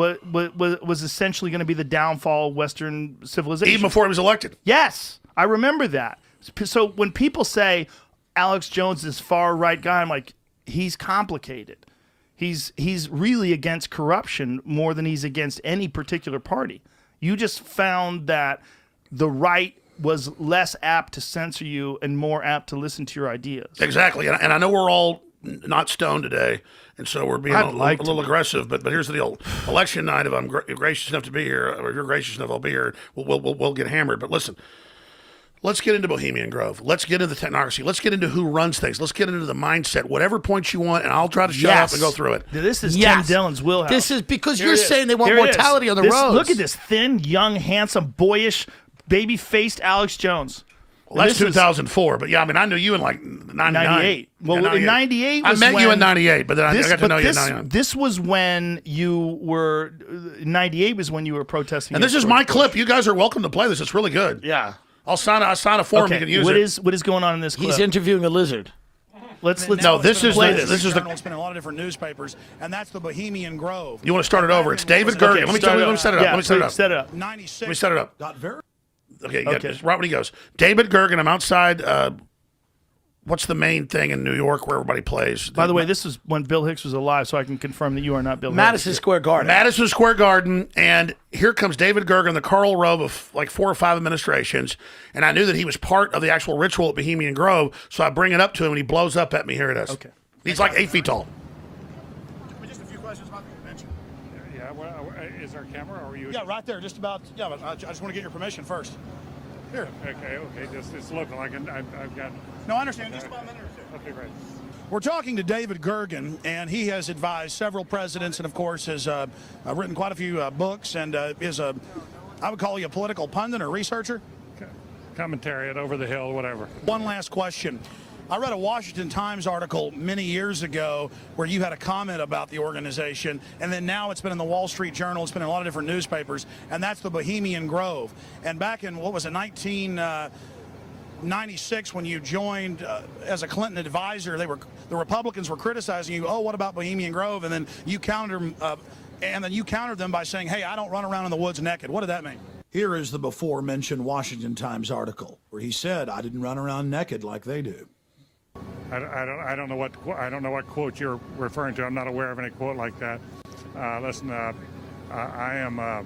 was essentially going to be the downfall of Western civilization. Even before he was elected. Yes, I remember that. So when people say Alex Jones is far right guy, I'm like, he's complicated. He's really against corruption more than he's against any particular party. You just found that the right was less apt to censor you and more apt to listen to your ideas. Exactly. And I know we're all not stoned today, and so we're being a little aggressive. But here's the deal: election night, if I'm gracious enough to be here, or if you're gracious enough, I'll be here. We'll get hammered. But listen, Let's get into Bohemian Grove. Let's get into the technocracy. Let's get into who runs things. Let's get into the mindset. Whatever points you want, and I'll try to shut up and go through it. This is Yes. Tim Dillon's wheelhouse. This is because Here you're it is. saying they want Here it is. mortality on the This- roads. Look at this thin, young, handsome, boyish, baby-faced Alex Jones. Well, that's This was 2004, but yeah, I mean, I knew you in like 99. 98. Well, in 98 I was met you when- in 98, but then I got to know you in this, 99. this was when you were 98 was when you were protesting. And this against is my George Bush. clip. You guys are welcome to play this. It's really good. Yeah. I'll sign a form. Okay, You can use what it. is what is going on in this clip? He's interviewing a lizard. let's No, this is play the- this is the- Journal. It's been in a lot of different newspapers, and that's the Bohemian Grove. You want to start it over? It's David Gergen. Let me set it up. Yeah, Let me set it please up. set it up. 96. Let me set it up. Got very. Okay, yeah, Okay. just right when he goes. David Gergen. I'm outside. What's the main thing in New York where everybody plays? By the way, this is when Bill Hicks was alive, so I can confirm that you are not Bill Madison Hicks. Square Garden. Madison Square Garden, and here comes David Gergen, the Karl Rove of like 4 or 5 administrations, and I knew that he was part of the actual ritual at Bohemian Grove, so I bring it up to him, and he blows up at me. Here it is. Okay. He's like 8 feet tall. Just a few questions about the convention. Yeah, well, is there a camera or are you? Yeah, right there. Just about. Yeah, but I just want to get your permission first. Here. Okay, just it's local. I've got. No, I understand. Just about a minute or two. Okay, right. We're talking to David Gergen, and he has advised several presidents, and of course has written quite a few books, and is a, I would call you a political pundit or researcher. Commentary at Over the Hill, whatever. One last question. I read a Washington Times article many years ago where you had a comment about the organization, and then now it's been in the Wall Street Journal, it's been in a lot of different newspapers, and that's the Bohemian Grove. And back in, what was it, 1996, when you joined as a Clinton advisor, the Republicans were criticizing you, oh, what about Bohemian Grove? And then you countered them by saying, hey, I don't run around in the woods naked. What did that mean? Here is the before-mentioned Washington Times article where he said, "I didn't run around naked like they do." I don't know what quote you're referring to. I'm not aware of any quote like that. Listen, I am a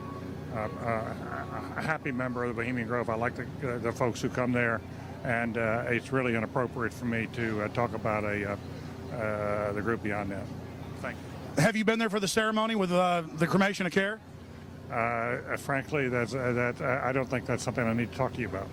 happy member of the Bohemian Grove. I like the folks who come there, and it's really inappropriate for me to talk about the group beyond that. Thank you. Have you been there for the ceremony with the cremation of care? Frankly, I don't think that's something I need to talk to you about.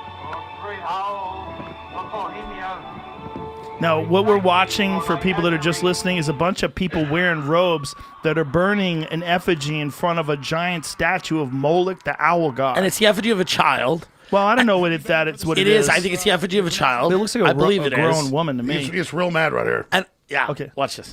Now, what we're watching for people that are just listening is a bunch of people wearing robes that are burning an effigy in front of a giant statue of Moloch, the owl god. And it's the effigy of a child. Well, I don't know what it's what It is. I think it's the effigy of a child. it looks like I believe it grown is. woman to me. He's real mad right here. And yeah. Okay. Watch this.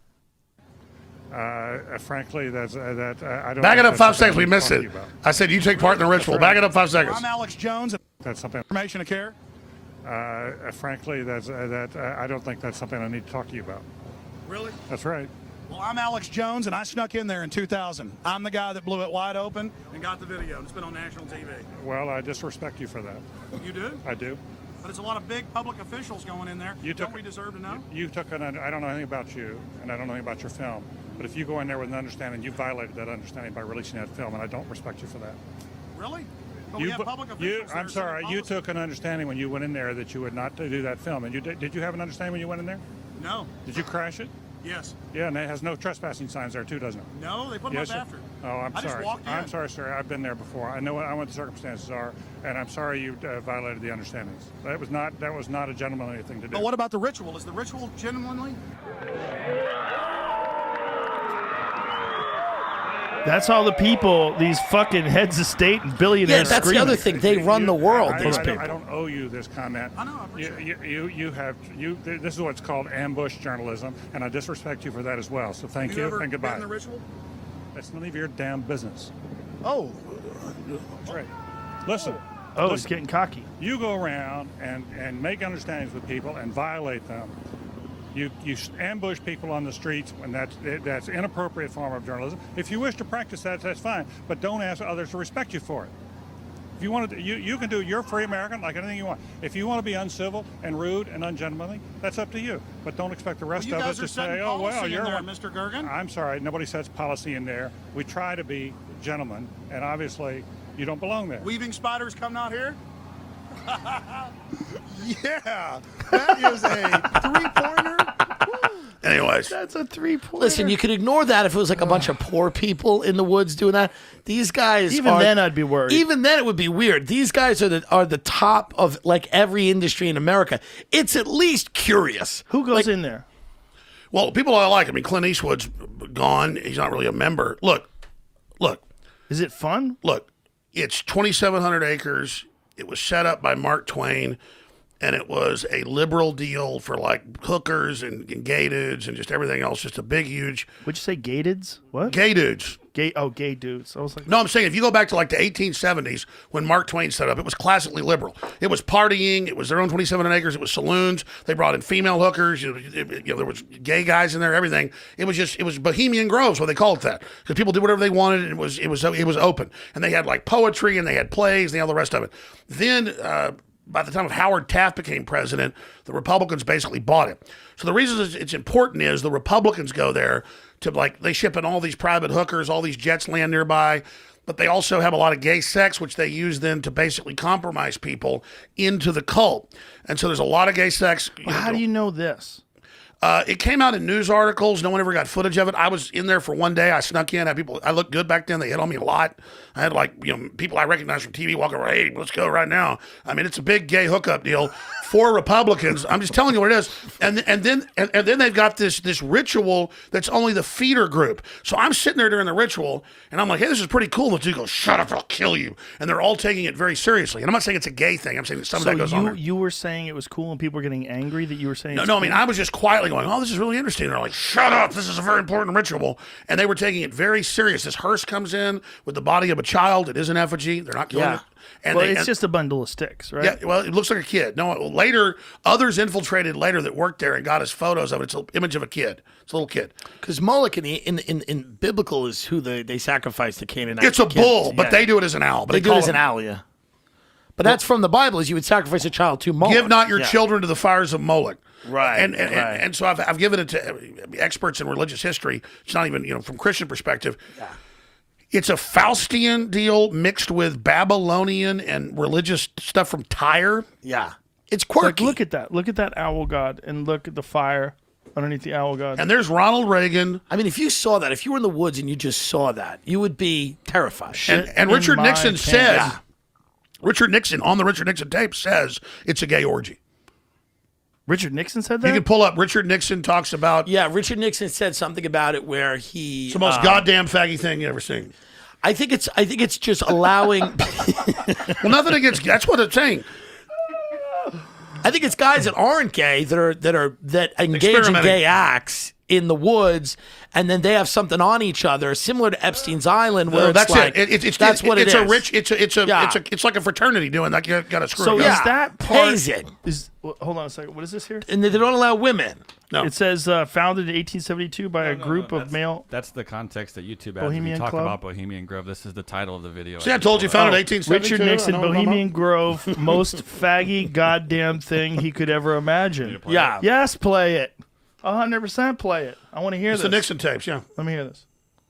Frankly, I don't. Back it think up that's 5 something seconds. We I need to missed talk it. to you about. I said you take part in the ritual. Back it up 5 seconds. I'm Alex Jones, That's something. cremation of care. Frankly, I don't think that's something I need to talk to you about. Really? That's right. Well, I'm Alex Jones, and I snuck in there in 2000. I'm the guy that blew it wide open and got the video, and it's been on national TV. Well, I disrespect you for that. You do? I do. But it's a lot of big public officials going in there. Don't we deserve to know? You took I don't know anything about you, and I don't know anything about your film. But if you go in there with an understanding, you violated that understanding by releasing that film, and I don't respect you for that. Really? But we have public officials. I'm sorry. You took an understanding when you went in there that you would not do that film, and did you have an understanding when you went in there? No. Did you crash it? Yes. Yeah, and it has no trespassing signs there too, doesn't it? No, they put them Yes, up sir. after. Oh, I'm I sorry. just walked in. I'm sorry, sir. I've been there before. I know what the circumstances are, and I'm sorry you violated the understandings. That was not a gentlemanly thing to do. But what about the ritual? Is the ritual genuinely? That's all the people, these fucking heads of state and billionaires. Yeah, that's the screaming. other thing. They run the world. These I people. don't owe you this comment. I know, I appreciate This is what's called ambush journalism, and I disrespect you for that as well. So thank you, ever and been goodbye. in the ritual? That's none of your damn business. Oh, That's right. Listen. Oh, he's listen. getting cocky. You go around and make understandings with people and violate them. You ambush people on the streets, and that's inappropriate form of journalism. If you wish to practice that, that's fine, but don't ask others to respect you for it. If you want to, you can do. You're a free American, like anything you want. If you want to be uncivil and rude and ungentlemanly, that's up to you. But don't expect the rest you of guys us are to setting say, "Oh well, policy you're in there, one." Mr. Gergen. I'm sorry, nobody sets policy in there. We try to be gentlemen, and obviously, you don't belong there. Weaving spiders come out here? Yeah, that is a three-pointer. Anyways, That's a 3-pointer. Listen, you could ignore that if it was like a bunch of poor people in the woods doing that. These guys, Even then I'd be worried. Even then, it would be weird. These guys are the top of like every industry in America. It's at least curious. Who goes in there? well, people I like. I mean, Clint Eastwood's gone. He's not really a member. Look. Is it fun? Look, it's 2,700 acres. It was set up by Mark Twain, and it was a liberal deal for like hookers and gay dudes and just everything else. Just a big, huge Would you say gateds? What? gay dudes. Gay dudes. I was like, No, I'm saying if you go back to like the 1870s when Mark Twain set up, it was classically liberal. It was partying. It was their own 2,700 acres. It was saloons. They brought in female hookers. There was gay guys in there. Everything. It was Bohemian Groves, what they called it that, because people did whatever they wanted. And it was open, and they had like poetry and they had plays and they had all the rest of it. Then. By the time of Howard Taft became president, the Republicans basically bought it. So the reason it's important is the Republicans go there to they ship in all these private hookers, all these jets land nearby, but they also have a lot of gay sex, which they use then to basically compromise people into the cult. And so there's a lot of gay sex. how do you know this? It came out in news articles. No one ever got footage of it. I was in there for one day. I snuck in. I looked good back then. They hit on me a lot. I had people I recognized from TV walking around. Hey, let's go right now. I mean, it's a big gay hookup deal for Republicans. I'm just telling you what it is. And then they've got this ritual that's only the feeder group. So I'm sitting there during the ritual, and I'm like, hey, this is pretty cool. And the dude goes, shut up, I'll kill you. And they're all taking it very seriously. And I'm not saying it's a gay thing. I'm saying that some of that goes on there. You were saying it was cool and people were getting angry that you were saying No, I mean, I was just quietly going, oh, this is really interesting. And they're like, shut up. This is a very important ritual. And they were taking it very serious. This hearse comes in with the body of a child. It is an effigy. They're not killing it. And it's just a bundle of sticks, right? Yeah, well, it looks like a kid. No, later, others infiltrated later that worked there and got us photos of it. It's an image of a kid. It's a little kid. Because Moloch in biblical is who they sacrifice the Canaanite. It's a bull, kids. but they do it as an owl. But They do it as an owl, yeah. But that's from the Bible, is you would sacrifice a child to Moloch. Give not your children to the fires of Moloch. Right, And so I've given it to experts in religious history. It's not even, from Christian perspective. Yeah. It's a Faustian deal mixed with Babylonian and religious stuff from Tyre. Yeah. It's quirky. Look at that. Look at that owl god and look at the fire underneath the owl god. And there's Ronald Reagan. I mean, if you saw that, if you were in the woods and you just saw that, you would be terrified. And Richard Nixon said, Richard Nixon, on the Richard Nixon tape, says it's a gay orgy. Richard Nixon said that? You can pull up. Richard Nixon talks about. Yeah, Richard Nixon said something about it where he. It's the most goddamn faggy thing you ever seen. I think it's just allowing. Well, nothing against. That's what it's saying. I think it's guys that aren't gay that engage in gay acts in the woods, and then they have something on each other, similar to Epstein's Island, where that's like, it. That's what it is. It's like a fraternity doing that. You got to screw. So it is up. that part? hazing? Hold on a second. What is this here? And they don't allow women. No. It says founded in 1872 by a group of male. That's the context that YouTube adds. Bohemian When you talk Club? about Bohemian Grove. This is the title of the video. See, I told you, founded 1872. Richard Nixon, I know what I'm Bohemian Grove, most faggy goddamn thing he could ever imagine. Yeah. Yes, play it. 100% play it. I want to hear It's this. the Nixon tapes, yeah. Let me hear this.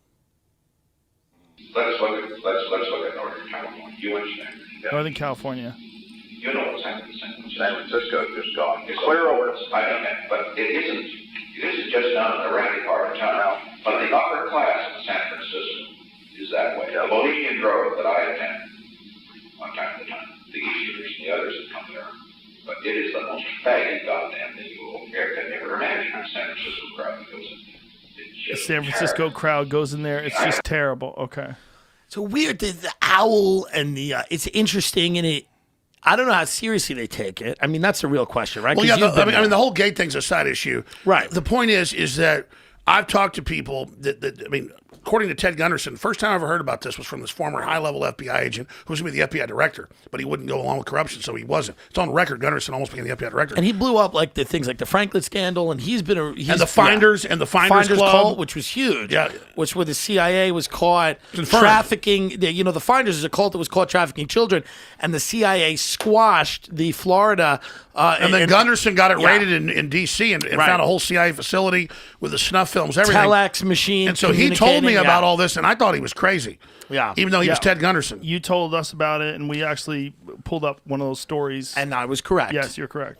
Let's look at Northern California. You understand? Northern California. You know what's happening in San Francisco. Just gone. It's clear over. I know that, but it isn't just down in the randy part of town. But the upper class in San Francisco is that way. The Bohemian Grove that I attend, one time to time, the Easterners and the others that come there. But it is the most faggy goddamn thing you will ever imagine. The San Francisco crowd goes in. The San Francisco crowd goes in there. It's just terrible. Okay. So weird. The owl and the it's interesting, and I don't know how seriously they take it. I mean, that's the real question, right? Well, yeah. I mean, the whole gay thing's a side issue, right? The point is that I've talked to people that I mean, according to Ted Gunderson, the first time I ever heard about this was from this former high-level FBI agent who was going to be the FBI director, but he wouldn't go along with corruption, so he wasn't. It's on record. Gunderson almost became the FBI director, and he blew up like the things like the Franklin scandal, and he's and the Finders and the Finders Club, cult, which was huge. Yeah, which where the CIA was caught trafficking. The Finders is a cult that was caught trafficking children, and the CIA squashed the Florida. And then Gunderson got it raided in D.C. and found a whole CIA facility with the snuff films, everything. Telex machine. And so he told me about all this, and I thought he was crazy. Yeah. Even though he was Ted Gunderson. You told us about it, and we actually pulled up one of those stories. And I was correct. Yes, you're correct. Yes.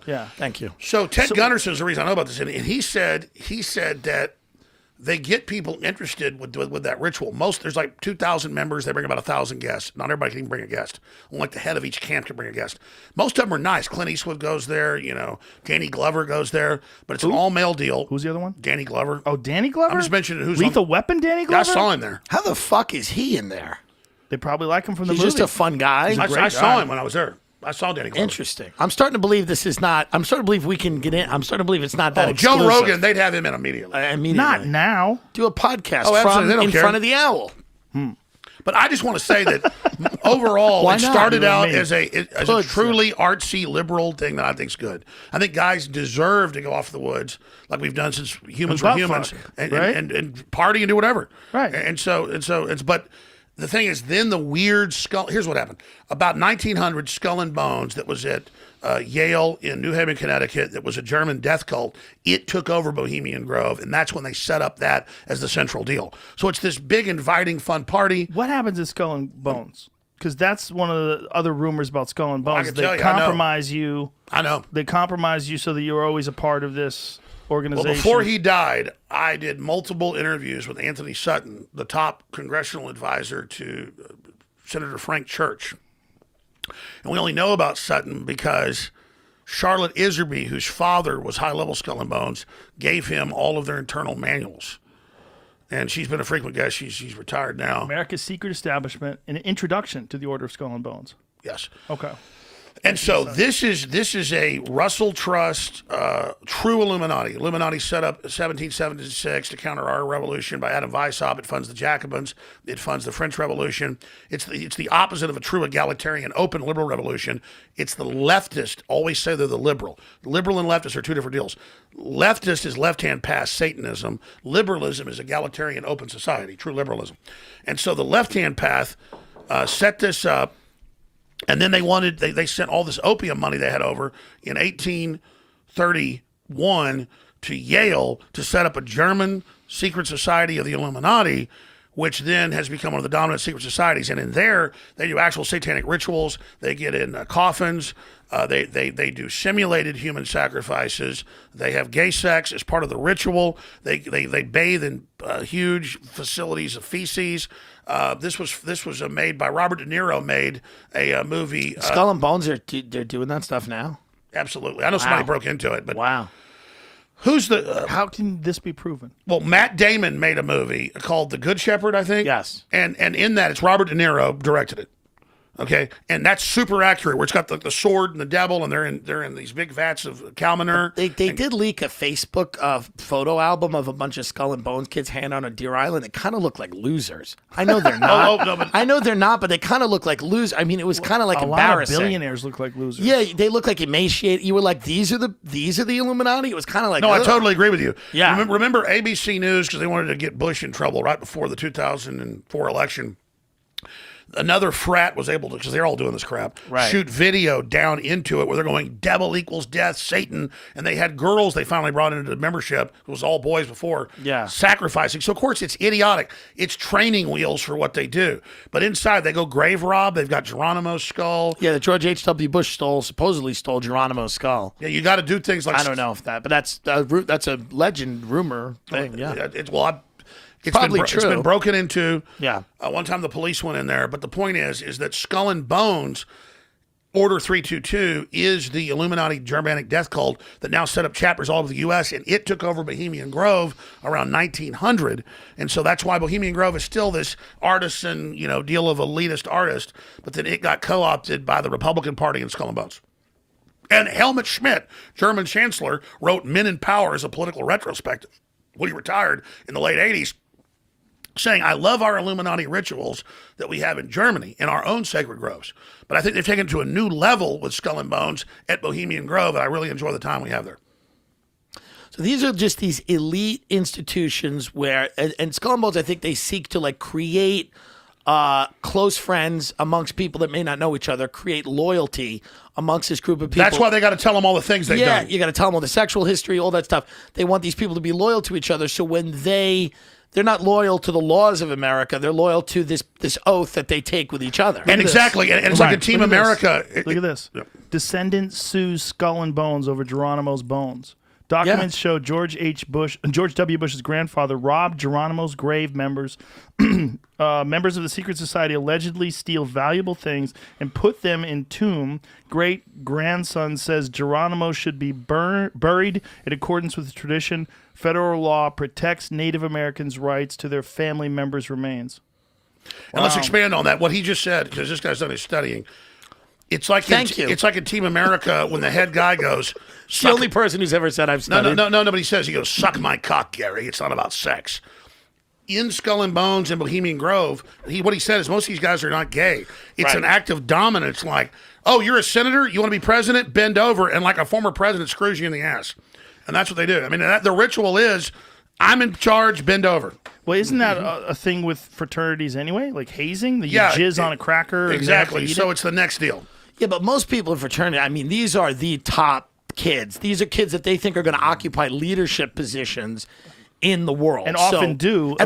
Yeah. Thank you. So Ted Gunderson is the reason I know about this, and he said that they get people interested with that ritual. There's like 2,000 members. They bring about 1,000 guests. Not everybody can even bring a guest. Only like the head of each camp can bring a guest. Most of them are nice. Clint Eastwood goes there. Danny Glover goes there. But it's an all-male deal. Who's the other one? Danny Glover. Oh, Danny Glover? I'm just mentioning who's Lethal Weapon Danny Glover? I saw him there. How the fuck is he in there? They probably like him from the He's movie. just a fun guy. I saw him when I was there. I saw Danny Glover. Interesting. I'm starting to believe this is not. I'm starting to believe we can get in. I'm starting to believe it's not that. Joe exclusive. Rogan, they'd have him in immediately. Immediately. Not now. Do a podcast Oh, absolutely. from They don't in care. front of the owl. But I just want to say that overall, Why it not? started You and out me. as a truly artsy liberal thing that I think's good. I think guys deserve to go off the woods like we've done since humans were butt humans, fuck, and, right? and party and do whatever. Right. And so it's but. The thing is, then the weird skull. Here's what happened: about 1900, Skull and Bones, that was at Yale in New Haven, Connecticut, that was a German death cult. It took over Bohemian Grove, and that's when they set up that as the central deal. So it's this big, inviting, fun party. What happens at Skull and Bones? Because that's one of the other rumors about Skull and I Bones. can They tell you, I know. compromise you. I know. They compromise you so that you're always a part of this organization. Well, before he died, I did multiple interviews with Anthony Sutton, the top congressional advisor to Senator Frank Church. And we only know about Sutton because Charlotte Iserby, whose father was high-level Skull and Bones, gave him all of their internal manuals. And she's been a frequent guest. She's retired now. America's Secret Establishment, an introduction to the Order of Skull and Bones. Yes. Okay. And so this is a Russell Trust true Illuminati. Illuminati set up in 1776 to counter our revolution by Adam Weishaupt. It funds the Jacobins. It funds the French Revolution. It's the opposite of a true egalitarian, open liberal revolution. It's the leftist. Always say they're the liberal. Liberal and leftist are two different deals. Leftist is left-hand path Satanism. Liberalism is egalitarian, open society, true liberalism. And so the left-hand path set this up. And then they sent all this opium money they had over in 1831 to Yale to set up a German secret society of the Illuminati, which then has become one of the dominant secret societies. And in there, they do actual satanic rituals. They get in coffins. They do simulated human sacrifices. They have gay sex as part of the ritual. They bathe in huge facilities of feces. This was made by Robert De Niro. Made a movie. Skull and Bones they're doing that stuff now. Absolutely, I know somebody broke into it, but Wow. who's the? How can this be proven? Well, Matt Damon made a movie called The Good Shepherd, I think. Yes. And in that, it's Robert De Niro directed it. Okay, and that's super accurate. Where it's got the sword and the devil, and they're in these big vats of cow manure. They did leak a Facebook photo album of a bunch of Skull and Bones kids hanging out on Deer Island. They kind of look like losers. I know they're not. no, but- I know they're not, but they kind of look like losers. I mean, it was kind of like A lot of embarrassing. billionaires look like losers. Yeah, they look like emaciated. You were like, these are the Illuminati. It was kind of like No, I ugh. totally agree with you. Yeah. Remember ABC News, because they wanted to get Bush in trouble right before the 2004 election. Another frat was able to, because they're all doing this crap, Right. shoot video down into it where they're going, devil equals death, Satan. And they had girls they finally brought into the membership. It was all boys before. Yeah. Sacrificing. So, of course, it's idiotic. It's training wheels for what they do. But inside, they go grave rob. They've got Geronimo's skull. Yeah, the George H.W. Bush supposedly stole Geronimo's skull. Yeah, you got to do things like I don't know if that, but that's a legend, rumor thing. Yeah. It's probably It's true. been broken into. Yeah. One time the police went in there, but the point is that Skull and Bones, Order 322, is the Illuminati Germanic death cult that now set up chapters all over the U.S., and it took over Bohemian Grove around 1900. And so that's why Bohemian Grove is still this artisan, deal of elitist artist, but then it got co-opted by the Republican Party and Skull and Bones. And Helmut Schmidt, German chancellor, wrote Men in Power as a political retrospective when he retired in the late 80s, saying, I love our Illuminati rituals that we have in Germany in our own sacred groves. But I think they've taken it to a new level with Skull and Bones at Bohemian Grove, and I really enjoy the time we have there. So these are just these elite institutions where, and Skull and Bones, I think they seek to create close friends amongst people that may not know each other, create loyalty amongst this group of people. That's why they got to tell them all the things they've done. You got to tell them all the sexual history, all that stuff. They want these people to be loyal to each other. So when they they're not loyal to the laws of America. They're loyal to this oath that they take with each other. And exactly, and it's like a Team Look at America. this. Look at this. Descendant sues Skull and Bones over Geronimo's bones. Documents show George W. Bush's grandfather robbed Geronimo's grave. Members of the secret society allegedly steal valuable things and put them in tomb. Great grandson says Geronimo should be buried in accordance with tradition. Federal law protects Native Americans' rights to their family members' remains. And let's expand on that. What he just said, because this guy's done his studying. It's like it's like in Team America when the head guy goes. He's the only person who's ever said I've studied. No. But he says, he goes, suck my cock, Gary. It's not about sex. In Skull and Bones and Bohemian Grove, what he said is most of these guys are not gay. It's an act of dominance. Like, oh, you're a senator, you want to be president, bend over, and like a former president screws you in the ass. And that's what they do. I mean, the ritual is, I'm in charge, bend over. Well, isn't that a thing with fraternities anyway? Like hazing? You jizz on a cracker? Exactly. So it's the next deal. Yeah, but most people in fraternity, I mean, these are the top kids. These are kids that they think are going to occupy leadership positions in the world. And often do.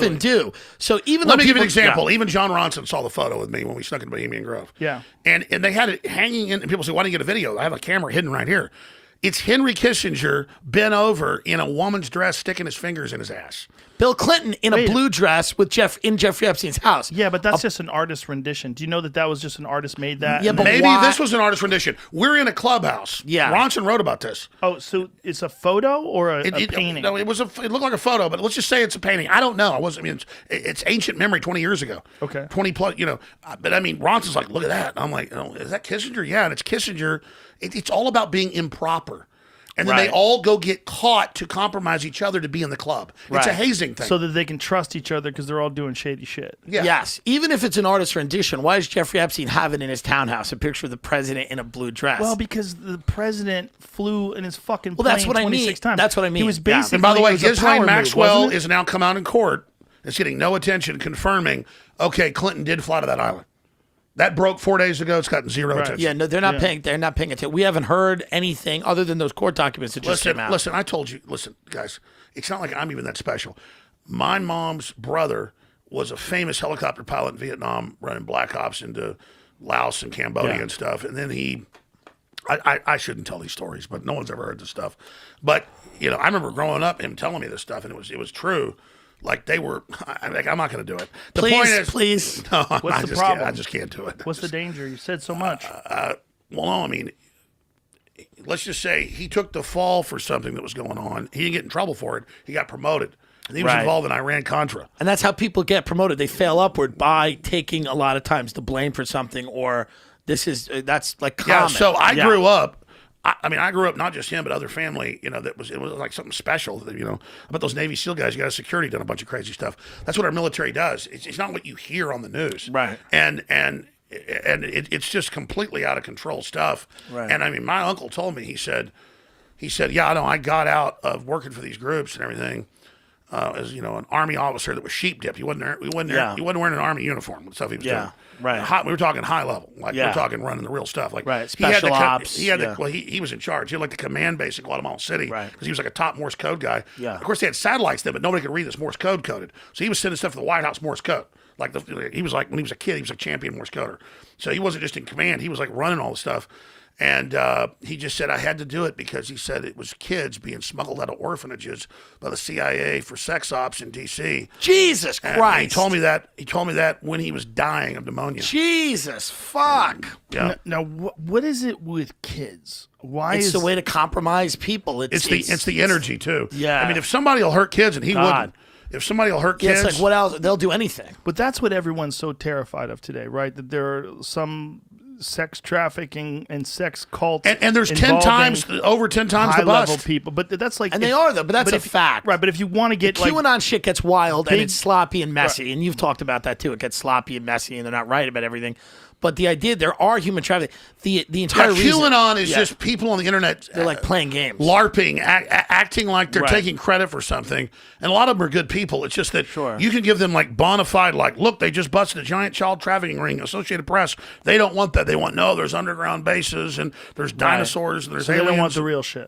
So even Let me give you an example. Even John Ronson saw the photo with me when we snuck into Bohemian Grove. Yeah. And they had it hanging in, and people say, why didn't you get a video? I have a camera hidden right here. It's Henry Kissinger bent over in a woman's dress, sticking his fingers in his ass. Bill Clinton in a blue dress with Jeffrey Epstein's house. Yeah, but that's just an artist rendition. Do you know that was just an artist made that? Yeah, but maybe why? This was an artist rendition. We're in a clubhouse. Yeah. Ronson wrote about this. Oh, so it's a photo or a painting? No, it looked like a photo, but let's just say it's a painting. I don't know. It's ancient memory 20 years ago. Okay. 20 plus, But I mean, Ronson's like, look at that. I'm like, is that Kissinger? Yeah, and it's Kissinger. It's all about being improper. And then they all go get caught to compromise each other to be in the club. It's a hazing thing. So that they can trust each other because they're all doing shady shit. Yeah. Yes. Even if it's an artist rendition, why does Jeffrey Epstein have it in his townhouse, a picture of the president in a blue dress? Well, because the president flew in his fucking plane that's what I mean. 26 times. That's what I mean. He was Yeah. basically. And by the way, it was a Ghislaine power Maxwell move, is now come out in court. It's getting no attention, confirming, okay, Clinton did fly to that island. That broke 4 days ago. It's gotten zero attention. Yeah, no, they're not paying. They're not paying attention. We haven't heard anything other than those court documents that just came out. Listen, I told you. Listen, guys, it's not like I'm even that special. My mom's brother was a famous helicopter pilot in Vietnam, running Black Ops into Laos and Cambodia and stuff. And then I shouldn't tell these stories, but no one's ever heard this stuff. But I remember growing up, him telling me this stuff, and it was true. Like they were, I'm not going to do it. The point is, please. No, What's the problem? I just can't do it. What's the danger? You said so much. Well, no, I mean, let's just say he took the fall for something that was going on. He didn't get in trouble for it. He got promoted. And he was involved in Iran-Contra. And that's how people get promoted. They fail upward by taking a lot of times the blame for something, or that's like common. Yeah, so I grew up. I grew up, not just him, but other family, it was like something special, about those Navy SEAL guys. You got a security done a bunch of crazy stuff. That's what our military does. It's not what you hear on the news. Right. And it's just completely out of control stuff. Right. And I mean, my uncle told me, he said, yeah, I know, I got out of working for these groups and everything. As an army officer that was sheep dipped. He wasn't wearing an army uniform with stuff he was doing. Right. We were talking high level, we're talking running the real stuff. Like special ops. He was in charge. He had like the command base in Guatemala City because he was like a top Morse code guy. Yeah. Of course, they had satellites then, but nobody could read this Morse code coded. So he was sending stuff to the White House Morse code. He was like when he was a kid, he was a champion Morse coder. So he wasn't just in command; he was like running all the stuff. And he just said, I had to do it because he said it was kids being smuggled out of orphanages by the CIA for sex ops in D.C. Jesus Christ. And he told me that when he was dying of pneumonia. Jesus, fuck. Yeah. Now, what is it with kids? Why It's is the way to compromise people. It's the energy, too. Yeah. I mean, if somebody will hurt kids, and he wouldn't. If somebody will hurt kids. It's like, what else? They'll do anything. But that's what everyone's so terrified of today, right? That there are some sex trafficking and sex cults, and there's over 10 times the bust. High-level people, but that's like, and they are though. But that's a fact, right? But if you want to get the QAnon shit gets wild and big- it's sloppy and messy, and you've talked about that too. It gets sloppy and messy, and they're not right about everything. But the idea there are human trafficking. The entire reason QAnon is just people on the internet. They're like playing games, LARPing, acting like they're taking credit for something. And a lot of them are good people. It's just that you can give them like bona fide, like, look, they just busted a giant child trafficking ring. Associated Press, they don't want that. They want there's underground bases and there's dinosaurs and there's aliens. They don't want the real shit.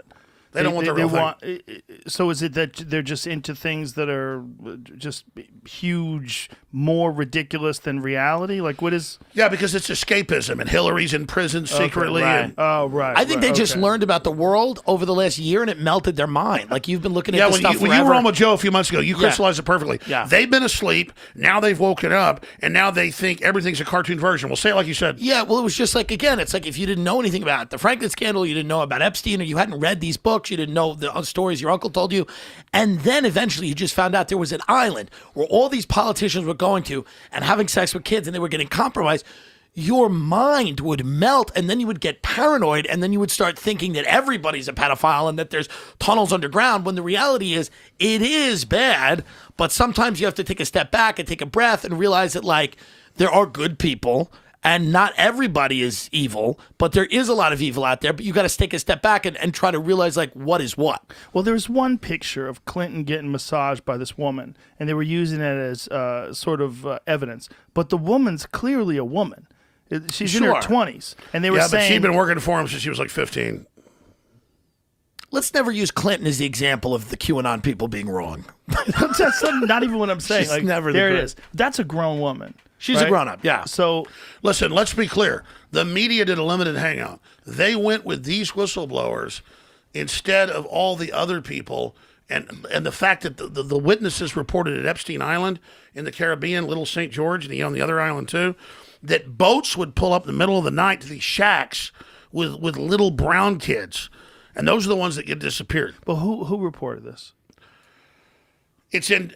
They don't want the real thing. So is it that they're just into things that are just huge, more ridiculous than reality? Like what is? Yeah, because it's escapism, and Hillary's in prison secretly. Okay, right. And, Right. I think they just okay. learned about the world over the last year, and it melted their mind. Like you've been looking at yeah, this stuff when you were forever. on with Joe a few months ago, you crystallized it perfectly. Yeah. They've been asleep. Now they've woken up, and now they think everything's a cartoon version. We'll say it like you said. Yeah, well, it was just like, again, it's like if you didn't know anything about the Franklin scandal, you didn't know about Epstein, or you hadn't read these books, you didn't know the stories your uncle told you. And then eventually you just found out there was an island where all these politicians were going to and having sex with kids and they were getting compromised. Your mind would melt, and then you would get paranoid, and then you would start thinking that everybody's a pedophile and that there's tunnels underground, when the reality is it is bad, but sometimes you have to take a step back and take a breath and realize that, like, there are good people, and not everybody is evil, but there is a lot of evil out there, but you got to take a step back and try to realize, like, what is what. Well, there's one picture of Clinton getting massaged by this woman, and they were using it as sort of evidence, but the woman's clearly a woman. She's in her 20s, and they were But saying she'd been working for him since she was like 15. Let's never use Clinton as the example of the QAnon people being wrong. That's not even what I'm saying. She's Like, never there the it is. That's a grown woman. She's right? a grown-up, yeah. So Listen, let's be clear. The media did a limited hangout. They went with these whistleblowers instead of all the other people. And the fact that the witnesses reported at Epstein Island in the Caribbean, Little St. George, and on the other island too, that boats would pull up in the middle of the night to these shacks with little brown kids. And those are the ones that get disappeared. But who reported this? It's in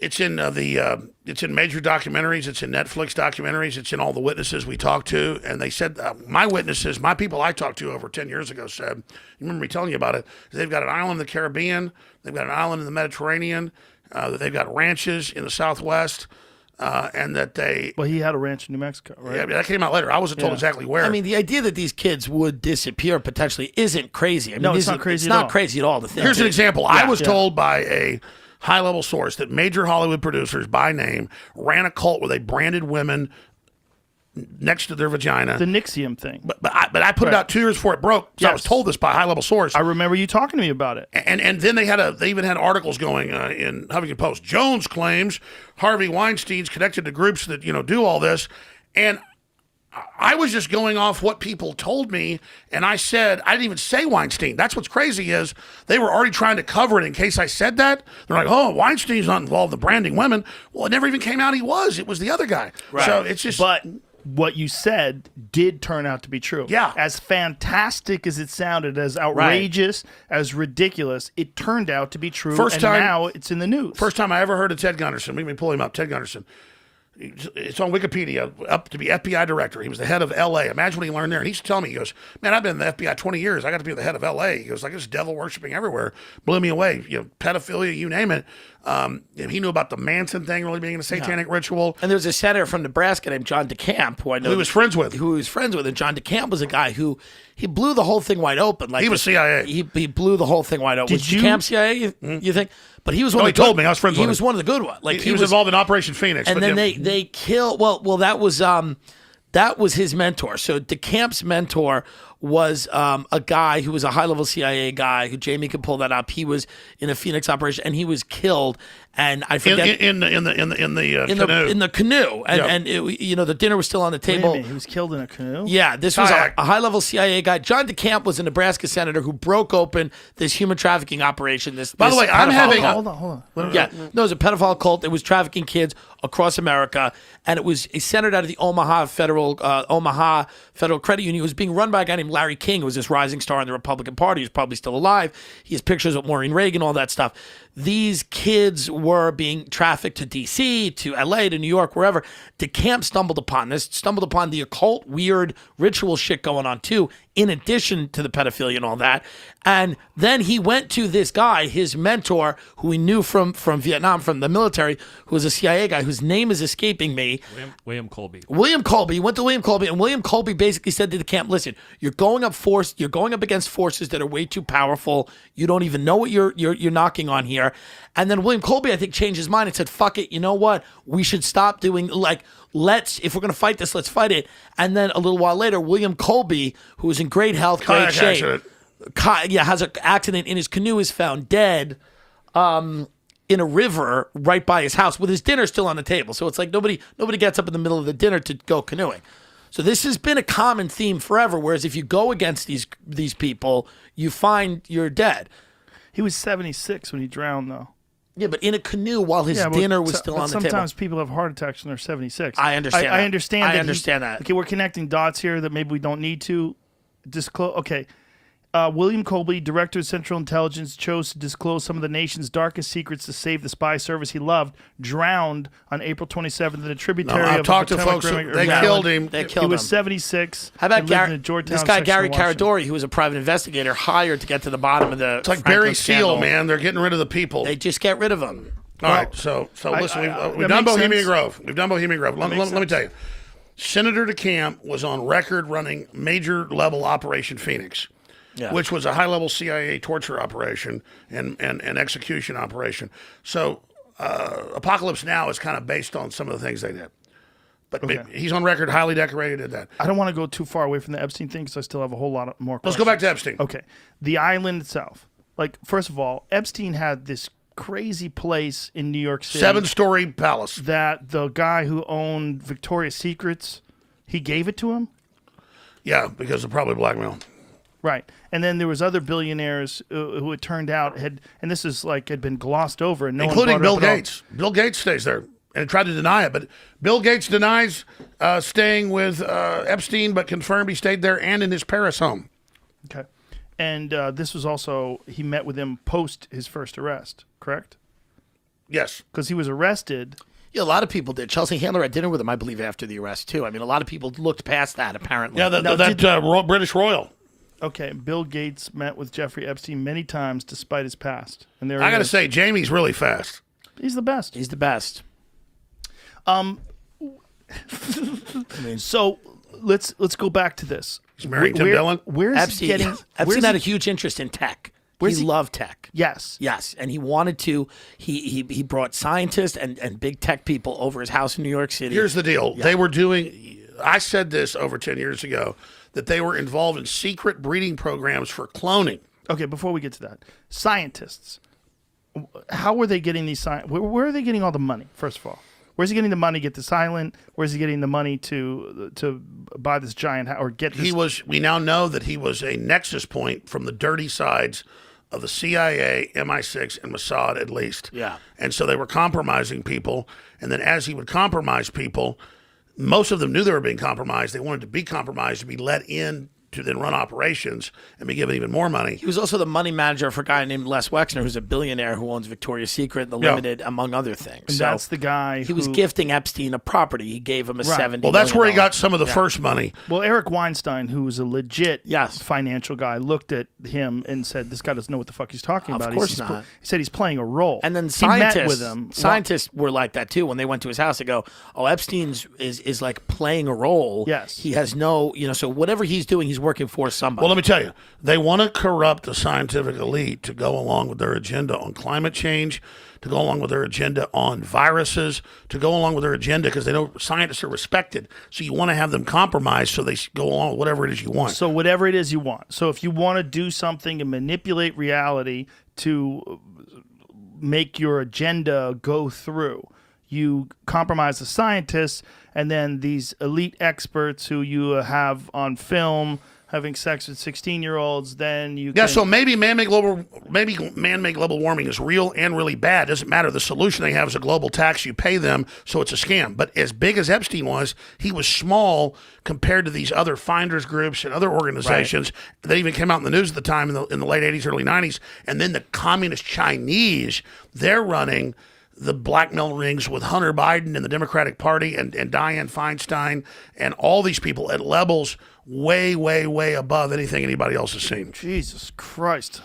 major documentaries. It's in Netflix documentaries. It's in all the witnesses we talked to. And they said, my witnesses, my people I talked to over 10 years ago said, you remember me telling you about it, they've got an island in the Caribbean. They've got an island in the Mediterranean. They've got ranches in the Southwest. And that they... Well, he had a ranch in New Mexico, right? Yeah, that came out later. I wasn't told exactly where. I mean, the idea that these kids would disappear potentially isn't crazy. I mean, No, it's not crazy It's at not all. crazy at all. To think. Here's an example. I was Yeah. told by a high-level source that major Hollywood producers, by name, ran a cult where they branded women next to their vagina. The Nixium thing. But I put it out 2 years before it broke. So I was Yes. told this by a high-level source. I remember you talking to me about it. And then they even had articles going in Huffington Post. Jones claims Harvey Weinstein's connected to groups that do all this, and I was just going off what people told me, and I said I didn't even say Weinstein. That's what's crazy is they were already trying to cover it in case I said that. They're like, "Oh, Weinstein's not involved in branding women." Well, it never even came out he was. It was the other guy. Right. So it's just. But what you said did turn out to be true. Yeah. As fantastic as it sounded, as outrageous, as ridiculous, it turned out to be true. First and time- now it's in the news. First time I ever heard of Ted Gunderson. Let me pull him up. Ted Gunderson. It's on Wikipedia, up to be FBI director. He was the head of L.A. Imagine what he learned there. And he used to tell me, he goes, "Man, I've been in the FBI 20 years. I got to be the head of L.A." He goes, like, this devil worshiping everywhere. Blew me away. Pedophilia, you name it. He knew about the Manson thing really being a satanic ritual. And there's a senator from Nebraska named John DeCamp, who I know Who he was friends with. Who he was friends with, and John DeCamp was a guy who he blew the whole thing wide open. Like He was CIA. He blew the whole thing wide open. Did Was you- DeCamp CIA? You think? But he was one. No, of he the good- told me. I was friends He with was him. one of the good ones. Like He was involved in Operation Phoenix. And but then yeah. they kill. Well, that was his mentor. So DeCamp's mentor was a guy who was a high-level CIA guy. Who Jamie could pull that up. He was in a Phoenix operation, and he was killed. And I forget in the canoe. in the canoe, and Yeah. and it, the dinner was still on the Wait a table. minute, he was killed in a canoe? Yeah, this was Kayak. a high-level CIA guy. John DeCamp was a Nebraska senator who broke open this human trafficking operation. By the way, I'm pedophile having- cult. Hold on. What- Yeah, no, it was a pedophile cult. It was trafficking kids across America, and it was centered out of the Omaha Federal Credit Union. It was being run by a guy named Larry King, who was this rising star in the Republican Party. He's probably still alive. He has pictures of Maureen Reagan, all that stuff. These kids were being trafficked to D.C., to L.A., to New York, wherever. DeCamp stumbled upon the occult, weird ritual shit going on too, in addition to the pedophilia and all that. And then he went to this guy, his mentor, who he knew from Vietnam, from the military, who was a CIA guy, whose name is escaping me. William Colby. William Colby. He went to William Colby, and William Colby basically said to the camp, "Listen, you're going up against forces that are way too powerful. You don't even know what you're knocking on here." And then William Colby, I think, changed his mind and said, "Fuck it, you know what? We should stop doing if we're gonna fight this, let's fight it." And then a little while later, William Colby, who was in great health, great Kayak shape. accident. has an accident in his canoe, is found dead in a river right by his house with his dinner still on the table. So it's like nobody gets up in the middle of the dinner to go canoeing. So this has been a common theme forever. Whereas if you go against these people, you find you're dead. He was 76 when he drowned, though. Yeah, but in a canoe while his dinner was still on the table. Sometimes people have heart attacks when they're 76. I understand. I understand. I understand that. Okay, we're connecting dots here that maybe we don't need to disclose. Okay. William Colby, director of Central Intelligence, chose to disclose some of the nation's darkest secrets to save the spy service he loved, drowned on April 27th in a tributary I've of talked to Potomac folks. River. They killed him. They He killed him. was 76. How about and lived in the Georgetown this guy, section Gary of Washington. Caradori, who was a private investigator hired to get to the bottom of the It's like Franklin Barry scandal. Seal, man. They're getting rid of the people. They just get rid of him. All right, so listen, that we've done makes Bohemian sense. Grove. We've done Bohemian Grove. Let makes me tell you, Senator DeCamp was on record running major level Operation Phoenix, which was a high level CIA torture operation and execution operation. So Apocalypse Now is kind of based on some of the things they did. But he's on record, highly decorated at that. I don't want to go too far away from the Epstein thing because I still have a whole lot more Let's questions. go back to Epstein. Okay. The island itself. Like, first of all, Epstein had this crazy place in New York City. 7-story palace. That the guy who owned Victoria's Secrets, he gave it to him? Yeah, because of probably blackmail. Right. And then there was other billionaires who it turned out had been glossed over. And no including one Bill brought it up at all. Gates. Bill Gates stays there and tried to deny it. But Bill Gates denies staying with Epstein, but confirmed he stayed there and in his Paris home. Okay. And this was also, he met with him post his first arrest, correct? Yes. Because he was arrested. Yeah, a lot of people did. Chelsea Handler had dinner with him, I believe, after the arrest, too. I mean, a lot of people looked past that, apparently. Yeah, that British royal. Okay, Bill Gates met with Jeffrey Epstein many times despite his past. And there I got to say, Jamie's really fast. He's the best. He's the best. So let's go back to this. He's married Tim Dillon. Where's Epstein, he getting? Epstein where's had he- a huge interest in tech. Where's He he- loved tech. Yes. Yes, and he wanted to. He brought scientists and big tech people over his house in New York City. Here's the deal. They were doing, I said this over 10 years ago, that they were involved in secret breeding programs for cloning. Okay, before we get to that, scientists. How were they getting these where are they getting all the money? First of all, where's he getting the money to get this island? Where's he getting the money to buy this giant house or get this? We now know that he was a nexus point from the dirty sides of the CIA, MI6, and Mossad at least. Yeah. And so they were compromising people. And then as he would compromise people, most of them knew they were being compromised. They wanted to be compromised to be let in to then run operations and be given even more money. He was also the money manager for a guy named Les Wexner, who's a billionaire who owns Victoria's Secret, The Limited, among other things. And that's the guy He was who- gifting Epstein a property. He gave him a $70 Well, that's where he million got some of the first money. Well, Eric Weinstein, who was a legit financial guy, looked at him and said, "This guy doesn't know what the fuck he's talking about." Of course He's not. He said he's playing a role. And then He scientists, met with him. scientists were like that too. When they went to his house, they go, "Oh, Epstein's is like playing a role. Yes, he has no, so whatever he's doing, he's working for somebody." Well, let me tell you, they want to corrupt the scientific elite to go along with their agenda on climate change, to go along with their agenda on viruses, to go along with their agenda because they know scientists are respected. So you want to have them compromised so they go along with whatever it is you want. So whatever it is you want. So if you want to do something and manipulate reality to make your agenda go through, you compromise the scientists, and then these elite experts who you have on film having sex with 16-year-olds, then you Yeah, can... so maybe man-made global warming is real and really bad. Doesn't matter. The solution they have is a global tax. You pay them, so it's a scam. But as big as Epstein was, he was small compared to these other finders groups and other organizations that even came out in the news at the time in the late 80s, early 90s. And then the communist Chinese, they're running the blackmail rings with Hunter Biden and the Democratic Party and Dianne Feinstein and all these people at levels way, way, way above anything anybody else has seen. Jesus Christ.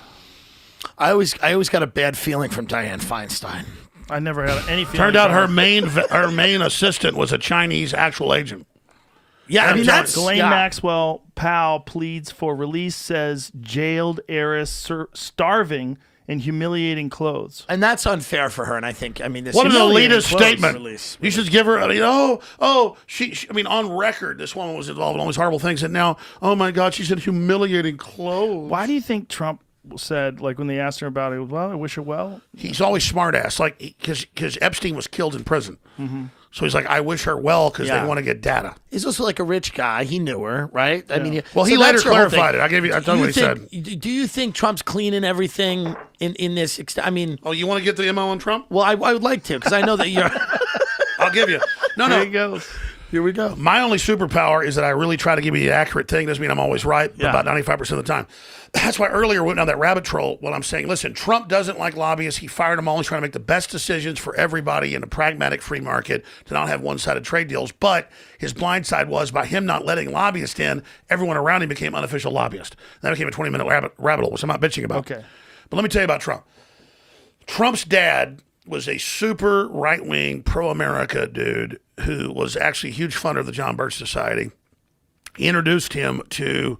I always got a bad feeling from Dianne Feinstein. I never had any feeling. Turned out her main assistant was a Chinese actual agent. Yeah, I mean, that's Ghislaine Maxwell Powell pleads for release, says jailed heiress starving in humiliating clothes. And that's unfair for her. And I think, I mean, this What an humiliating elitist clothes statement. Release. You should give her, she, I mean, on record, this woman was involved in all these horrible things. And now, oh my God, she's in humiliating clothes. Why do you think Trump said, like when they asked her about it, well, I wish her well? He's always smart ass, like, because Epstein was killed in prison. Mm-hmm. So he's like, I wish her well because they want to get data. He's also like a rich guy. He knew her, right? I mean, well, he later clarified it. I'll tell you what he said. Do you think Trump's cleaning everything in this? I mean, oh, you want to get the MO on Trump? Well, I would like to because I know that you're. I'll give you. No. There he goes. Here we go. My only superpower is that I really try to give you the accurate thing. Doesn't mean I'm always right, about 95% of the time. That's why earlier we went down that rabbit trail when I'm saying, listen, Trump doesn't like lobbyists. He fired them all. He's trying to make the best decisions for everybody in a pragmatic free market to not have one-sided trade deals. But his blind side was by him not letting lobbyists in, everyone around him became unofficial lobbyists. That became a 20-minute rabbit hole, which I'm not bitching about. Okay. But let me tell you about Trump. Trump's dad was a super right-wing, pro-America dude who was actually a huge funder of the John Birch Society. He introduced him to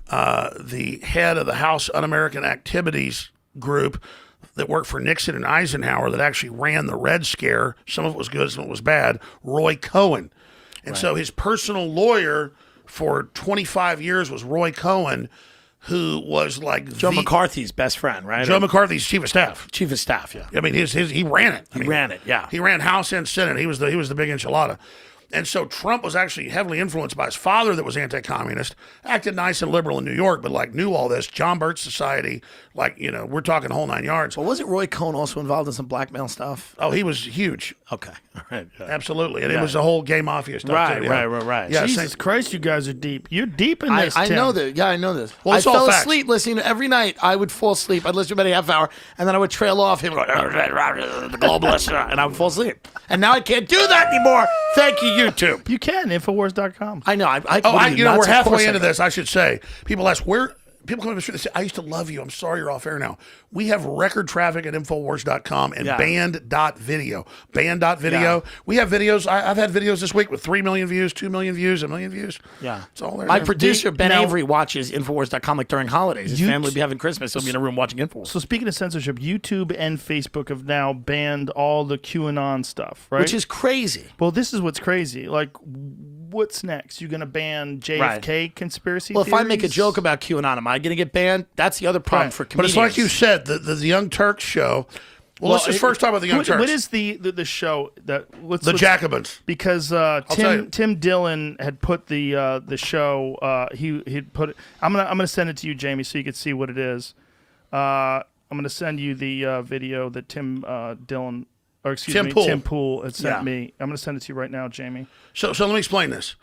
the head of the House Un-American Activities group that worked for Nixon and Eisenhower that actually ran the Red Scare. Some of it was good, some of it was bad. Roy Cohn. And so his personal lawyer for 25 years was Roy Cohn, who was like Joe McCarthy's best friend, right? Joe McCarthy's chief of staff. Chief of staff, yeah. I mean, he ran it. He ran it, yeah. He ran House and Senate. He was the big enchilada. And so Trump was actually heavily influenced by his father that was anti-communist, acted nice and liberal in New York, but like knew all this. John Birch Society, like, you know, we're talking whole 9 yards. Well, wasn't Roy Cohn also involved in some blackmail stuff? Oh, he was huge. Okay. All right. Yeah. Absolutely. And it was the whole gay mafia stuff. Right, too. Yeah. right. Yeah, Jesus Christ, you guys are deep. You're deep in this, I Tim. know that. Yeah, I know this. Well, I it's all fell facts. asleep listening to every night. I would fall asleep. I'd listen to about a half hour, and then I would trail off him going, the globalist, and I would fall asleep. And now I can't do that anymore. Thank you, YouTube. You can, Infowars.com. I know. We're halfway into this. I should say. People ask where. People come up the street and say, I used to love you. I'm sorry you're off air now. We have record traffic at Infowars.com and band.video. Band.video. Yeah. We have videos. I've had videos this week with 3 million views, 2 million views, 1 million views. Yeah. It's all there. My man. producer, Ben Now- Avery, watches Infowars.com like during holidays. His You- family would be having Christmas. He'll be in a room watching Infowars. So speaking of censorship, YouTube and Facebook have now banned all the QAnon stuff, right? Which is crazy. Well, this is what's crazy. Like, what's next? You're going to ban JFK conspiracy Well, if I make a theories? joke about QAnon, am I going to get banned? That's the other problem Right. for But comedians. it's like you said, the Young Turks show. Well, let's just first talk about the Young Turks. What is the show that the Jacobins. Because tell you. Tim Dillon had put the show he'd put it. I'm gonna send it to you, Jamie, so you can see what it is. I'm gonna send you the video that Tim Dillon, or excuse Tim me, Pool. Tim Pool had sent Yeah. me. I'm gonna send it to you right now, Jamie. So let me explain this.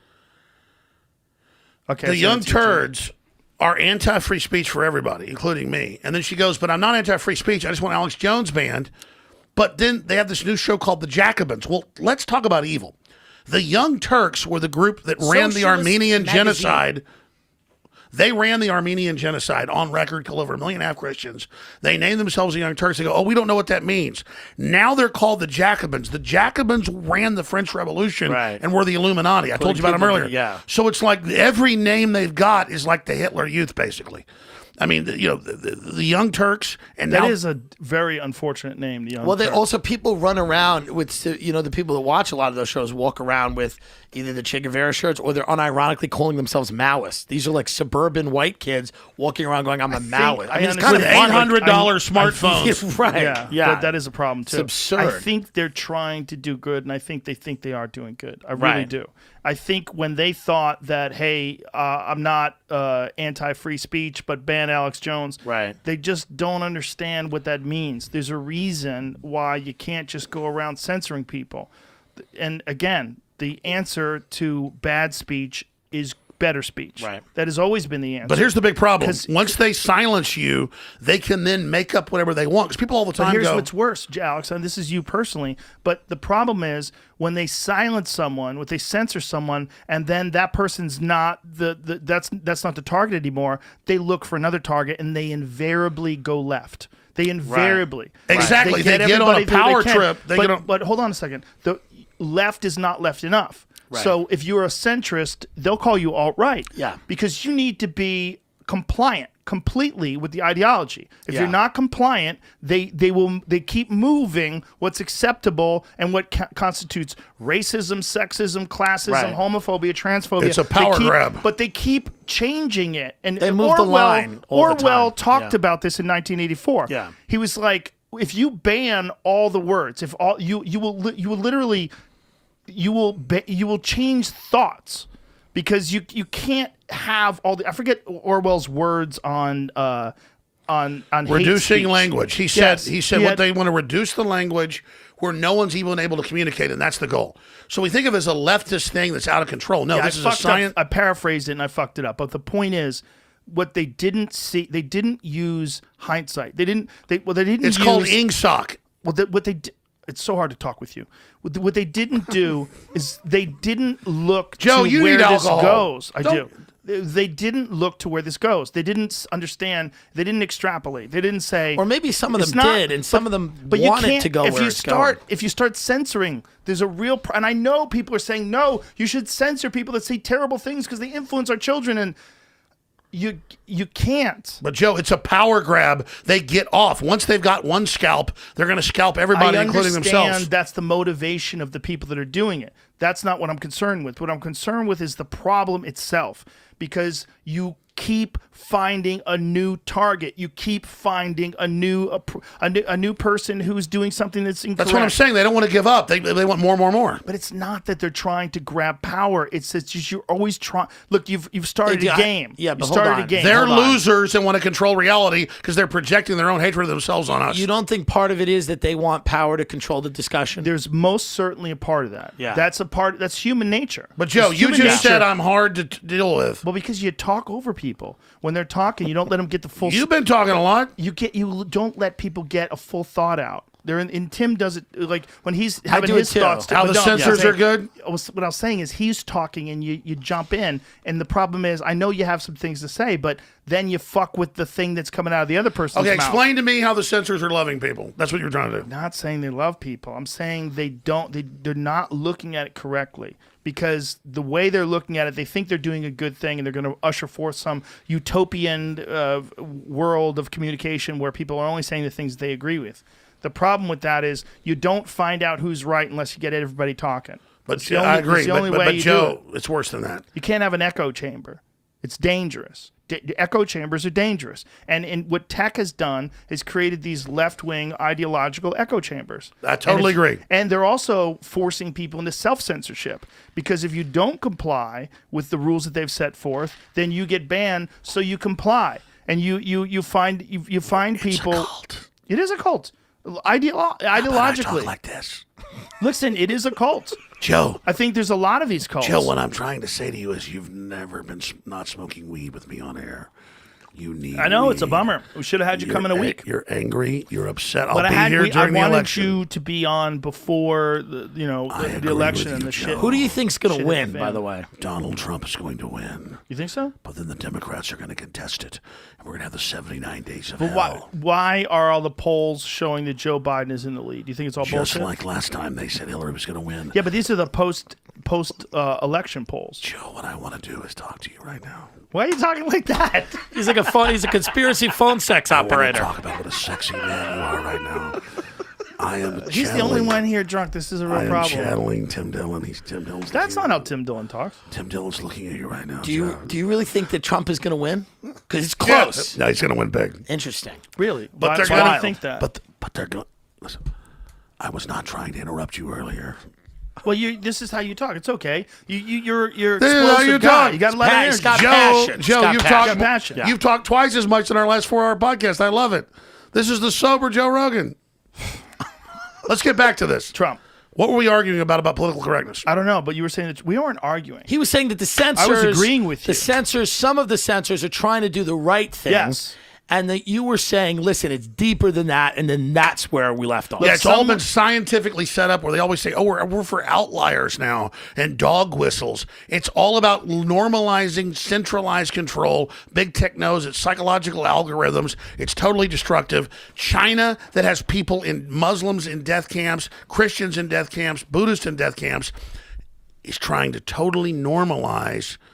Okay. The I sent Young it to you, Jamie. Turds are anti-free speech for everybody, including me. And then she goes, but I'm not anti-free speech. I just want Alex Jones banned. But then they have this new show called The Jacobins. Well, let's talk about evil. The Young Turks were the group that ran the Socialist Armenian magazine. genocide. They ran the Armenian genocide on record, killed over 1.5 million Christians. They named themselves the Young Turks. They go, oh, we don't know what that means. Now they're called the Jacobins. The Jacobins ran the French Revolution Right. and were the Illuminati. I told you about them earlier. Yeah. So it's like every name they've got is like the Hitler Youth, basically. I mean, the Young Turks, and That now is a very unfortunate name. The Young Well, they Turks. also people run around with, the people that watch a lot of those shows walk around with either the Che Guevara shirts or they're unironically calling themselves Maoists. These are like suburban white kids walking around going, I'm a Maoist. I it's understand. kind of with funny. $800 smartphones. Right. Yeah, that is a problem too. It's absurd. I think they're trying to do good, and I think they are doing good. I really Right. do. I think when they thought that, hey, I'm not anti-free speech, but ban Alex Jones, Right. they just don't understand what that means. There's a reason why you can't just go around censoring people. And again, the answer to bad speech is better speech. Right. That has always been the answer. But here's the big problem. 'Cause- Once they silence you, they can then make up whatever they want. Because people all the But time here's go, what's worse, Alex, and this is you personally, but the problem is when they silence someone, when they censor someone, and then that person's not that's not the target anymore, they look for another target and they invariably go left. They invariably. Exactly. They get on a everybody who power they can. trip. They but, get on- but hold on a second. The left is not left enough. So if you're a centrist, they'll call you alt-right. Yeah. Because you need to be compliant. completely with the ideology. If Yeah. you're not compliant, they keep moving what's acceptable and what constitutes racism, sexism, classism, Right. homophobia, transphobia. It's a power They keep- grab. but they keep changing it. And They move the line all the Orwell time. talked Yeah. about this in 1984. Yeah. He was like, if you ban all the words, if all you will literally you will change thoughts because you can't have all the, I forget Orwell's words on hate Reducing speech. language. He Yes. said He what had- they want to reduce the language where no one's even able to communicate, and that's the goal. So we think of it as a leftist thing that's out of control. No, Yeah, this I is a fucked science. up. I paraphrased it and I fucked it up. But the point is, what they didn't see, they didn't use hindsight. They didn't. They didn't. It's use, called ingsoc. Well, what they it's so hard to talk with you. What they didn't do is they didn't look Joe, to you where need this alcohol. goes. I Don't- do. They didn't look to where this goes. They didn't understand. They didn't extrapolate. They didn't say. Or maybe some of it's them not- did, and some of them but you wanted can't- to go if where you it's start, going. If you start censoring, there's a real. And I know people are saying no. You should censor people that say terrible things because they influence our children, and you can't. But Joe, it's a power grab. They get off. Once they've got one scalp, they're going to scalp everybody, I including understand themselves. that's the motivation of the people that are doing it. That's not what I'm concerned with. What I'm concerned with is the problem itself, because you keep finding a new target. You keep finding a new person who's doing something that's incorrect. That's what I'm saying. They don't want to give up. They want more, more, more. But it's not that they're trying to grab power. It's just you're always trying. Look, you've started Yeah, a game. yeah, you but hold started on. a game. They're Hold on. losers and want to control reality because they're projecting their own hatred of themselves on us. You don't think part of it is that they want power to control the discussion? There's most certainly a part of that. Yeah. That's a part. That's human nature. But Joe, It's you human just nature. said I'm hard to deal with. Well, because you talk over people when they're talking, you don't let them get the full. You've been talking a lot. You don't let people get a full thought out. They're in Tim does it like when he's having do it his too. thoughts. How the but no, censors I'm are good? What I was saying is he's talking and you jump in, and the problem is I know you have some things to say, but then you fuck with the thing that's coming out of the other person's Okay, mouth. explain to me how the censors are loving people. That's what you're trying to do. Not saying they love people. I'm saying they're not looking at it correctly, because the way they're looking at it, they think they're doing a good thing and they're going to usher forth some utopian world of communication where people are only saying the things they agree with. The problem with that is you don't find out who's right unless you get everybody talking. But It's the I only- agree. it's the only But way you do Joe, it. it's worse than that. You can't have an echo chamber. It's dangerous. The echo chambers are dangerous. And what tech has done is created these left-wing ideological echo chambers. I totally agree. And they're also forcing people into self-censorship, because if you don't comply with the rules that they've set forth, then you get banned, so you comply. And you find people. It's a cult. It is a cult. I Ideologically. talk like this. Listen, it is a cult. Joe, I think there's a lot of these cults. Joe, what I'm trying to say to you is you've never been not smoking weed with me on air. You need I know, it's a weed. bummer. We should have had you come in a week. You're angry. You're upset. I'll But be here I during the wanted election. you to be on before the agree the election with and you, the Joe. shit. Who do you think's going Shit to win, hit the by fan. the way? Donald Trump is going to win, You think so? but then the Democrats are going to contest it, and we're going to have the 79 days of But hell. why are all the polls showing that Joe Biden is in the lead? Do you think it's all Just bullshit? like last time they said Hillary was going to win. Yeah, but these are the post election polls. Joe, what I want to do is talk to you right now. Why are you talking like that? He's like he's a conspiracy phone sex I want to operator. talk about what a sexy man you are right now. I am. He's the only one here drunk. This is a real I am problem. channeling Tim Dillon. He's Tim Dillon's. That's looking not at how Tim Dillon talks. Tim Dillon's looking at you right now. Do you really think that Trump is going to win? Because it's Yeah. close. No, he's going to win big. Interesting. Really? But why, they're why do gonna you think that? But they're going. Listen, I was not trying to interrupt you earlier. well, this is how you talk. It's okay. You're This is how explosive you guy. talk. You got a lot of He's energy. got Joe, passion. Joe, Got you've passion. talked. Passion. You've talked twice as much in our last 4-hour podcast. I love it. This is the sober Joe Rogan. Let's get back to this. Trump. What were we arguing about political correctness? I don't know, but you were saying that we weren't arguing. He was saying that the censors. I was agreeing with you. Some of the censors are trying to do the right thing. Yes. And that you were saying, listen, it's deeper than that, and then that's where we left off. Yeah, it's all been scientifically set up where they always say, oh, we're for outliers now and dog whistles. It's all about normalizing centralized control. Big tech knows it's psychological algorithms. It's totally destructive. China, that has people Muslims in death camps, Christians in death camps, Buddhists in death camps, is trying to totally normalize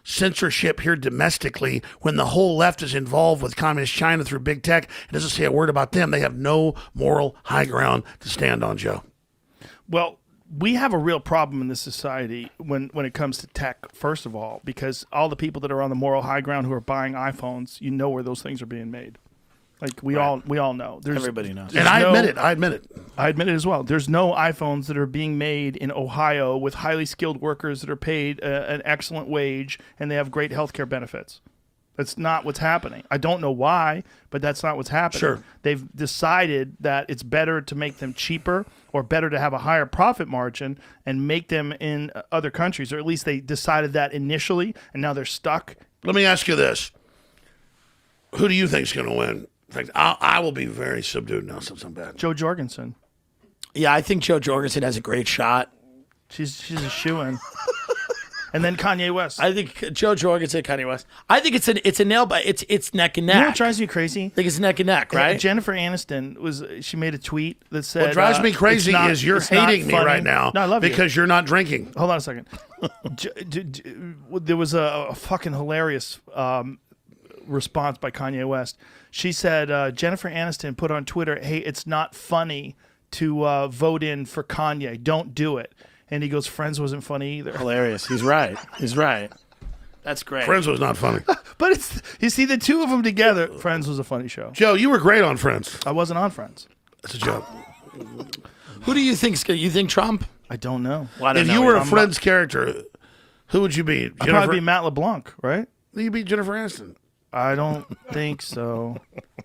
censorship here domestically when the whole left is involved with communist China through big tech. It doesn't say a word about them. They have no moral high ground to stand on, Joe. Well, we have a real problem in this society when it comes to tech, first of all, because all the people that are on the moral high ground who are buying iPhones, you know where those things are being made. Like we all know. Everybody knows. And I admit it. I admit it. I admit it as well. There's no iPhones that are being made in Ohio with highly skilled workers that are paid an excellent wage and they have great healthcare benefits. That's not what's happening. I don't know why, but that's not what's happening. Sure. They've decided that it's better to make them cheaper or better to have a higher profit margin and make them in other countries, or at least they decided that initially, and now they're stuck. Let me ask you this. Who do you think is going to win? In fact, I will be very subdued now since I'm back. Jo Jorgensen. Yeah, I think Jo Jorgensen has a great shot. She's a shoo-in. And then Kanye West. I think Jo Jorgensen, Kanye West. I think it's a nail bite. It's neck and neck. You know what drives me crazy? I think it's neck and neck, right? Jennifer Aniston she made a tweet that said, What drives me crazy is you're hating me right now no, I love because you're not drinking. Hold on a second. There was a fucking hilarious response by Kanye West. She said, Jennifer Aniston put on Twitter, hey, it's not funny to vote in for Kanye. Don't do it. And he goes, Friends wasn't funny either. Hilarious. He's right. He's right. That's great. Friends was not funny. But you see the two of them together. Friends was a funny show. Joe, you were great on Friends. I wasn't on Friends. That's a joke. Who do you think? You think Trump? I don't know. Well, I don't If know you were either. a Friends character, who would you be? I'd probably be Matt LeBlanc, right? You'd be Jennifer Aniston. I don't think so.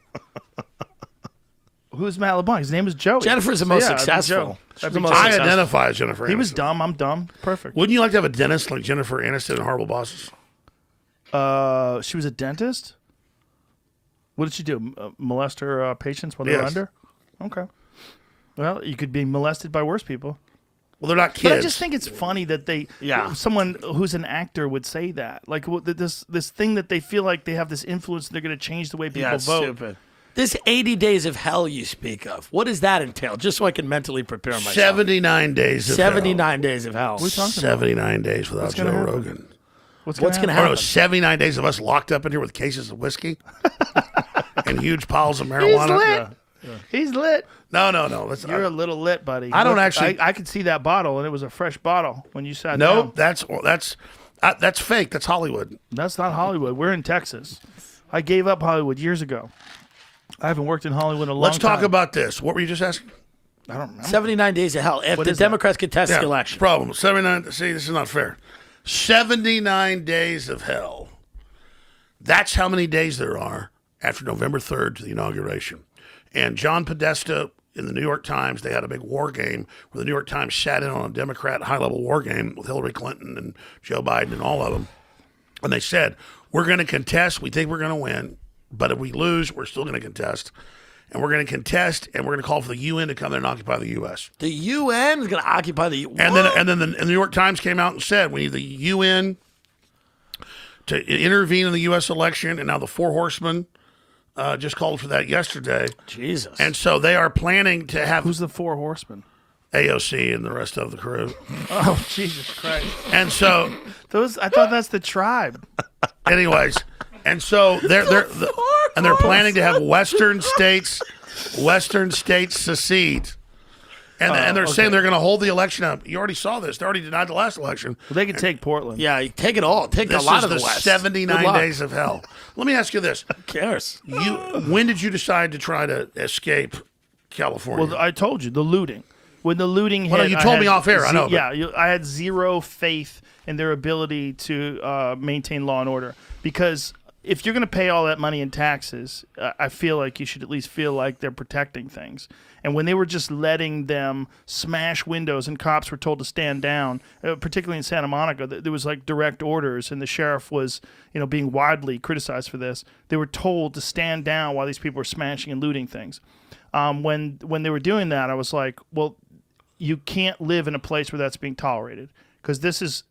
Who's Matt LeBlanc? His name is Joey. Jennifer's the most I'd be successful. Joe. She's I'd the be most Joe. I successful. identify as Jennifer Aniston. He was dumb. I'm dumb. Perfect. Wouldn't you like to have a dentist like Jennifer Aniston in Horrible Bosses? She was a dentist? What did she do? Molest her patients while they were Yes. under? Okay. Well, you could be molested by worse people. Well, they're not kids. But I just think it's funny that Yeah. someone who's an actor would say that. Like this thing that they feel like they have this influence and they're going to change the way people Yeah, it's vote. stupid. This 80 days of hell you speak of, what does that entail? Just so I can mentally prepare myself. 79 days of 79 days of hell. What are you talking about? 79 days without Joe gonna happen? Rogan. What's What's going gonna to Oh, happen? no, 79 days of us locked up in here with cases of whiskey and huge piles of marijuana. He's lit. No. Let's, You're a little lit, buddy. I don't Look, actually- I could see that bottle, and it was a fresh bottle when you sat no, down. that's fake. That's Hollywood. That's not Hollywood. We're in Texas. I gave up Hollywood years ago. I haven't worked in Hollywood in a long Let's time. talk about this. What were you just asking? I don't remember. 79 days of hell. If What the is that? Democrats contest the election. Problem. 79. See, this is not fair. 79 days of hell. That's how many days there are after November 3rd to the inauguration. And John Podesta in the New York Times, they had a big war game where the New York Times sat in on a Democrat high-level war game with Hillary Clinton and Joe Biden and all of them. And they said, we're going to contest. We think we're going to win. But if we lose, we're still going to contest. And we're going to contest, and we're going to call for the UN to come there and occupy the U.S. The UN is going to occupy the And then the New York Times came out and said we need the UN to intervene in the U.S. election. And now the Four Horsemen just called for that yesterday. Jesus. And so they are planning to have Who's the Four Horsemen? AOC and the rest of the crew. Oh, Jesus Christ. And so, I thought that's the tribe. anyways, and so they're planning to have Western states secede. And they're saying they're going to hold the election up. You already saw this. They already denied the last election. Well, they could take Portland. yeah, take it all. Take This a lot is of the the West. 79 Good luck. days of hell. Let me ask you this. Who cares? When did you decide to try to escape California? Well, I told you, the looting. When the looting hit, Well, no, you I told had me off air, I know, but- Yeah, I had zero faith in their ability to maintain law and order. Because if you're going to pay all that money in taxes, I feel like you should at least feel like they're protecting things. And when they were just letting them smash windows and cops were told to stand down, particularly in Santa Monica, there was like direct orders, and the sheriff was, being widely criticized for this. They were told to stand down while these people were smashing and looting things. When they were doing that, I was like, well, you can't live in a place where that's being tolerated, because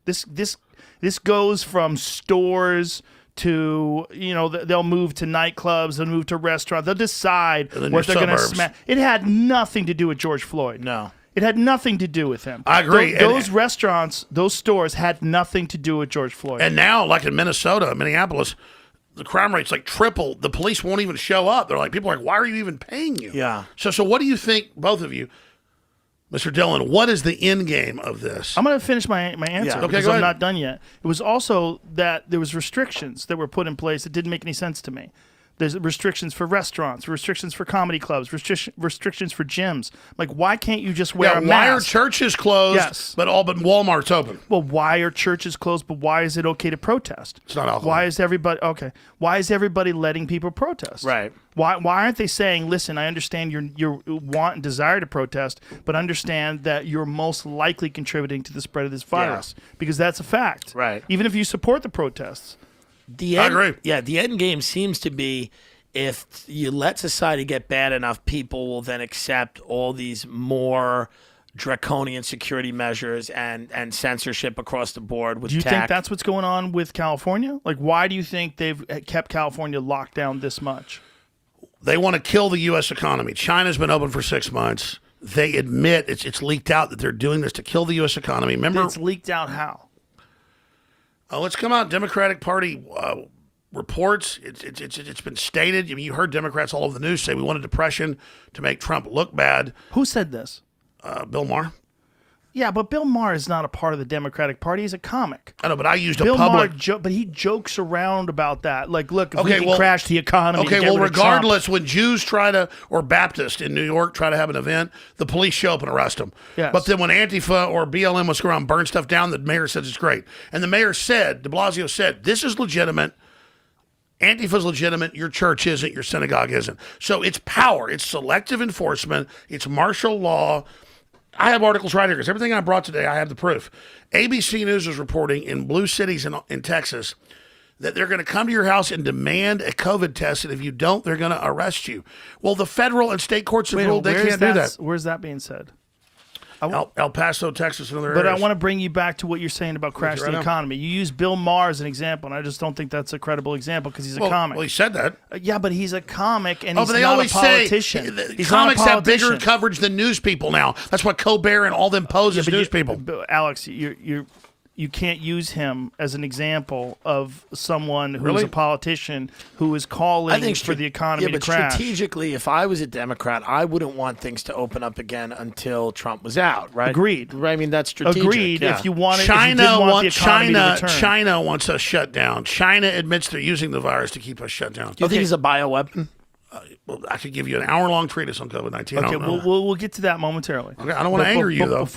this goes from stores to, they'll move to nightclubs, they'll move to restaurants, they'll decide And then what your they're going to suburbs. smash. It had nothing to do with George Floyd. No. It had nothing to do with him. I agree. Those restaurants, those stores had nothing to do with George Floyd. And now, like in Minnesota, Minneapolis, the crime rate's like triple. The police won't even show up. They're like, people are like, why are you even paying you? Yeah. So what do you think, both of you, Mr. Dillon, what is the end game of this? I'm going to finish my answer Yeah. Okay, because go I'm ahead. not done yet. It was also that there was restrictions that were put in place that didn't make any sense to me. There's restrictions for restaurants, restrictions for comedy clubs, restrictions for gyms. Like, why can't you just wear a why are mask? churches closed, Yes. but Walmart's open? Well, why are churches closed? But why is it okay to protest? It's not alcohol. Why is everybody okay? Why is everybody letting people protest? Right. Why aren't they saying, listen, I understand your want and desire to protest, but understand that you're most likely contributing to the spread of this virus because that's a fact. Right. Even if you support the protests. The I end, agree. Yeah, the end game seems to be if you let society get bad enough, people will then accept all these more draconian security measures and censorship across the board with Do you tech. think that's what's going on with California? Like, why do you think they've kept California locked down this much? They want to kill the U.S. economy. China's been open for 6 months. They admit it's leaked out that they're doing this to kill the U.S. economy. Remember, It's leaked out how? let's come out. Democratic Party reports. It's been stated. I mean, you heard Democrats all over the news say we want a depression to make Trump look bad. Who said this? Bill Maher. Yeah, but Bill Maher is not a part of the Democratic Party. He's a comic. I know, but I used Bill a public. Maher, but he jokes around about that. Like, look, if we Okay, can well- crash the economy. Okay, to get well, rid of Trump- regardless, when Jews try to, or Baptists in New York try to have an event, the police show up and arrest them. Yes. But then when Antifa or BLM was going around and burn stuff down, the mayor says it's great. And the mayor said, de Blasio said, this is legitimate. Antifa's legitimate. Your church isn't. Your synagogue isn't. So it's power. It's selective enforcement. It's martial law. I have articles right here because everything I brought today, I have the proof. ABC News is reporting in blue cities in Texas that they're going to come to your house and demand a COVID test, and if you don't, they're going to arrest you. Well, the federal and state courts have Wait, ruled they where's can't do that. Where's that being said? El Paso, Texas, and other But I areas. want to bring you back to what you're saying about crash right the now. economy. You use Bill Maher as an example, and I just don't think that's a credible example because he's a comic. Well, he said that. Yeah, but he's a comic, and Oh, he's but they not always a politician. say the He's comics not a have bigger politician. coverage than news people now. That's why Colbert and all them pose as But news people. but Alex, you can't use him as an example of someone who's Really? a politician who is calling for the economy yeah, but to crash. strategically, if I was a Democrat, I wouldn't want things to open up again until Trump was out, right? Agreed. Right, I mean, that's strategic. Agreed. yeah. If you wanted, China if you didn't want the economy to return. China wants us shut down. China admits they're using the virus to keep us shut down. Do you think he's a bioweapon? Well, I could give you an hour-long treatise on COVID-19. Okay, we'll get to that momentarily. Okay, I don't want to anger you, though.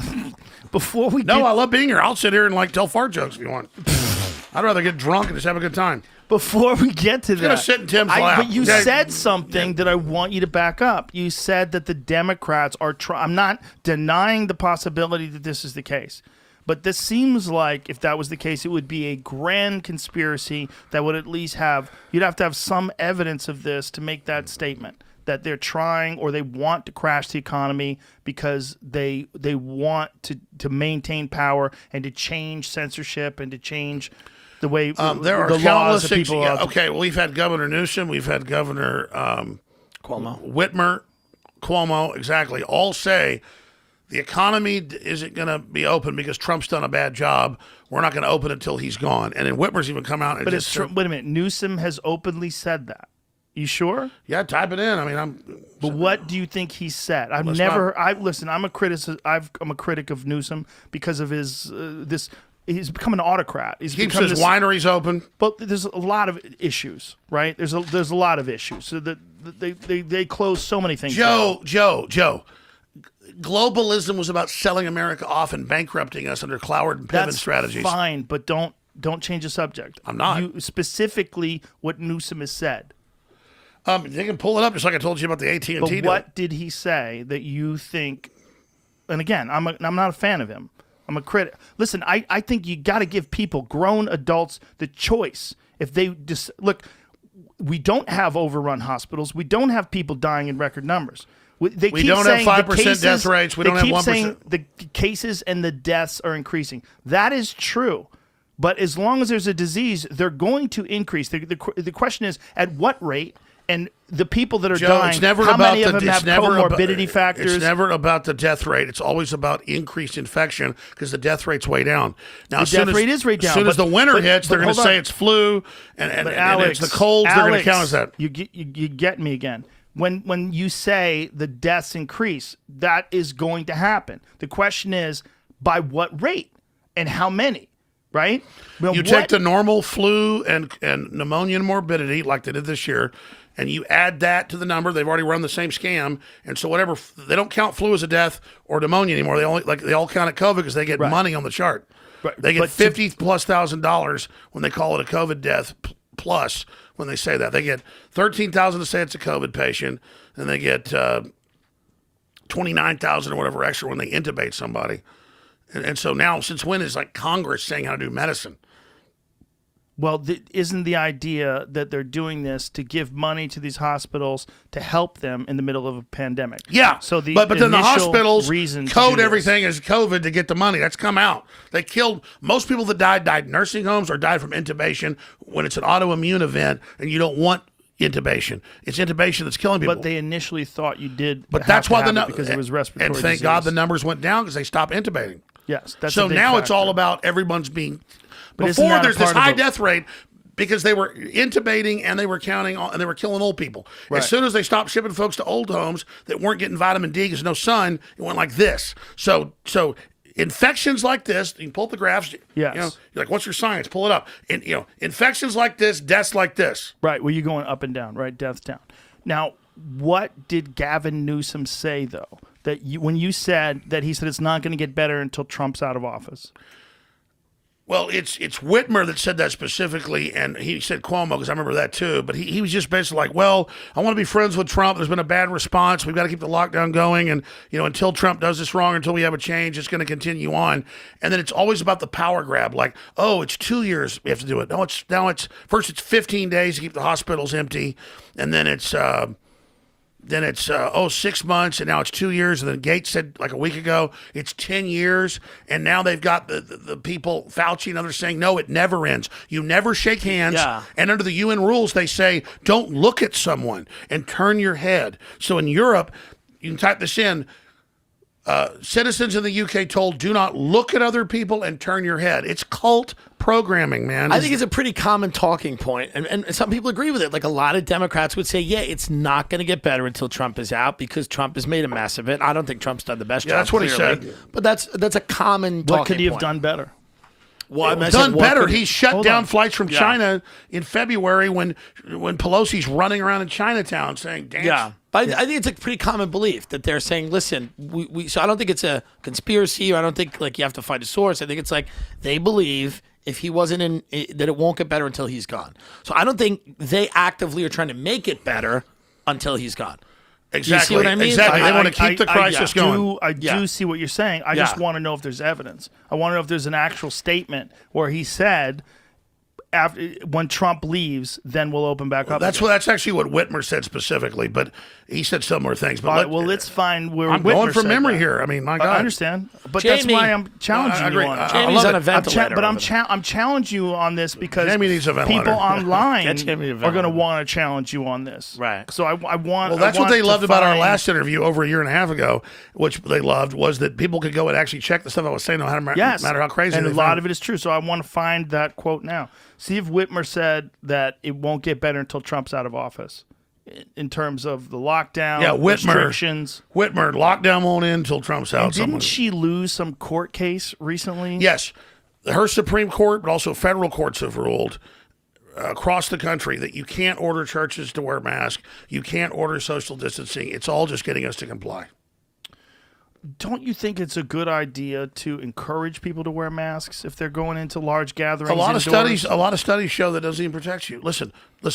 Before we No, get, I love being here. I'll sit here and tell fart jokes if you want. I'd rather get drunk and just have a good time. Before we get to gonna that, sit in Tim's lap. but you Okay. said something that I want you to back up. You said that the Democrats are I'm not denying the possibility that this is the case. But this seems like if that was the case, it would be a grand conspiracy that would at least you'd have to have some evidence of this to make that statement that they're trying or they want to crash the economy because they want to maintain power and to change censorship and to change the way There are the laws countless that things. people Yeah, okay, well, we've had Governor Newsom, we've had Governor Cuomo. Whitmer, Cuomo, exactly, all say the economy isn't going to be open because Trump's done a bad job. We're not going to open it until he's gone. And then Whitmer's even come out and But just it's wait a minute. Newsom has openly said that. You sure? yeah, type it in. I mean, But what do you think he said? I've Let's never. Listen. I'm a critic of Newsom because of his this. He's become an autocrat. He's keeps become his this, wineries open. But there's a lot of issues, right? There's a lot of issues. So that they close so many things. down. Joe. Globalism was about selling America off and bankrupting us under Cloward and Piven That's strategies. fine, but don't change the subject. I'm not. You, specifically, what Newsom has said. They can pull it up just like I told you about the AT&T But deal. what did he say that you think? And again, I'm not a fan of him. I'm a critic. Listen, I think you got to give people, grown adults, the choice. If they just look, we don't have overrun hospitals. We don't have people dying in record numbers. We keep don't have saying 5% the cases, death rates. We don't have They keep 1%. saying the cases and the deaths are increasing. That is true. But as long as there's a disease, they're going to increase. The question is, at what rate And the people that are Joe, dying, it's never how about many of them have comorbidity factors? It's never about the death rate. It's always about increased infection because the death rate's way down. Now, The death rate is way down, As soon as but- the winter but- hits, but they're going to hold say on. it's flu, and Alex, it's the colds. They're going to count as that. You get me again. When you say the deaths increase, that is going to happen. The question is, by what rate and how many, right? You take the normal flu and pneumonia morbidity like they did this year, and you add that to the number. They've already run the same scam, and so whatever they don't count flu as a death or pneumonia anymore. They all count it COVID because they get money on the chart. Right. They get But $50,000+ when they call it a COVID death plus. When they say that, they get $13,000 to say it's a COVID patient, and they get $29,000 or whatever extra when they intubate somebody. And so now, since when is like Congress saying how to do medicine? Well, isn't the idea that they're doing this to give money to these hospitals to help them in the middle of a pandemic? Yeah. So but then the initial hospitals reason to code do this- everything as COVID to get the money. That's come out. They killed most people that died in nursing homes or died from intubation when it's an autoimmune event and you don't want intubation. It's intubation that's killing people. But they initially thought you did. But have that's to why have the it because it was respiratory and thank disease. God the numbers went down because they stopped intubating. Yes, that's So a big now it's factor. all about everyone's being. But isn't Before that a there's this part of high the- death rate because they were intubating and they were counting on, and they were killing old people. Right. As soon as they stopped shipping folks to old homes that weren't getting vitamin D because no sun, it went like this. So infections like this, you can pull up the graphs. Yes. You're like, what's your science? Pull it up. And infections like this, deaths like this. Right, where you're going up and down, right? Deaths down. Now, what did Gavin Newsom say, though? That when you said that he said it's not going to get better until Trump's out of office? Well, it's Whitmer that said that specifically, and he said Cuomo because I remember that too. But he was just basically like, well, I want to be friends with Trump. There's been a bad response. We've got to keep the lockdown going, and until Trump does this wrong, until we have a change, it's going to continue on. And then it's always about the power grab, like, oh, it's 2 years we have to do it. Now it's first it's 15 days to keep the hospitals empty, and then it's 6 months, and now it's 2 years. And then Gates said like a week ago, it's 10 years. And now they've got the people, Fauci and others saying, no, it never ends. You never shake hands. Yeah. And under the UN rules, they say, don't look at someone and turn your head. So in Europe, you can type this in, citizens in the UK told, do not look at other people and turn your head. It's cult programming, man. I think it's a pretty common talking point, and some people agree with it. Like a lot of Democrats would say, yeah, it's not going to get better until Trump is out because Trump has made a mess of it. I don't think Trump's done the best job. that's what he clearly. said. But that's a common talking What could he have point. done better? Well, I mean, I done said, what better. could He shut Hold down on. flights from Yeah. China in February when Pelosi's running around in Chinatown saying, dance. Yeah. But I think it's a pretty common belief that they're saying, listen, so I don't think it's a conspiracy, or I don't think like you have to find a source. I think it's like they believe if he wasn't in, that it won't get better until he's gone. So I don't think they actively are trying to make it better until he's gone. Exactly. You see what I mean? Exactly. Like, they want to keep the crisis going. I do see what you're saying. I just want to know if there's evidence. I want to know if there's an actual statement where he said, after when Trump leaves, then we'll open back up. That's again. that's actually what Whitmer said specifically, but he said similar things. But All right, well, let's find where I'm Whitmer going from said memory that. here. I mean, my God. I understand, but that's Jamie. why I'm challenging I agree. you on it. Jamie's love on it. a ventilator. But over there. I'm challenging you on this because Jamie needs a ventilator. people online Get Jamie a are going to ventilator. want to challenge you on this. Right. So I want. Well, that's I what want they to loved about our find- last interview over a year and a half ago, which they loved, was that people could go and actually check the stuff I was saying, no matter, Yes, matter how crazy and they a lot found. of it is true. So I want to find that quote now. See if Whitmer said that it won't get better until Trump's out of office, in terms of the lockdown, Yeah, Whitmer. restrictions. Whitmer, lockdown won't end until Trump's out. And didn't Someone- she lose some court case recently? Yes. Her Supreme Court, but also federal courts have ruled across the country that you can't order churches to wear masks. You can't order social distancing. It's all just getting us to comply. Don't you think it's a good idea to encourage people to wear masks if they're going into large gatherings? A lot of indoors? studies show that doesn't even protect you. Listen.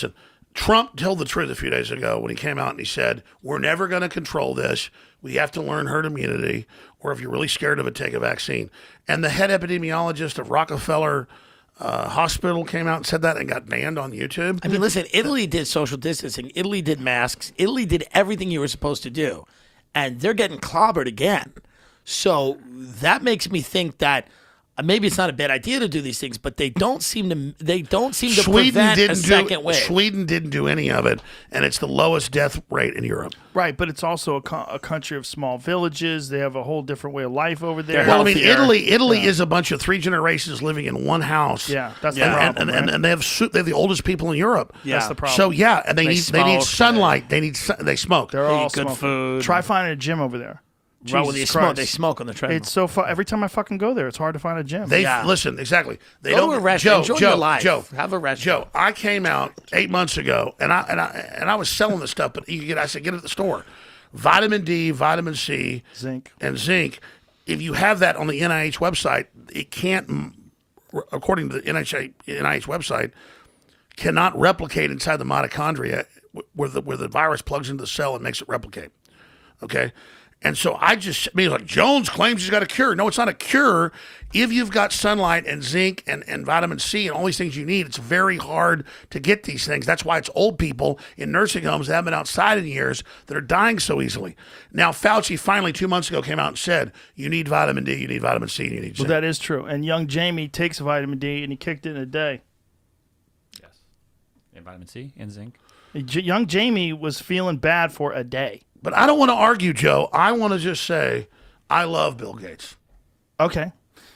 Trump told the truth a few days ago when he came out and he said, we're never going to control this. We have to learn herd immunity, or if you're really scared of it, take a vaccine. And the head epidemiologist of Rockefeller Hospital came out and said that and got banned on YouTube. I mean, listen, Italy did social distancing. Italy did masks. Italy did everything you were supposed to do. And they're getting clobbered again. So that makes me think that maybe it's not a bad idea to do these things, but they don't seem to. They don't seem to Sweden prevent didn't a second do. wave. Sweden didn't do any of it, and it's the lowest death rate in Europe. Right, but it's also a country of small villages. They have a whole different way of life over there. They're Well, I mean, healthier. Italy is a bunch of 3 generations living in one house. Yeah, that's the Yeah. problem. right? And they have they're the oldest people in Europe. Yeah. That's the problem. So yeah, and they need smoke, sunlight. They smoke. They're all eat good smoking. food. Try finding a gym over there. Well, when Jesus they smoke, Christ. they smoke on the treadmill. It's so fun. Every time I fucking go there, it's hard to find a gym. They Yeah. listen exactly. They Go don't to a restaurant. Joe, Enjoy Joe, your life. Joe, Have a restaurant. Joe, I came out 8 months ago, and I was selling this stuff, but I said get it at the store. Vitamin D, vitamin C, Zinc. and zinc. If you have that on the NIH website, it can't, according to the NIH website, cannot replicate inside the mitochondria where the virus plugs into the cell and makes it replicate. Okay. And so like Jones claims he's got a cure. No, it's not a cure. If you've got sunlight and zinc and vitamin C and all these things you need, it's very hard to get these things. That's why it's old people in nursing homes that haven't been outside in years that are dying so easily. Now, Fauci finally 2 months ago came out and said, you need vitamin D, you need vitamin C, and you need zinc. Well, that is true. And young Jamie takes vitamin D, and he kicked it in a day. Yes. And vitamin C and zinc. Young Jamie was feeling bad for a day. But I don't want to argue, Joe. I want to just say I love Bill Gates. Okay.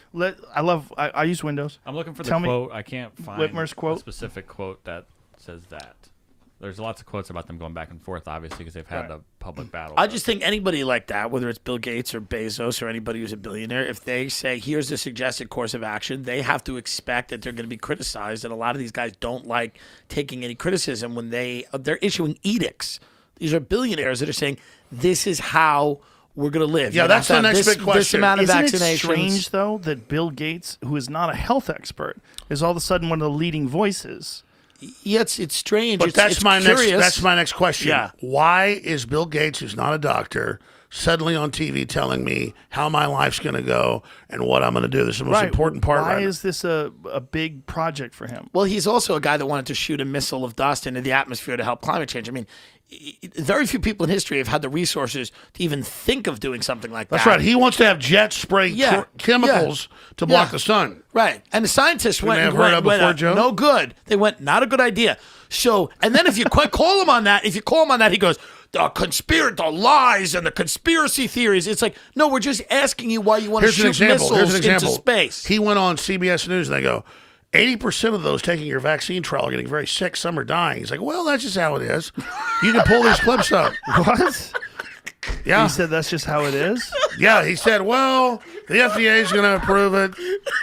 I use Windows. I'm looking for the Tell me quote. I can't find Whitmer's quote. a specific quote that says that. There's lots of quotes about them going back and forth, obviously, because they've had the public battle. I just think anybody like that, whether it's Bill Gates or Bezos or anybody who's a billionaire, if they say, here's the suggested course of action, they have to expect that they're going to be criticized. And a lot of these guys don't like taking any criticism when they're issuing edicts. These are billionaires that are saying, this is how we're going to live. Yeah, You that's have to the have next this, big question. This amount of Isn't vaccinations. it strange, though, that Bill Gates, who is not a health expert, is all of a sudden one of the leading voices? Yeah, it's strange. But it's curious. that's my next question. Yeah. Why is Bill Gates, who's not a doctor, suddenly on TV telling me how my life's going to go and what I'm going to do? This is the most important part. Why right is this a big project for him? Well, he's also a guy that wanted to shoot a missile of dust into the atmosphere to help climate change. I mean, very few people in history have had the resources to even think of doing something like That's that. right. He wants to have jets spray Yeah. chemicals to block the sun. Right. And the scientists We went, may have and heard of went, before, went, Joe. no good. They went, not a good idea. So, and then if you call him on that, he goes, the lies and the conspiracy theories. It's like, no, we're just asking you why you want to shoot missiles into space. He went on CBS News and they go, 80% of those taking your vaccine trial are getting very sick. Some are dying. He's like, well, that's just how it is. You can pull these clips up. What? Yeah. He said that's just how it is? Yeah, he said, well, the FDA is going to approve it.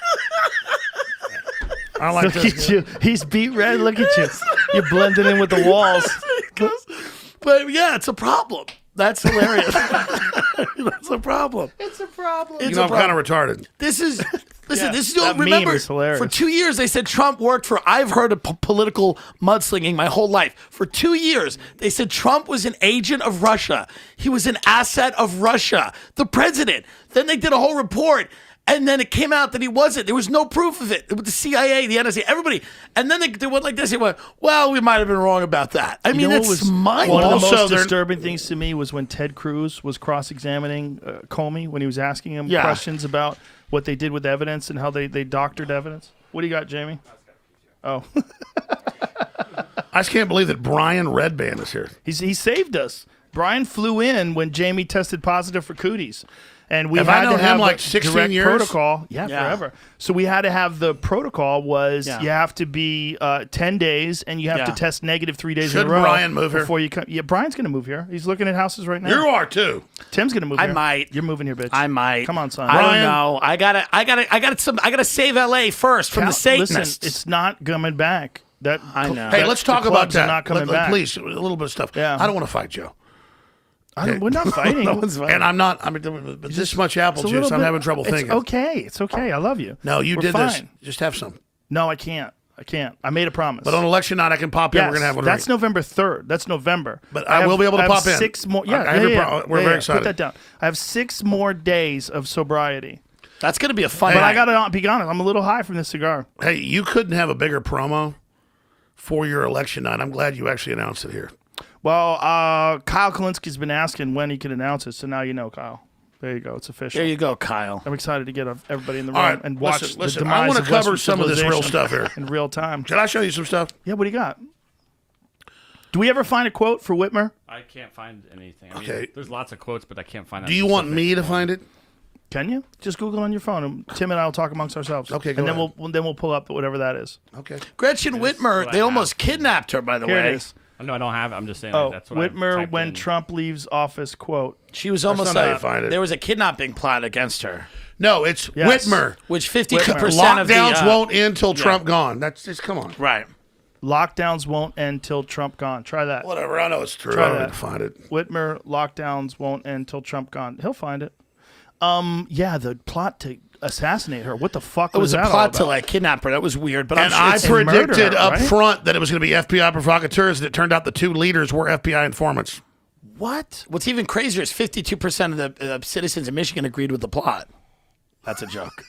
I like Look this. at you. He's beat red. Look at you. You're blending in with the walls. But yeah, it's a problem. That's hilarious. That's a problem. It's a problem. You know, I'm kind of retarded. This is listen. This is that meme remember is hilarious. for 2 years they said Trump worked for. I've heard of political mudslinging my whole life. For 2 years they said Trump was an agent of Russia. He was an asset of Russia. The president. Then they did a whole report. And then it came out that he wasn't. There was no proof of it. With the CIA, the NSA, everybody. And then they went like this. They went, well, we might have been wrong about that. I mean, You know it's what was mind one of the Also, most they're- disturbing things to me was when Ted Cruz was cross-examining Comey when he was asking him Yeah. questions about what they did with evidence and how they doctored evidence. What do you got, Jamie? Oh, I just can't believe that Brian Redband is here. he saved us. Brian flew in when Jamie tested positive for cooties. And we Have had I known to him have like a 16 direct years? protocol. Yeah, Yeah. forever. So we had to have the protocol was Yeah. you have to be 10 days and you have to Yeah. test negative 3 days Should in a row. Brian move here? before you come. Yeah, Brian's going to move here. He's looking at houses right now. You are too. Tim's going to move I here. might. You're moving here, bitch. I might. Come on, son. I Brian. don't know. I gotta save LA first from the Satanists. Listen, it's not coming back. That I know. Hey, let's talk the about clubs are that. Not coming back. Please, a little bit of stuff. Yeah. I don't want to fight Joe. We're not fighting. And I'm not. I mean, but this much apple It's a juice, little I'm bit- having trouble it's thinking. okay. It's okay. I love you. No, you We're did this. fine. Just have some. No, I can't. I made a promise. But on election night, I can pop in. Yes, We're gonna have one. that's right. November 3rd. That's November. But I will be able to have pop in. 6 more. Yeah, I have your yeah, pro- yeah. we're Yeah, very yeah. excited. Put that down. I have 6 more days of sobriety. That's gonna be a fun. But night. I gotta be honest. I'm a little high from this cigar. Hey, you couldn't have a bigger promo for your election night. I'm glad you actually announced it here. Well, Kyle Kalinski's been asking when he can announce it, so now you know, Kyle. There you go. It's official. There you go, Kyle. I'm excited to get everybody in the room All right, and watch listen, the I demise wanna of cover Western some of this real civilization stuff here. in real time. Can I show you some stuff? Yeah, what do you got? Do we ever find a quote for Whitmer? I can't find anything. Okay. There's lots of quotes, but I can't find that. Do you want specific me to one. find it? Can you? Just Google on your phone, and Tim and I will talk amongst ourselves. Okay, go and then ahead. we'll pull up whatever that is. Okay. Gretchen what Whitmer, I they almost have. kidnapped her, by the Here way. it is. No, I don't have it. I'm just saying Oh, that's what I Whitmer typed when in. Trump leaves office quote. She was almost not how you find it. there was a kidnapping plot against her, No, it's Yes. Whitmer. which 50% Lockdowns of the won't end till Trump gone. That's just come on. right. Lockdowns won't end till Trump gone. Try that. Whatever. I know it's true. Try I don't that. need to find it. Whitmer, lockdowns won't end till Trump gone. He'll find it. Yeah, the plot to assassinate her. What the fuck It was a that all plot to about? like kidnap her. That was weird, but And I'm I sure it's predicted murder, up right? front that it was going to be FBI provocateurs, and it turned out the two leaders were FBI informants. what? What's even crazier is 52% of the citizens in Michigan agreed with the plot. That's a joke.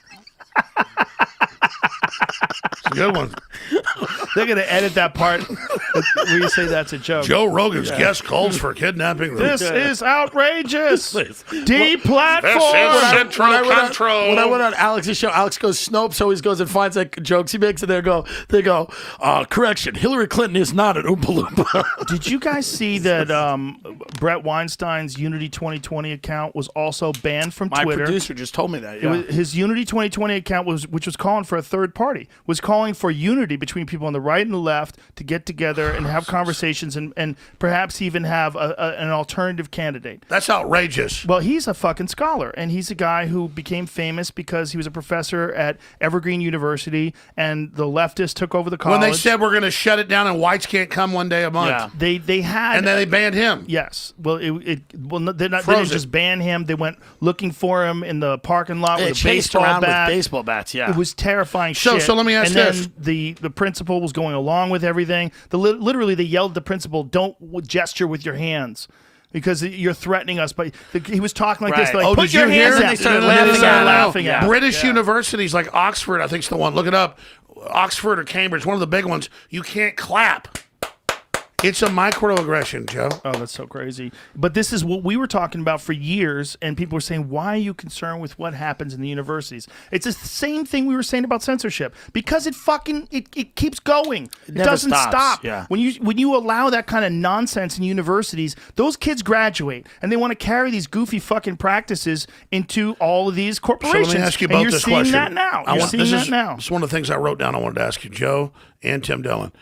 It's a good one. They're gonna edit that part where you say that's a joke. Joe Rogan's guest calls for kidnapping. This is outrageous. Deplatform. This is central control. When I went on Alex's show, Alex goes, Snopes always goes and finds like jokes he makes, and they go, correction, Hillary Clinton is not an Oompa Loompa. Did you guys see that Brett Weinstein's Unity 2020 account was also banned from My Twitter? producer just told me that. It Yeah. was, his Unity 2020 account which was calling for a third party, was calling for unity between people on the right and the left to get together and have conversations and perhaps even have an alternative candidate. That's outrageous. Well, he's a fucking scholar, and he's a guy who became famous because he was a professor at Evergreen University, and the leftists took over the college. When they said we're going to shut it down and whites can't come one day a month, Yeah. they had, and then they banned him. yes, well, they didn't Froze it. just ban him. They went looking for him in the parking lot They with a chased baseball around bat. with baseball bats. Yeah. It was terrifying So- shit. so let me ask and this. then the principal was going along with everything. Literally, they yelled at the principal, "Don't gesture with your hands." Because you're threatening us, but he was talking like this, Right. like, Oh, put did your you hear? hands And up. they started And then laughing at him. laughing Yeah. at him. British universities like Oxford, I think, is the one. Look it up. Oxford or Cambridge, one of the big ones. You can't clap. It's a microaggression, Joe. Oh, that's so crazy. But this is what we were talking about for years, and people were saying, why are you concerned with what happens in the universities? It's the same thing we were saying about censorship. Because it keeps going. It never doesn't stops. stop. Yeah. When you allow that kind of nonsense in universities, those kids graduate, and they want to carry these goofy fucking practices into all of these So corporations. let me ask you and about you're this seeing question. that now. You're seeing that now. It's one of the things I wrote down I wanted to ask you, Joe and Tim Dillon.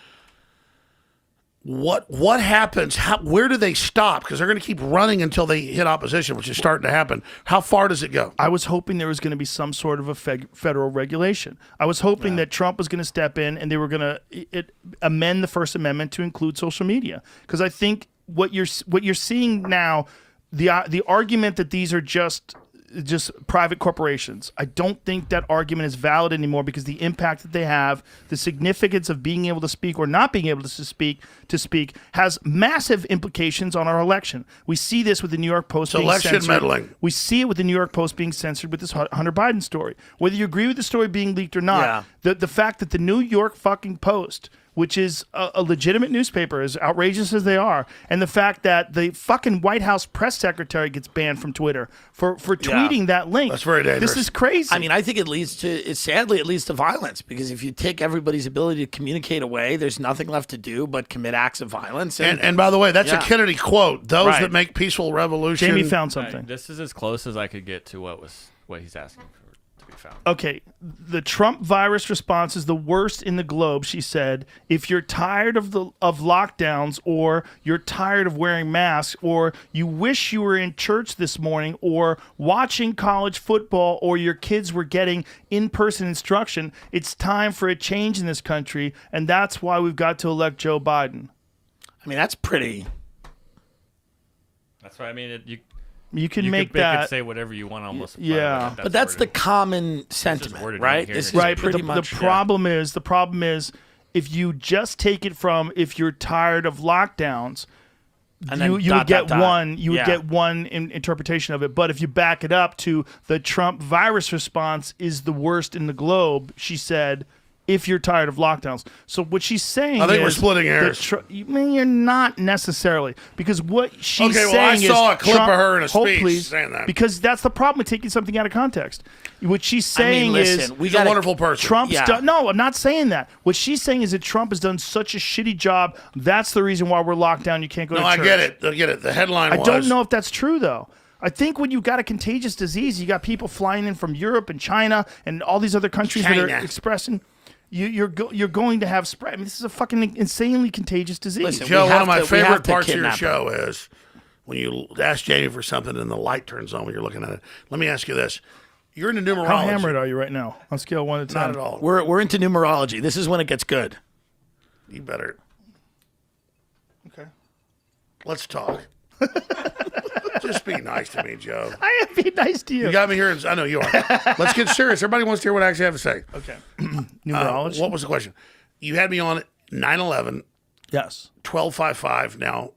What happens? Where do they stop? Because they're going to keep running until they hit opposition, which is starting to happen. How far does it go? I was hoping there was going to be some sort of a federal regulation. I was hoping that Trump was going to step in and they were going to amend the First Amendment to include social media. Because I think what you're seeing now, the argument that these are just private corporations, I don't think that argument is valid anymore because the impact that they have, the significance of being able to speak or not being able to speak has massive implications on our election. We see this with the New York Post being election censored. meddling. We see it with the New York Post being censored with this Hunter Biden story. Whether you agree with the story being leaked or not, the fact that the New York fucking Post, which is a legitimate newspaper, as outrageous as they are, and the fact that the fucking White House press secretary gets banned from Twitter for tweeting that link. That's very dangerous. This is crazy. I mean, I think it leads to violence, because if you take everybody's ability to communicate away, there's nothing left to do but commit acts of violence. And by the way, that's a Kennedy quote. Those Right. that make peaceful revolution. Jamie found something. This is as close as I could get to what he's asking for to be found. Okay, the Trump virus response is the worst in the globe, she said. If you're tired of lockdowns, or you're tired of wearing masks, or you wish you were in church this morning, or watching college football, or your kids were getting in-person instruction, it's time for a change in this country, and that's why we've got to elect Joe Biden. I mean, that's pretty. That's why I mean You can you make could that. say whatever you want almost. by Yeah. the way But that's the worded. common sentiment, worded right? in here. This is Right, but pretty the much problem is if you just take it from if you're tired of lockdowns, And then you dot, would get dot, dot. one you would Yeah. get one interpretation of it. But if you back it up to the Trump virus response is the worst in the globe, she said, if you're tired of lockdowns. So what she's saying I think we're is splitting that hairs. you're not necessarily, because what she's Okay, well, saying is I saw a clip Trump- of her in a hold, speech please, saying that. because that's the problem with taking something out of context. What she's saying listen, is we He's a gotta- wonderful person. Trump's Yeah. done. No, I'm not saying that. What she's saying is that Trump has done such a shitty job. That's the reason why we're locked down. You can't go No, to I church. get it. I get it. The headline I was. don't know if that's true though. I think when you got a contagious disease, you got people flying in from Europe and China and all these other countries that China. are expressing. You're going to have spread. I mean, this is a fucking insanely contagious disease. Listen, Joe, we one have of my to- we favorite have to parts of your kidnap show is when you ask Jamie for something and the light turns on when you're looking at it. Let me ask you this. You're into numerology. How hammered are you right now on scale 1 to 10? Not at all. We're into numerology. This is when it gets good. You better. Okay. Let's talk. Just be nice to me, Joe. I am being nice to you. You got me here. I know you are. Let's get serious. Everybody wants to hear what I actually have to say. Okay. Numerology. What was the question? You had me on 9/11, Yes. 1255, now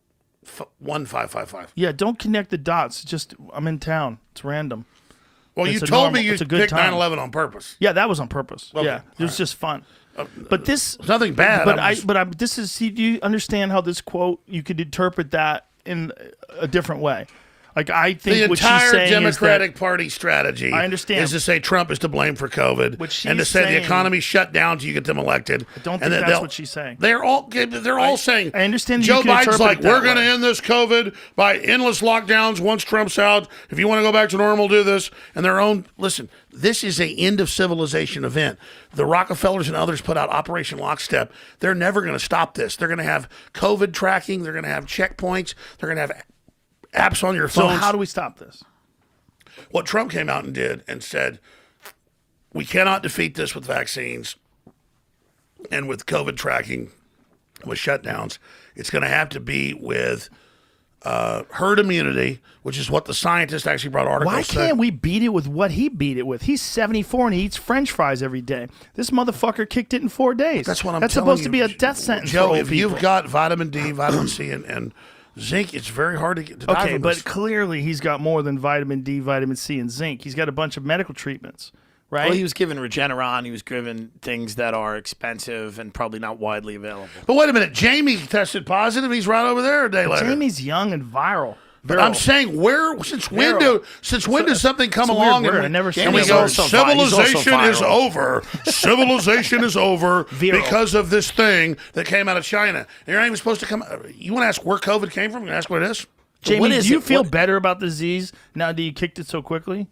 1555. Yeah. Don't connect the dots. Just I'm in town. It's random. Well, It's you a told normal- me you it's a good picked time. 9/11 on purpose. Yeah, that was on purpose. Okay, Yeah, it was just fun. But this, There's nothing bad. but I'm just- this is. See, do you understand how this quote? You could interpret that in a different way. Like I think the what she's entire saying Democratic Party strategy I understand. is to say Trump is to blame for COVID What she's and to say the saying- economy shut down till you get them elected. I don't and think that that's they'll- what she's saying. They're all saying. I understand that Joe you can Biden's interpret like, it that we're going to way. end this COVID by endless lockdowns once Trump's out. If you want to go back to normal, do this. And their own listen. This is a end of civilization event. The Rockefellers and others put out Operation Lockstep. They're never going to stop this. They're going to have COVID tracking. They're going to have checkpoints. They're going to have apps on your So phone. how do we stop this? What Trump came out and did and said, we cannot defeat this with vaccines and with COVID tracking, with shutdowns. It's going to have to be with herd immunity, which is what the scientists actually brought articles. Why can't we beat it with what he beat it with? He's 74 and he eats French fries every day. This motherfucker kicked it in 4 days. That's what I'm That's telling supposed you. to be a death sentence Joe, for old if people. you've got vitamin D, vitamin C, and zinc, it's very hard to get to die Okay, from but this. clearly he's got more than vitamin D, vitamin C, and zinc. He's got a bunch of medical treatments, right? Well, he was given Regeneron. He was given things that are expensive and probably not widely available. But wait a minute, Jamie tested positive. He's right over there a day later. Jamie's young and viral. But I'm saying, since when does something come it's a weird along word. I and, never and seen we it. go, He's also vi- he's also civilization is viral." over. Civilization is over Viral. because of this thing that came out of China. And you're not even supposed to come. You want to ask where COVID came from? You ask what it is? Jamie, what do is you it? feel What- better about the disease now that you kicked it so quickly?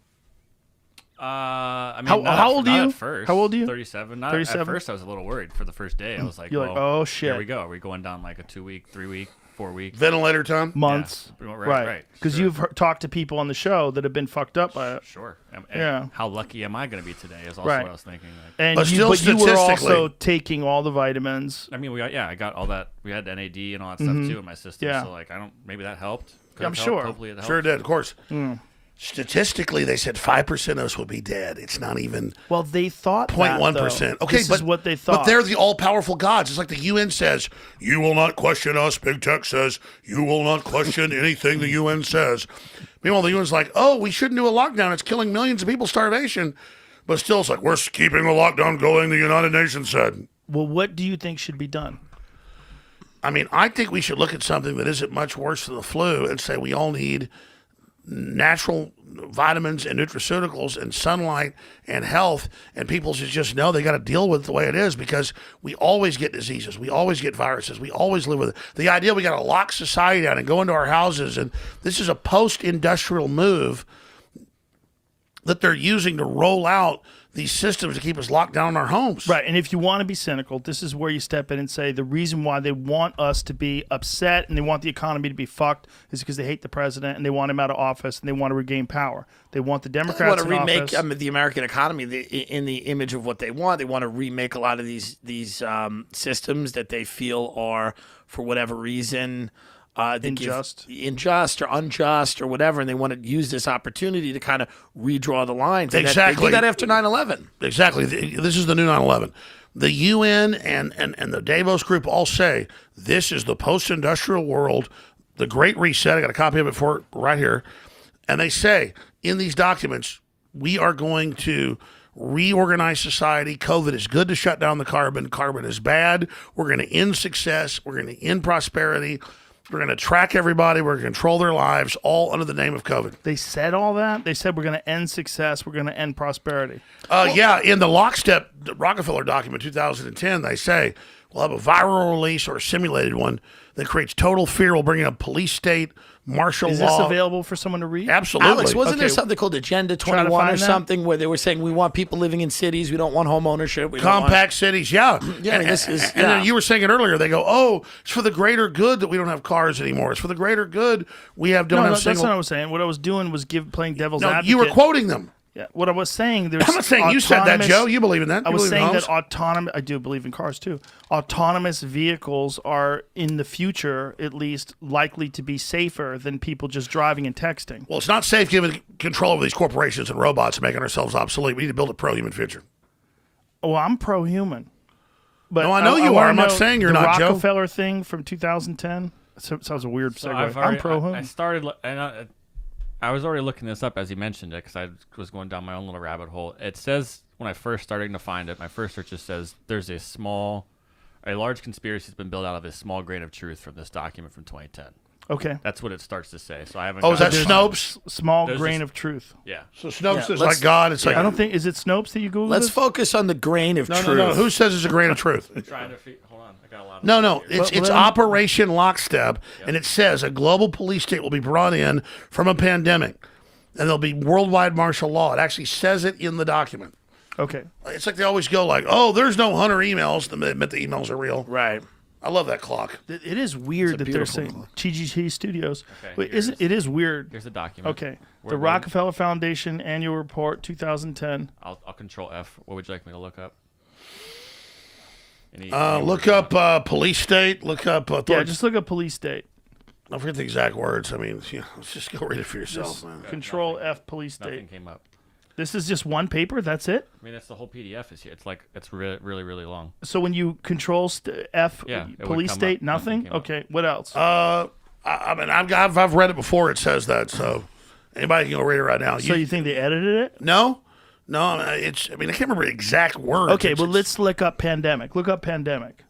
I mean, How- not how at- old not are you? at first. How old are you? 37. Not 37? At first, I was a little worried for the first day. I was like, You're like, well, oh, shit. Here we go. Are we going down like a 2-week, 3-week, 4-week? Ventilator time? Months. Yeah, right. right, Because sure. you've talked to people on the show that have been fucked up by it. Sure. And Yeah. How lucky am I going to be today is also Right. what I was thinking. Like, And But you, still but you were statistically- also taking all the vitamins. I mean, I got all that. We had NAD and all that stuff too in my system. Yeah. So like, maybe that helped. Could I'm have helped. sure. Hopefully it helped. Sure did, of course. Statistically, they said 5% of us will be dead. It's not even Well, they thought 0.1%. that, Okay, this but is what they thought. But they're the all-powerful gods. It's like the UN says, "You will not question us." Big Tech says, "You will not question anything the UN says." Meanwhile, the UN's like, "Oh, we shouldn't do a lockdown. It's killing millions of people, starvation." But still, it's like we're keeping the lockdown going. The United Nations said. Well, what do you think should be done? I mean, I think we should look at something that isn't much worse than the flu and say we all need natural vitamins and nutraceuticals and sunlight and health, and people should just know they got to deal with it the way it is, because we always get diseases, we always get viruses, we always live with it. The idea we got to lock society down and go into our houses, and this is a post-industrial move that they're using to roll out these systems to keep us locked down in our homes. Right, and if you want to be cynical, this is where you step in and say the reason why they want us to be upset and they want the economy to be fucked is because they hate the president and they want him out of office and they want to regain power. They want the They Democrats want to in remake office. the American economy in the image of what they want. They want to remake a lot of these systems that they feel are, for whatever reason, unjust or unjust or whatever, and they want to use this opportunity to kind of redraw the lines. And Exactly. They did that after 9/11. Exactly. This is the new 9/11. The UN and the Davos group all say this is the post-industrial world, the Great Reset. I got a copy of it for right here. And they say in these documents, we are going to reorganize society. COVID is good to shut down the carbon. Carbon is bad. We're going to end success. We're going to end prosperity. We're going to track everybody. We're going to control their lives, all under the name of COVID. They said all that. They said we're going to end success. We're going to end prosperity. Yeah, in the Lockstep Rockefeller document 2010, they say we'll have a viral release or a simulated one that creates total fear. We'll bring in a police state, martial Is law. this available for someone to read? Absolutely. Alex, wasn't there Okay. something called Agenda Try to 21 or find that. something where they were saying we want people living in cities, we don't want home ownership, we don't want- Compact cities, yeah. Yeah, I mean, this is- and yeah. then you were saying it earlier. They go, oh, it's for the greater good that we don't have cars anymore. It's for the greater good we don't No, have that's single. not what I was saying. What I was doing was playing devil's No, advocate. you were quoting them. Yeah, what I was saying, there's I'm not saying you said that, autonomous- Joe. You believe in that. I You was believe in saying that homes. autonomous. I do believe in cars too. Autonomous vehicles are in the future, at least, likely to be safer than people just driving and texting. Well, it's not safe giving control over these corporations and robots and making ourselves obsolete. We need to build a pro-human future. Well, I'm pro-human. But No, I know you are. wanna I'm not know saying you're the not, Joe. Rockefeller thing from 2010. Sounds a weird So segue. I've I'm already, pro-human. I started, and I was already looking this up as you mentioned it because I was going down my own little rabbit hole. It says when I first started to find it, my first search just says there's a large conspiracy has been built out of a small grain of truth from this document from 2010. Okay. That's what it starts to say. So I haven't. Oh, is that gotten- Snopes? Small There's grain this- of truth. Yeah. So Snopes Yeah, is let's- like God. It's like I don't think, is it Snopes that you Google Let's this? focus on the grain of no, truth. no. Who says it's a grain of truth? Trying to hold on. I got a lot. Of No, stuff here. it's Operation Lockstep, and it says a global police state will be brought in from a pandemic, and there'll be worldwide martial law. It actually says it in the document. Okay. It's like they always go like, "Oh, there's no Hunter emails." They admit the emails are real. Right. I love that clock. It is weird that they're beautiful saying TGT Studios. Okay, Wait, it is weird. Here's the document. Okay. We're The going- Rockefeller Foundation Annual Report 2010. I'll Control F. What would you like me to look up? Any Look words on up police state. Look up. Yeah, just look up police state. I forget the exact words. I mean, let's just go read it for yourself, man. Control F police Nothing state. came up. This is just one paper. That's it. I mean, that's the whole PDF is here. It's like it's really really long. So when you control F Yeah, it would police come state, up. Nothing nothing. came up. Okay. What else? I mean, I've read it before. It says that. So anybody can go read it right now. so you think they edited it? No. It's. I mean, I can't remember the exact words. Okay. It's- Well, let's look up pandemic. Look up pandemic.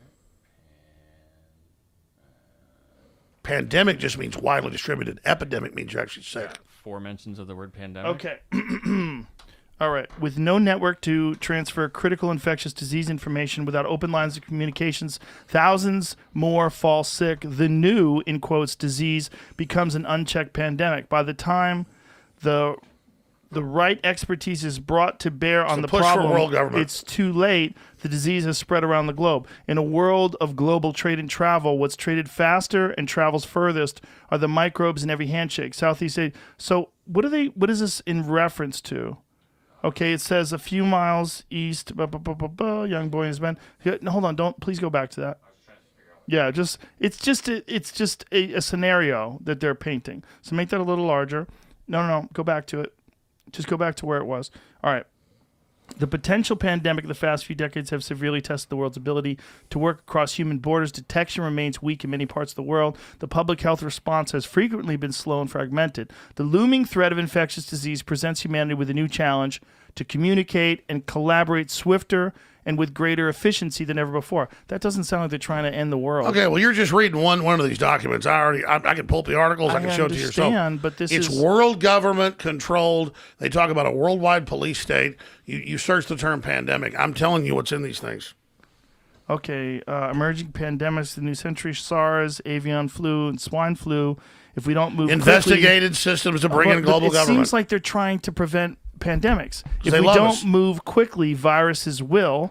Pandemic just means widely distributed. Epidemic means you're actually sick. 4 mentions of the word pandemic. Okay. All right. With no network to transfer critical infectious disease information without open lines of communications, thousands more fall sick. The new, in quotes, disease becomes an unchecked pandemic. By the time the right expertise is brought to bear on the push for problem, world government. it's too late. The disease has spread around the globe. In a world of global trade and travel, what's traded faster and travels furthest are the microbes in every handshake. Southeast Asia. So what is this in reference to? Okay, it says a few miles east, young boy and his men. No, hold on, please go back to that. Yeah, it's just a scenario that they're painting. So make that a little larger. No, go back to it. Just go back to where it was. All right. The potential pandemic of the past few decades have severely tested the world's ability to work across human borders. Detection remains weak in many parts of the world. The public health response has frequently been slow and fragmented. The looming threat of infectious disease presents humanity with a new challenge to communicate and collaborate swifter and with greater efficiency than ever before. That doesn't sound like they're trying to end the world. Okay, well, you're just reading one of these documents. I can pull up the articles. I can show it to you yourself. understand, but this it's is- world government controlled. They talk about a worldwide police state. You search the term pandemic. I'm telling you what's in these things. Okay, emerging pandemics, the new century, SARS, avian flu, and swine flu. If we don't move Investigated systems to bring in global it government. seems like they're trying to prevent pandemics. If they we love don't us. move quickly, viruses will.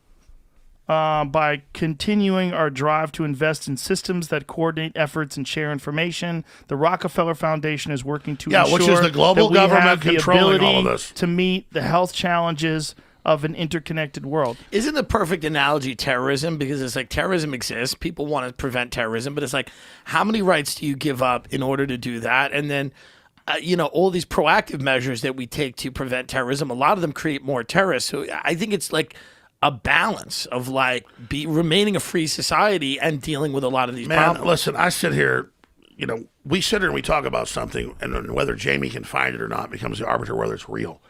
By continuing our drive to invest in systems that coordinate efforts and share information, the Rockefeller Foundation is working to Yeah, ensure which is the global that we government have the controlling all of ability this. to meet the health challenges of an interconnected world. Isn't the perfect analogy terrorism? Because it's like terrorism exists. People want to prevent terrorism, but it's like, how many rights do you give up in order to do that? And then, all these proactive measures that we take to prevent terrorism, a lot of them create more terrorists. So I think it's like a balance of like remaining a free society and dealing with a lot of these Man, problems. listen, I sit here, we sit here and we talk about something, and then whether Jamie can find it or not becomes the arbiter whether it's real.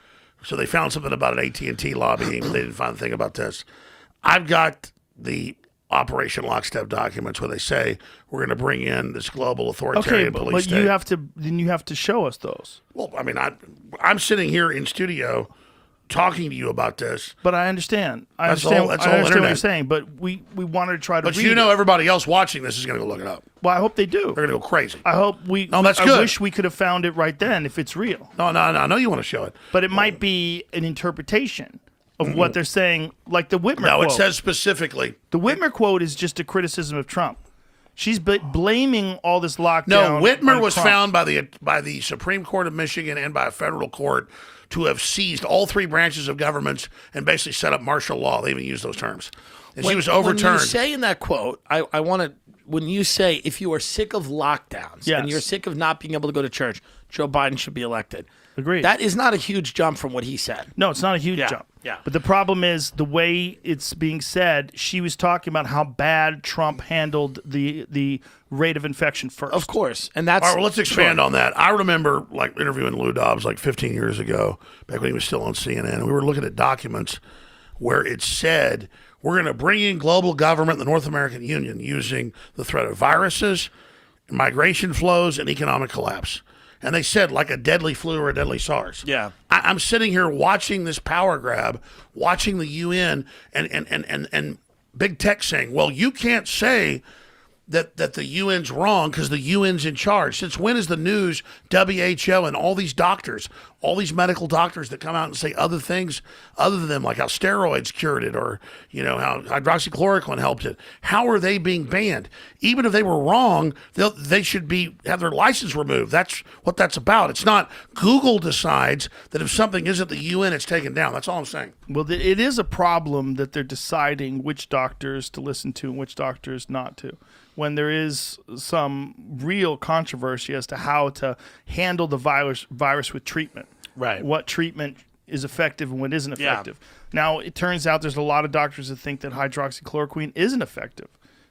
So they found something about an AT&T lobbying, but they didn't find a thing about this. I've got the Operation Lockstep documents where they say we're going to bring in this global authoritarian police but state. you have to show us those. Well, I mean, I'm sitting here in studio talking to you about this. But I understand. I That's understand. all- that's I all understand what internet. you're saying. But we wanted to try to. But read you know it. everybody else watching this is going to go look it up. Well, I hope they do. They're going to go crazy. I hope we. No, that's I good. wish we could have found it right then if it's real. No, I know you want to show it. But it might be an interpretation of what they're saying, like the Whitmer No, quote. it says specifically. The Whitmer quote is just a criticism of Trump. She's blaming all this lockdown. No, Whitmer on was Trump. found by the Supreme Court of Michigan and by a federal court to have seized all three branches of governments and basically set up martial law. They even used those terms. And she was overturned. When you say in that quote, I want to, when you say if you are sick of lockdowns Yes. and you're sick of not being able to go to church, Joe Biden should be elected. Agreed. That is not a huge jump from what he said. No, it's not a huge Yeah, jump. yeah. But the problem is the way it's being said. She was talking about how bad Trump handled the rate of infection first. Of course. And that's All right, well, let's expand on that. I remember like interviewing Lou Dobbs like 15 years ago, back when he was still on CNN. And we were looking at documents where it said we're going to bring in global government in the North American Union using the threat of viruses, migration flows, and economic collapse. And they said like a deadly flu or a deadly SARS. Yeah. I'm sitting here watching this power grab, watching the UN and big tech saying, well, you can't say that the UN's wrong because the UN's in charge. Since when is the news, WHO, and all these doctors, all these medical doctors that come out and say other things other than them, like how steroids cured it or, you know, how hydroxychloroquine helped it, how are they being banned? Even if they were wrong, they should have their license removed. That's what that's about. It's not Google decides that if something isn't the UN, it's taken down. That's all I'm saying. Well, it is a problem that they're deciding which doctors to listen to and which doctors not to. When there is some real controversy as to how to handle the virus with treatment. Right. What treatment is effective and what isn't Yeah. effective. Now, it turns out there's a lot of doctors that think that hydroxychloroquine isn't effective.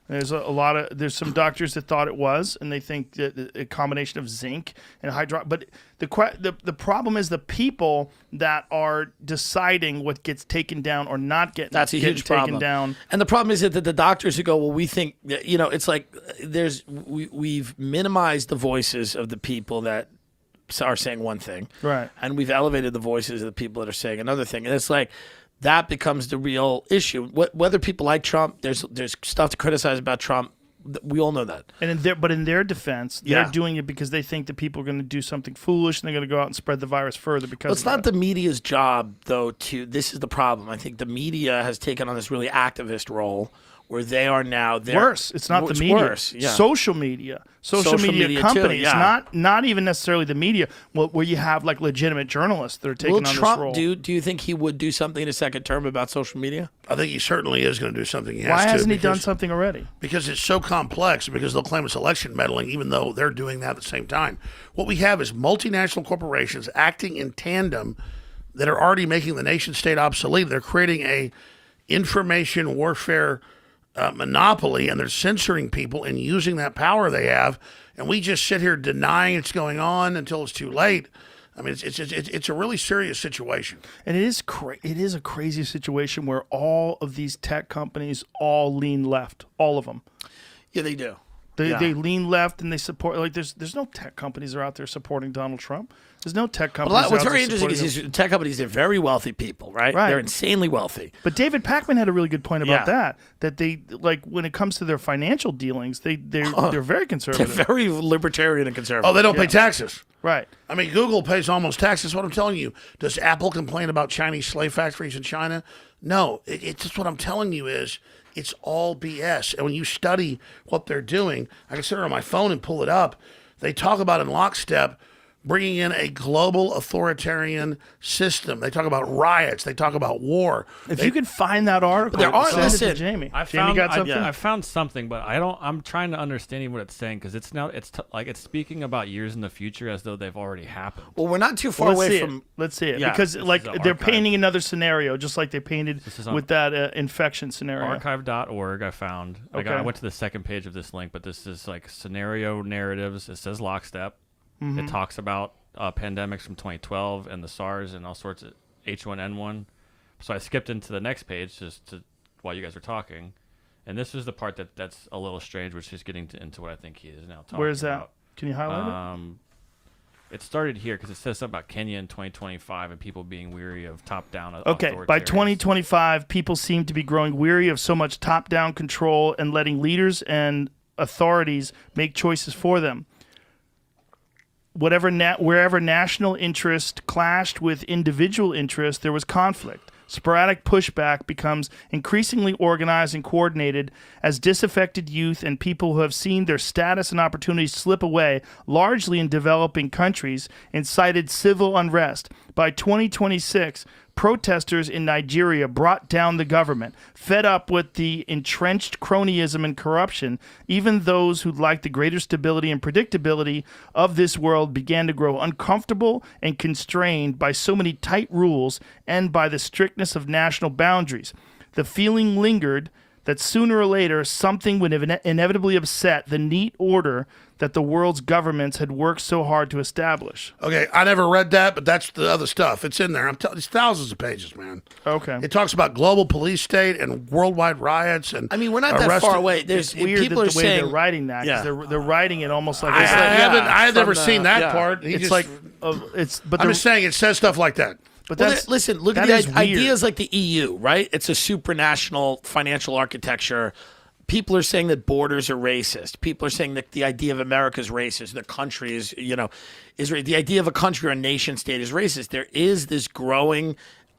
There's some doctors that thought it was, and they think that a combination of zinc and But the problem is the people that are deciding what gets taken down or not That's a getting huge taken problem. down. And the problem is that the doctors who go, well, we think, you know, it's like we've minimized the voices of the people that are saying one thing. Right. And we've elevated the voices of the people that are saying another thing. And it's like, that becomes the real issue. Whether people like Trump, there's stuff to criticize about Trump. We all know that. And in their defense, Yeah. they're doing it because they think that people are going to do something foolish and they're going to go out and spread the virus further. Because Well, it's not the media's job, though, this is the problem. I think the media has taken on this really activist role where they are now worse. It's not the media. Worse, yeah. Social media. Social media media too, companies. yeah. Not even necessarily the media. Where you have like legitimate journalists that are taking Will on Trump this role. do you think he would do something in his second term about social media? I think he certainly is going to do something. He has Why to, hasn't he done because- something already? Because it's so complex, because they'll claim it's election meddling, even though they're doing that at the same time. What we have is multinational corporations acting in tandem that are already making the nation state obsolete. They're creating a information warfare monopoly, and they're censoring people and using that power they have. And we just sit here denying it's going on until it's too late. I mean, it's a really serious situation. And it is a crazy situation where all of these tech companies all lean left, all of them. Yeah, they do. They lean left and they support. Like there's no tech companies that are out there supporting Donald Trump. There's no tech companies. What's out very there interesting is supporting him. these tech companies, they're very wealthy people, right? Right. They're insanely wealthy. But David Pakman had a really good point about Yeah. that they like when it comes to their financial dealings, they're very They're conservative. very libertarian and conservative. Oh, they don't pay taxes. Right. I mean, Google pays almost taxes. What I'm telling you. Does Apple complain about Chinese slave factories in China? No. It's just what I'm telling you is it's all BS. And when you study what they're doing, I can sit here on my phone and pull it up. They talk about in lockstep bringing in a global authoritarian system. They talk about riots. They talk about war. If you could find that article, There are- send it to listen, Jamie. I Jamie found got something. I found something, but I'm trying to understand even what it's saying because it's like it's speaking about years in the future as though they've already happened. Well, we're not too far Let's away see from. it. Let's see it Yeah. because This like is an they're archive. painting another scenario, just like they painted This is on- with that infection scenario. Archive.org. I found. Okay. I went to the second page of this link, but this is like scenario narratives. It says lockstep. It talks about pandemics from 2012 and the SARS and all sorts of H1N1. So I skipped into the next page while you guys were talking, and this is the part that's a little strange, which is getting into what I think he is now talking about. Where's that? Can you highlight it? It started here because it says something about Kenya in 2025 and people being weary of top-down. Okay, by authoritarians. 2025, people seem to be growing weary of so much top-down control and letting leaders and authorities make choices for them. Wherever national interest clashed with individual interest, there was conflict. Sporadic pushback becomes increasingly organized and coordinated as disaffected youth and people who have seen their status and opportunities slip away, largely in developing countries, incited civil unrest. By 2026, protesters in Nigeria brought down the government. Fed up with the entrenched cronyism and corruption, even those who liked the greater stability and predictability of this world began to grow uncomfortable and constrained by so many tight rules and by the strictness of national boundaries. The feeling lingered that sooner or later something would inevitably upset the neat order that the world's governments had worked so hard to establish. Okay, I never read that, but that's the other stuff. It's in there. It's thousands of pages, man. Okay. It talks about global police state and worldwide riots and. I mean, we're not that far away. It's weird people that are the way saying they're writing that, because they're writing it almost like I've never seen that part. It's like but I'm just saying it says stuff like that. But listen, look at the ideas like the EU, right? It's a supranational financial architecture. People are saying that borders are racist. People are saying that the idea of America is racist. The country is, the idea of a country or a nation state is racist. There is this growing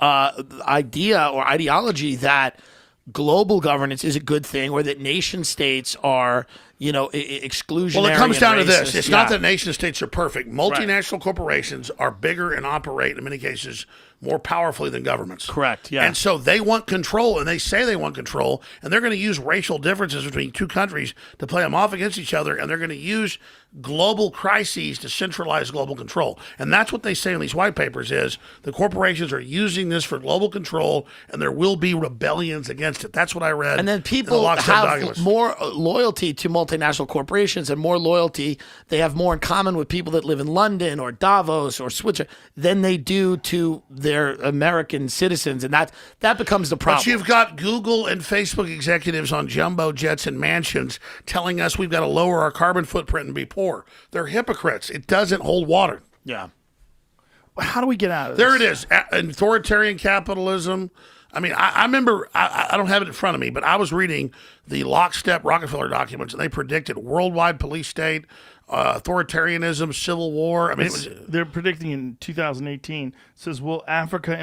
idea or ideology that global governance is a good thing, or that nation states are, exclusionary. Well, it comes down to this. racist. It's not that nation states are perfect. Multinational corporations are bigger and operate, in many cases, more powerfully than governments. Correct, yeah. And so they want control, and they say they want control, and they're going to use racial differences between two countries to play them off against each other, and they're going to use global crises to centralize global control. And that's what they say in these white papers is the corporations are using this for global control, and there will be rebellions against it. That's what I read. And then people have more loyalty to multinational corporations and more loyalty. They have more in common with people that live in London or Davos or Switzerland than they do to their American citizens. And that becomes the problem. But you've got Google and Facebook executives on jumbo jets and mansions telling us we've got to lower our carbon footprint and be poor. They're hypocrites. It doesn't hold water. Yeah. How do we get out of this? There it is. Authoritarian capitalism. I mean, I remember, I don't have it in front of me, but I was reading the lockstep Rockefeller documents, and they predicted worldwide police state, authoritarianism, civil war. I mean, they're predicting in 2018. It says, will Africa's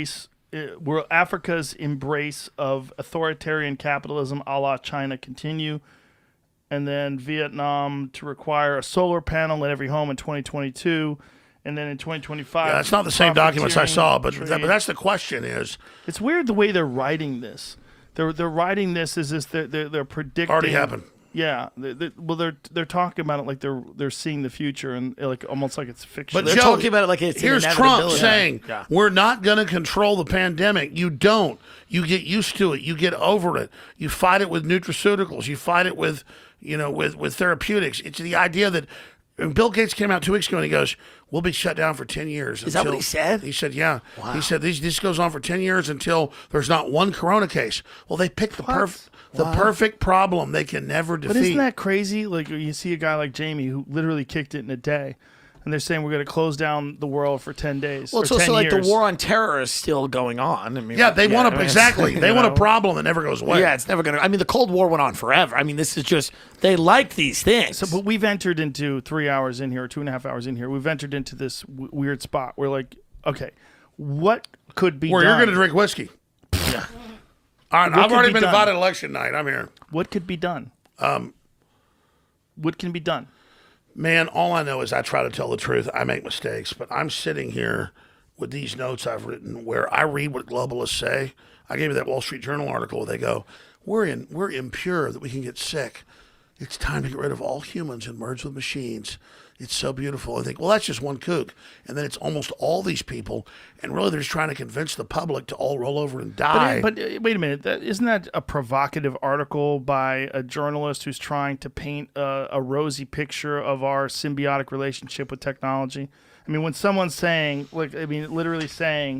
embrace of authoritarian capitalism a la China continue? And then Vietnam to require a solar panel in every home in 2022. And then in 2025, yeah, that's not the same documents I saw, but that's the question. Is it's weird the way they're writing this. They're writing this as this they're predicting. Already happened. Yeah, they're talking about it like they're seeing the future and like almost like it's fiction. But they're Joe, talking about it like it's here's an Trump inevitability. saying Yeah. we're not going to control the pandemic. You don't. You get used to it. You get over it. You fight it with nutraceuticals. You fight it with with therapeutics. It's the idea that Bill Gates came out 2 weeks ago and he goes, we'll be shut down for 10 years. Is that what he said? He said, yeah. Wow. He said, this goes on for 10 years until there's not one corona case. Well, they picked the perfect problem they can never defeat. But isn't that crazy? Like you see a guy like Jamie who literally kicked it in a day. And they're saying we're going to close down the world for 10 days. Well, it's also like the war on terror is still going on. I mean, they want a problem that never goes away. Yeah, it's never going to. I mean, the Cold War went on forever. I mean, this is just they like these things. So, but we've entered into 3 hours in here, or 2.5 hours in here. We've entered into this weird spot. We're like, okay, what could be where done? you're going to drink whiskey? Yeah. All right, I've already been invited election night. I'm here. What could be done? What can be done? Man, all I know is I try to tell the truth. I make mistakes, but I'm sitting here with these notes I've written where I read what globalists say. I gave you that Wall Street Journal article where they go, we're impure that we can get sick. It's time to get rid of all humans and merge with machines. It's so beautiful. I think, well, that's just one kook. And then it's almost all these people. And really, they're just trying to convince the public to all roll over and die. But wait a minute. Isn't that a provocative article by a journalist who's trying to paint a rosy picture of our symbiotic relationship with technology? I mean, when someone's saying, literally saying,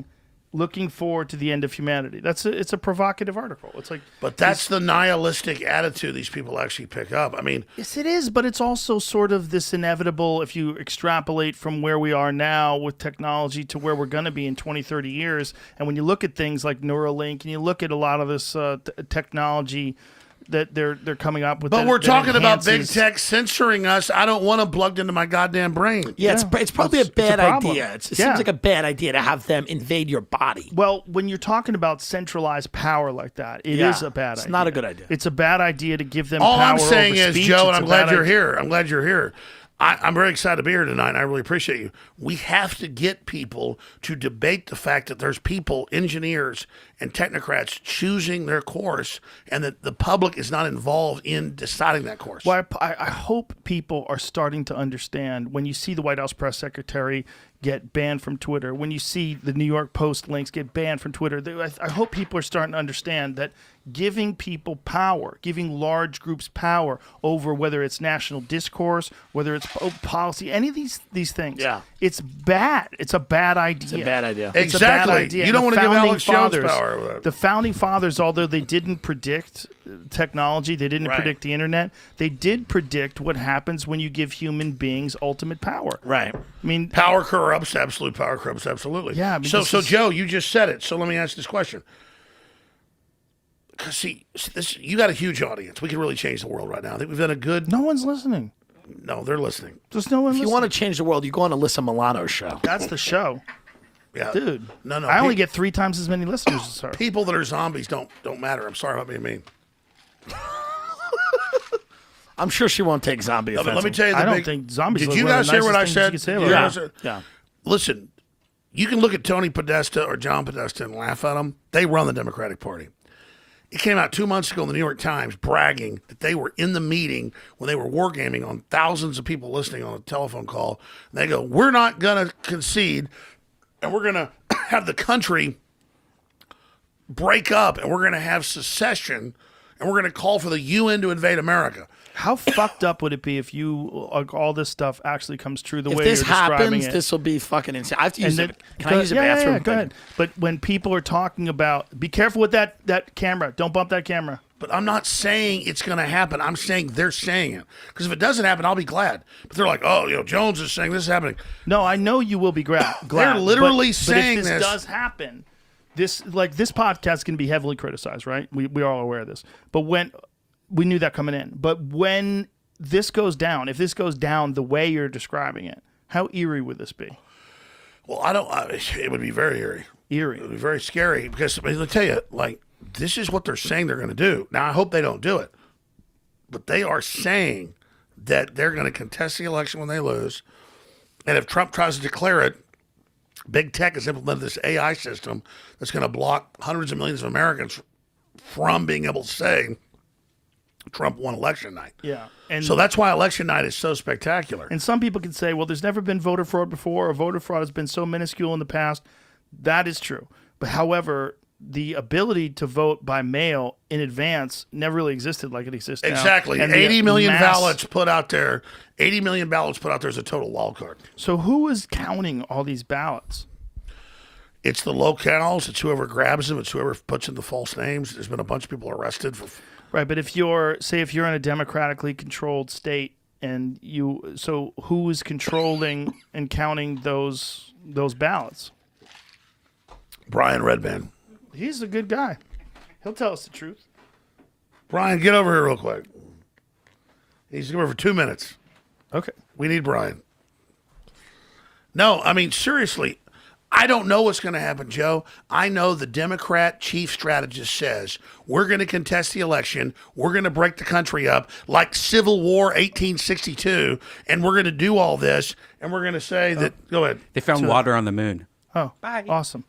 looking forward to the end of humanity. It's a provocative article. It's like, But that's the nihilistic attitude these people actually pick up. I mean, yes, it is, but it's also sort of this inevitable, if you extrapolate from where we are now with technology to where we're going to be in 20, 30 years. And when you look at things like Neuralink and you look at a lot of this technology that they're coming up with. But we're talking about big enhances- tech censoring us. I don't want them plugged into my goddamn brain. Yeah, it's probably a It's a bad problem. idea. It Yeah. seems like a bad idea to have them invade your body. Well, when you're talking about centralized power like that, it is Yeah, a bad it's idea. not a good idea. It's a bad idea to give them All power I'm saying over is, speech. Joe, and It's I'm a glad bad you're idea. here. I'm glad you're here. I'm very excited to be here tonight. And I really appreciate you. We have to get people to debate the fact that there's people, engineers and technocrats choosing their course and that the public is not involved in deciding that course. Well, I hope people are starting to understand when you see the White House press secretary get banned from Twitter, when you see the New York Post links get banned from Twitter, I hope people are starting to understand that giving people power, giving large groups power over whether it's national discourse, whether it's policy, any of these things, Yeah. it's bad. It's a bad idea. It's a bad idea. It's a bad Exactly. idea. You And don't the want to give founding Alex Jones fathers- power over that. The founding fathers, although they didn't predict technology, they didn't Right. predict the internet, they did predict what happens when you give human beings ultimate power. Right. I mean, Power corrupts, absolute power corrupts, absolutely. Yeah, I mean, So, this so is- Joe, you just said it. So let me ask this question. 'Cause see, you got a huge audience. We can really change the world right now. I think we've done a good. no one's listening. No, they're listening. There's no one If you listening. want to change the world, you go on Alyssa Milano's show. That's the show. Yeah, Dude. No, no. I only get 3 times as many listeners as her. people that are zombies don't matter. I'm sorry about being mean. I'm sure she won't take zombie No, offense. but let me tell you, the I don't big- think zombies Did are you one of guys the hear what I nicest things you said? could say You about guys it. heard- Yeah. Listen, you can look at Tony Podesta or John Podesta and laugh at them. They run the Democratic Party. It came out 2 months ago in the New York Times bragging that they were in the meeting when they were wargaming on thousands of people listening on a telephone call. And they go, we're not going to concede and we're going to have the country break up and we're going to have secession and we're going to call for the UN to invade America. How fucked up would it be if all this stuff actually comes true the if way this you're describing happens, it? this will be fucking insane. I have to use And it. then- Can I use a bathroom? Yeah, go ahead. But when people are talking about, be careful with that camera. Don't bump that camera. But I'm not saying it's going to happen. I'm saying they're saying it. Because if it doesn't happen, I'll be glad. But they're like, oh, Jones is saying this is happening. No, I know you will be glad. They're literally but saying if this this. does happen, this podcast can be heavily criticized, right? We are all aware of this. But when we knew that coming in, but when this goes down, if this goes down the way you're describing it, how eerie would this be? Well, it would be very eerie. It Eerie. would be very scary because, I mean, let me tell you, like, this is what they're saying they're going to do. Now, I hope they don't do it. But they are saying that they're going to contest the election when they lose. And if Trump tries to declare it, big tech has implemented this AI system that's going to block hundreds of millions of Americans from being able to say Trump won election night. Yeah. And So that's why election night is so spectacular. And some people can say, well, there's never been voter fraud before, or voter fraud has been so minuscule in the past. That is true. But however, the ability to vote by mail in advance never really existed like it exists now. Exactly. And the 80 million mass- ballots put out there. 80 million ballots put out there as a total wild card. So who is counting all these ballots? It's the locales. It's whoever grabs them. It's whoever puts in the false names. There's been a bunch of people arrested for. Right, but if you're in a democratically controlled state and so who is controlling and counting those ballots? Brian Redband. He's a good guy. He'll tell us the truth. Brian, get over here real quick. He's over for 2 minutes. Okay. We need Brian. No, I mean, seriously, I don't know what's going to happen, Joe. I know the Democrat chief strategist says we're going to contest the election. We're going to break the country up like Civil War 1862, and we're going to do all this, and we're going to say that. Go ahead. They found water on the moon. Oh, awesome.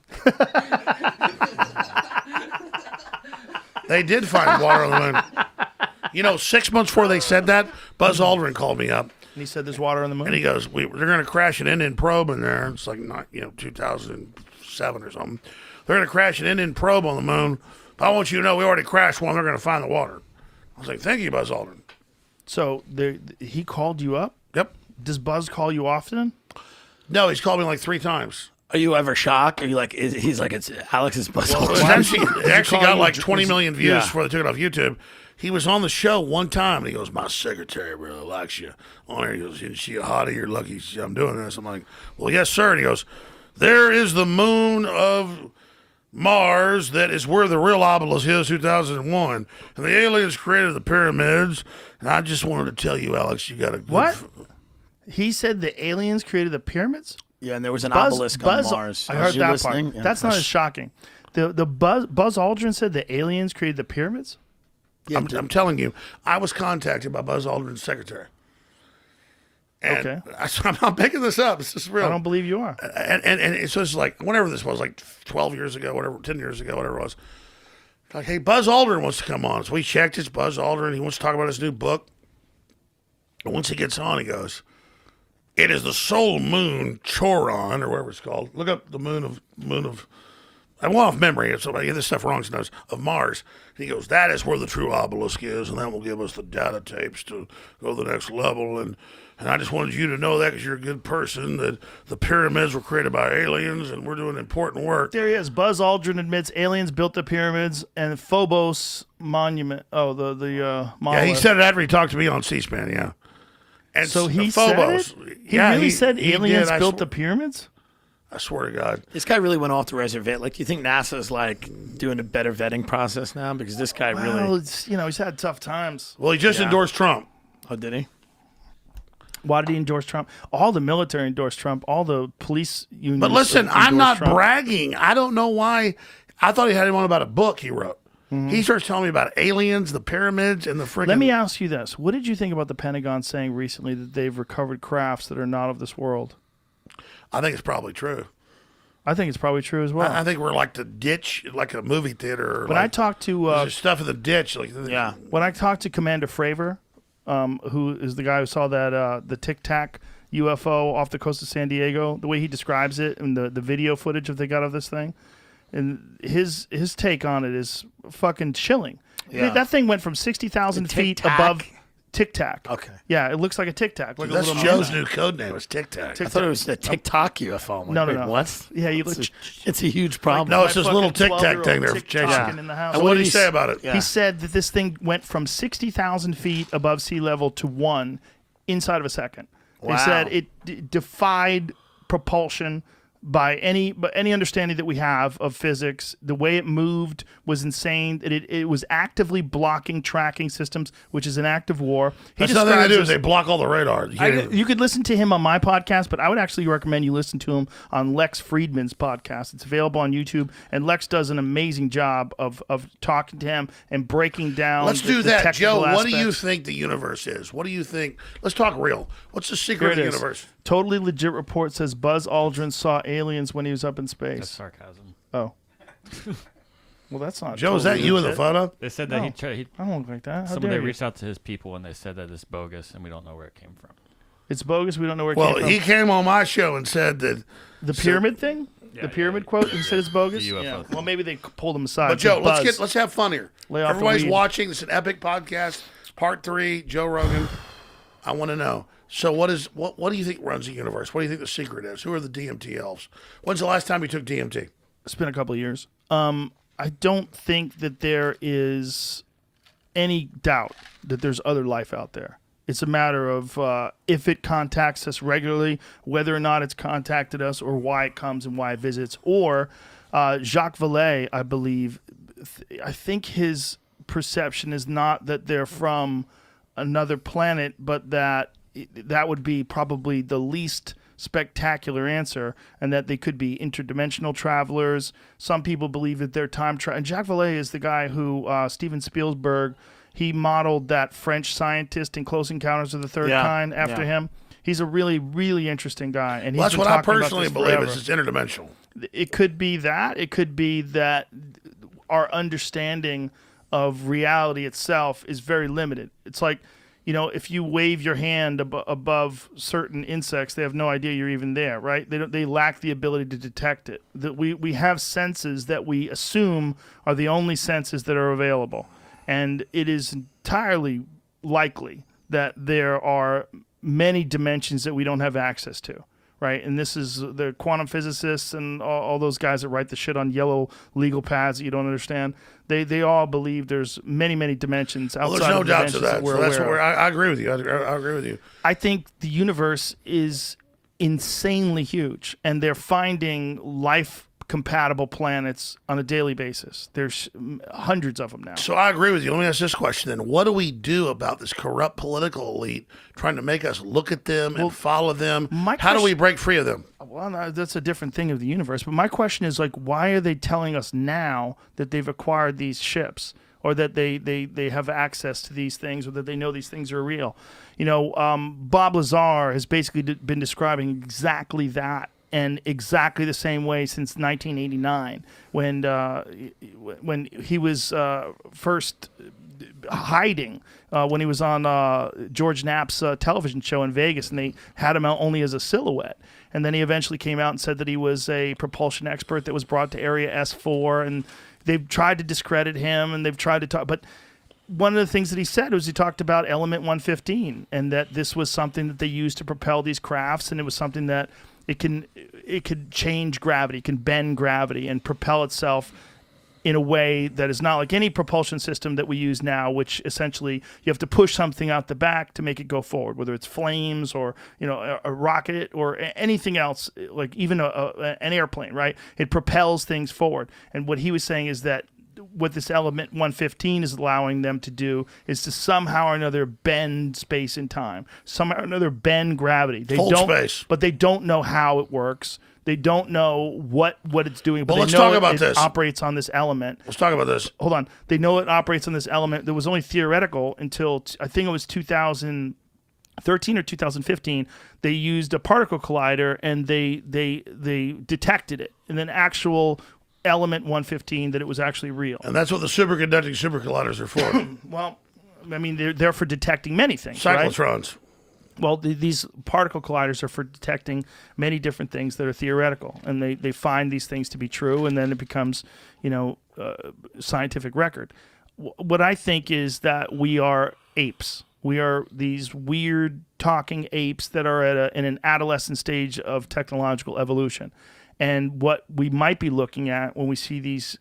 They did find water on the moon. 6 months before they said that, Buzz Aldrin called me up. And he said there's water on the moon? And he goes, they're going to crash an Indian probe in there. It's like, 2007 or something. They're going to crash an Indian probe on the moon. But I want you to know we already crashed one. They're going to find the water. I was like, thank you, Buzz Aldrin. So he called you up? Yep. Does Buzz call you often? No, he's called me like 3 times. Are you ever shocked? Are you like? He's like, it's Alex's Buzz Well, Aldrin. it actually got like 20 is- million views yeah. before they took it off YouTube. He was on the show one time, and he goes, "My secretary really likes you on here." He goes, "Isn't she a hottie? You're lucky I'm doing this." I'm like, "Well, yes, sir." And he goes, "There is the moon of Mars that is where the real obelisk is, 2001, and the aliens created the pyramids." And I just wanted to tell you, Alex, you got a good What? He said the aliens created the pyramids? Yeah, and there was an obelisk on Mars. I Was heard you that listening? part. Yeah. That's not as shocking. The Buzz Aldrin said the aliens created the pyramids? I'm telling you, I was contacted by Buzz Aldrin's secretary. And Okay. I'm making this up. This is real. I don't believe you are. And so it's like, whenever this was, like 12 years ago, whatever, 10 years ago, whatever it was. Like, hey, Buzz Aldrin wants to come on. So we checked. It's Buzz Aldrin. He wants to talk about his new book. And once he gets on, he goes, "It is the soul moon Choron," or whatever it's called. Look up the moon of. I went off memory, so I get this stuff wrong sometimes, of Mars. And he goes, "That is where the true obelisk is, and that will give us the data tapes to go to the next level. And I just wanted you to know that because you're a good person, that the pyramids were created by aliens, and we're doing important work." There he is. Buzz Aldrin admits aliens built the pyramids and Phobos monument. Oh, the Yeah, monolith. he said it after he talked to me on C-SPAN, yeah. And So he Phobos, said it? He yeah, really said he aliens did, I built sw- the pyramids? I swear to God. This guy really went off the reservation. Like, do you think NASA's like doing a better vetting process now? Because this guy Well, really. it's, he's had tough times. Well, he just endorsed Trump. Oh, did he? Why did he endorse Trump? All the military endorsed Trump. All the police unions. But listen, I'm endorsed not Trump. bragging. I don't know why. I thought he had him on about a book he wrote. He starts telling me about aliens, the pyramids, and the freaking. Let me ask you this. What did you think about the Pentagon saying recently that they've recovered crafts that are not of this world? I think it's probably true. I think it's probably true as well. I think we're like the ditch, like a movie theater. When I talked to there's stuff in the ditch. Like, Yeah. when I talked to Commander Fravor, who is the guy who saw that the Tic Tac UFO off the coast of San Diego, the way he describes it and the video footage that they got of this thing, and his take on it is fucking chilling. Yeah. That thing went from 60,000 feet Tic-tac? above Tic Tac. Okay. Yeah, it looks like a Tic Tac. Like a that's little Joe's man. new code name is Tic Tac. I thought it was a TikTok UFO. I'm like, No, no, wait, no. What? Yeah, you It's look. it's a huge problem. No, it's My this little fucking Tic Tac thing 12-year-old they're Tic-Tac chasing. in the house. And what did he say about it? Yeah. He said that this thing went from 60,000 feet above sea level to 1 inside of a second. They Wow. said it defied propulsion by any understanding that we have of physics. The way it moved was insane. It was actively blocking tracking systems, which is an act of war. That's nothing to do. describes Is they block all the radar. You can't even- you could listen to him on my podcast, but I would actually recommend you listen to him on Lex Friedman's podcast. It's available on YouTube, and Lex does an amazing job of talking to him and breaking down. Let's the do that, technical Joe. What do you aspects. think the universe is? What do you think? Let's talk real. What's the secret Here of the it is. universe? Totally legit report says Buzz Aldrin saw aliens when he was up in That's space. sarcasm. Oh. Well, that's not. Joe, is that totally you in the legit. photo? They said that No. he tried. I don't look like that. How Someone dare they you? reached out to his people and they said that it's bogus and we don't know where it came from. It's bogus. We don't know where it Well, came from. he came on my show and said that. The pyramid thing? The pyramid quote? He said it's bogus? The UFO Yeah. thing. Well, maybe they pulled him aside. But Joe, Buzz. let's have fun here. Lay off the Everybody's weed. watching. This is an epic podcast. Part 3. Joe Rogan. I want to know. So, what do you think runs the universe? What do you think the secret is? Who are the DMT elves? When's the last time you took DMT? It's been a couple of years. I don't think that there is any doubt that there's other life out there. It's a matter of if it contacts us regularly, whether or not it's contacted us, or why it comes and why it visits. Or Jacques Vallée, I believe, I think his perception is not that they're from another planet, but that would be probably the least spectacular answer, and that they could be interdimensional travelers. Some people believe that they're time travel. And Jacques Vallée is the guy who Steven Spielberg, he modeled that French scientist in Close Encounters of the Third Yeah, Kind after yeah. him. He's a really, really interesting guy, and he's Well, that's been what I talking about personally this believe. forever. It's interdimensional. It could be that. It could be that our understanding of reality itself is very limited. It's like, if you wave your hand above certain insects, they have no idea you're even there, right? They lack the ability to detect it. That we have senses that we assume are the only senses that are available. And it is entirely likely that there are many dimensions that we don't have access to. right? And this is the quantum physicists and all those guys that write the shit on yellow legal pads that you don't understand. They all believe there's many dimensions outside Well, there's no of doubt to dimensions that. we're So that's aware what of. I agree with you. I agree with you. I think the universe is insanely huge, and they're finding life compatible planets on a daily basis. There's hundreds of them now. So I agree with you. Let me ask this question then. What do we do about this corrupt political elite trying to make us look at them and follow them? How do we break free of them? Well, no, that's a different thing of the universe. But my question is, like, why are they telling us now that they've acquired these ships, or that they have access to these things, or that they know these things are real? You know, Bob Lazar has basically been describing exactly that, and exactly the same way since 1989, when he was first hiding, when he was on George Knapp's television show in Vegas, and they had him out only as a silhouette. And then he eventually came out and said that he was a propulsion expert that was brought to Area S4, and they've tried to discredit him, and they've tried to talk, but one of the things that he said was he talked about Element 115, and that this was something that they used to propel these crafts, and it was something that it could change gravity, can bend gravity, and propel itself in a way that is not like any propulsion system that we use now, which essentially you have to push something out the back to make it go forward, whether it's flames or a rocket or anything else, like even an airplane, right? It propels things forward. And what he was saying is that what this Element 115 is allowing them to do is to somehow or another bend space and time, somehow or another bend gravity. They Fold don't, space. but they don't know how it works. They don't know what it's doing. But Well, let's they know talk about it this. operates on this element. Let's talk about this. Hold on. They know it operates on this element that was only theoretical until I think it was 2013 or 2015. They used a particle collider and they detected it, and then actual Element 115 that it was actually real. And that's what the superconducting supercolliders are for. Well, I mean, they're for detecting many things. Right? Cyclotrons. Well, these particle colliders are for detecting many different things that are theoretical, and they find these things to be true, and then it becomes, scientific record. What I think is that we are apes. We are these weird talking apes that are in an adolescent stage of technological evolution. And what we might be looking at when we see these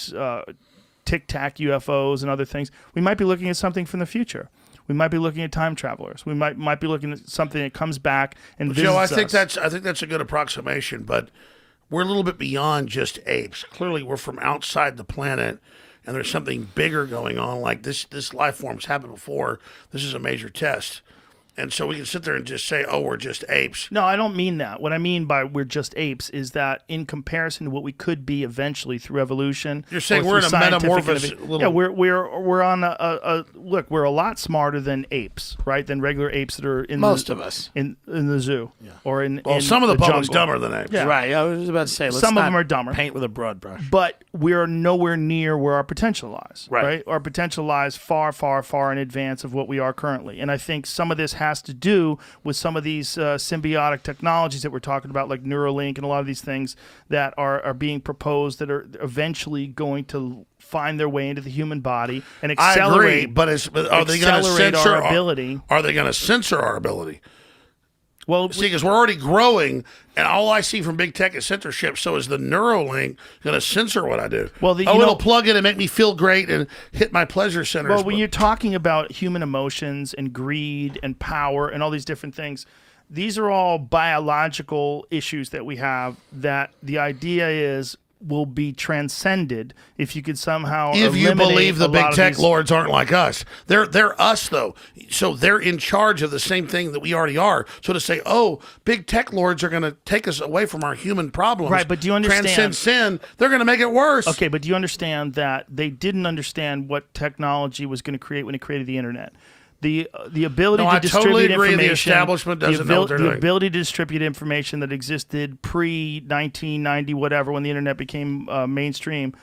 Tic Tac UFOs and other things, we might be looking at something from the future. We might be looking at time travelers. We might be looking at something that comes back and visits Joe, I think us. that's a good approximation, but we're a little bit beyond just apes. Clearly, we're from outside the planet, and there's something bigger going on. Like this life form's happened before. This is a major test. And so we can sit there and just say, oh, we're just apes. No, I don't mean that. What I mean by we're just apes is that in comparison to what we could be eventually through evolution. You're saying or we're through in a scientific metamorphosis innovation. Yeah, we're on look, we're a lot smarter than apes, right? Than regular apes that are in Most of us. in the zoo or in Well, in some of the public's jungle. dumber than apes. Yeah. Right. I was about to say, let's Some of not them are dumber. Paint with a broad brush. But we're nowhere near where our potential lies, right? Our potential lies far, far, far in advance of what we are currently. And I think some of this has to do with some of these symbiotic technologies that we're talking about, like Neuralink and a lot of these things that are being proposed that are eventually going to find their way into the human body and accelerate. I agree, but are they going to censor our ability? Are they going to censor our ability? Well, see, because we're already growing, and all I see from big tech is censorship. So is the Neuralink going to censor what I do? Well, it'll plug in and make me feel great and hit my pleasure centers. Well, when you're talking about human emotions and greed and power and all these different things, these are all biological issues that we have that the idea is will be transcended if you could somehow if you eliminate believe the a big lot of tech these- lords aren't like us. They're us though, so they're in charge of the same thing that we already are. So to say, oh, big tech lords are going to take us away from our human problems, Right, but do you understand- transcend sin, they're going to make it worse. Okay, but do you understand that they didn't understand what technology was going to create when it created the internet? The ability No, to I distribute totally agree. information. The establishment doesn't know what they're the doing. ability to distribute information that existed pre 1990, whatever, when the internet became mainstream.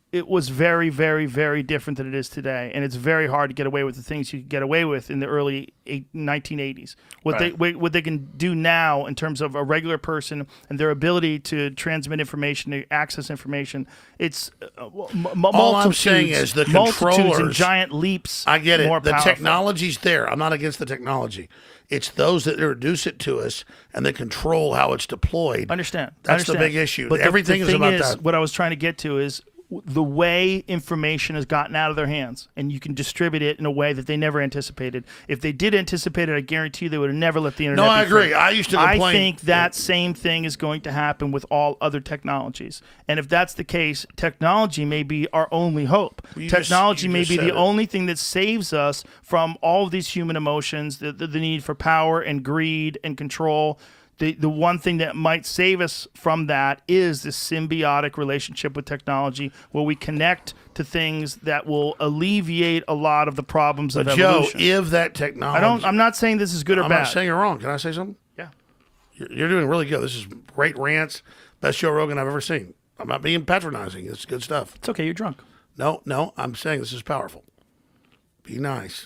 it was very, very, very different than it is today, and it's very hard to get away with the things you could get away with in the early 1980s. What they can do now in terms of a regular person and their ability to transmit information, to access information, it's all I'm saying is the controllers and giant leaps. I get it. More The powerful. technology's there. I'm not against the technology. It's those that introduce it to us and that control how it's deployed. Understand? That's the big issue. But Everything the is thing about that. What I was trying to get to is the way information has gotten out of their hands, and you can distribute it in a way that they never anticipated. If they did anticipate it, I guarantee you they would have never let the internet. No, I be free. agree. I used to complain. I think that same thing is going to happen with all other technologies, and if that's the case, technology may be our only hope. Technology may be the only thing that saves us from all of these human emotions, the need for power and greed and control. The one thing that might save us from that is this symbiotic relationship with technology where we connect to things that will alleviate a lot of the problems of evolution. Joe, if that technology... I'm not saying this is good or I'm bad. not saying you're wrong. Can I say something? Yeah. You're doing really good. This is great rants. Best Joe Rogan I've ever seen. I'm not being patronizing. It's good stuff. It's okay. You're drunk. No. I'm saying this is powerful. Be nice.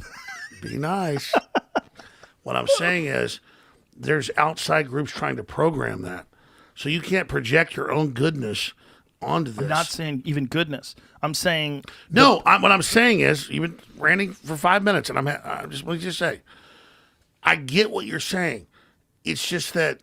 Be nice. What I'm saying is there's outside groups trying to program that. So you can't project your own goodness onto this. I'm not saying even goodness. I'm saying... No, what I'm saying is, you've been ranting for 5 minutes, and I'm just, let me just say, I get what you're saying. It's just that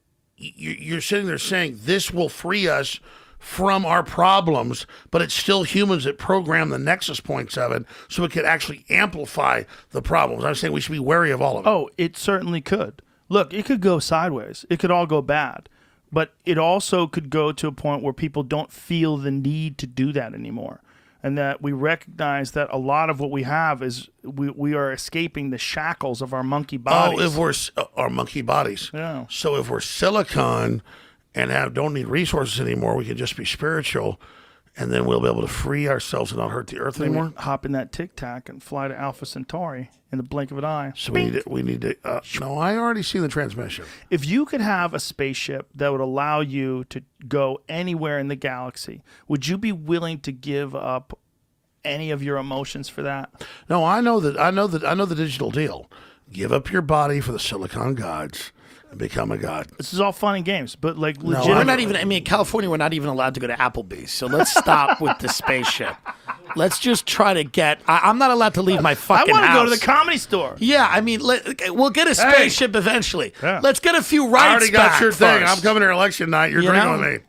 you're sitting there saying this will free us from our problems, but it's still humans that program the nexus points of it, so it could actually amplify the problems. I'm saying we should be wary of all of it. Oh, it certainly could. Look, it could go sideways. It could all go bad. But it also could go to a point where people don't feel the need to do that anymore. And that we recognize that a lot of what we have is we are escaping the shackles of our monkey bodies. Oh, if we're our monkey bodies. Yeah. So if we're silicon and don't need resources anymore, we can just be spiritual, and then we'll be able to free ourselves and not hurt the earth anymore. Hop in that Tic Tac and fly to Alpha Centauri in the blink of an eye. So we need to. No, I already see the transmission. If you could have a spaceship that would allow you to go anywhere in the galaxy, would you be willing to give up any of your emotions for that? No, I know the digital deal. Give up your body for the silicon gods and become a god. This is all fun and games, but like We're legitimately. not even. I mean, in California, we're not even allowed to go to Applebee's. So let's stop with the spaceship. Let's just try to get. I'm not allowed to leave my I fucking want to house. go to the Comedy Store. Yeah, I mean, we'll get a spaceship eventually. Yeah. Let's get a few rights I already got back your thing. first. I'm coming here election night. You're You drinking know? with me.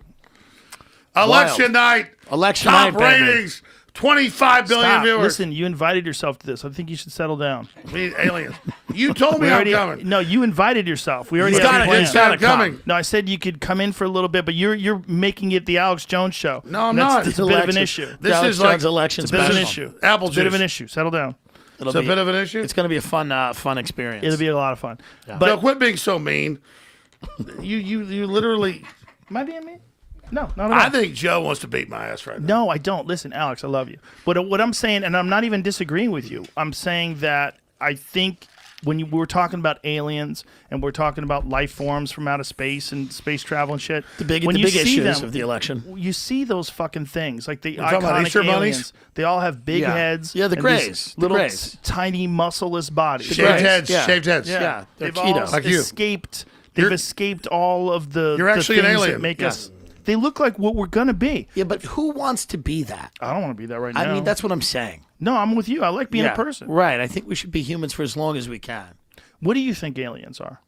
Election night. Election Top night, baby. ratings. 25 billion Stop. viewers. Listen, you invited yourself to this. I think you should settle down. We need aliens. You told me I'm coming. No, you invited yourself. We already He's have got a it. plan. He's got I'm coming. No, I said you could come in for a little bit, but you're making it the Alex Jones show. No, I'm That's- not. It's a bit of an Election. issue. This Alex is like Jones election It's a bit of an special. issue. Apple It's a bit of juice. an issue. Settle down. It'll It's a be- bit of an issue. It's going to be a fun experience. It'll be a lot of fun. But But quit being so mean. You literally. am I being mean? No, not at all. I think Joe wants to beat my ass right now. No, I don't. Listen, Alex, I love you. But what I'm saying, and I'm not even disagreeing with you, I'm saying that I think when we're talking about aliens and we're talking about life forms from outer space and space travel and shit, the big when you see issues them, of the election. you see those fucking things, like the talking about iconic Easter bunnies? aliens. They all have big Yeah. heads. Yeah, the and Greys. these The little Greys. tiny muscleless bodies. Shaved Right. heads. Yeah. Shaved heads. Yeah, they're They've all keto. Like you. escaped. They've You're- escaped all of the. You're the actually an things that alien. Make Yeah. us. They look like what we're gonna be. Yeah, but who wants to be that? I don't want to be that right now. I mean, that's what I'm saying. no. I'm with you. I like being a person. Right. I think we should be humans for as long as we can. What do you think aliens are?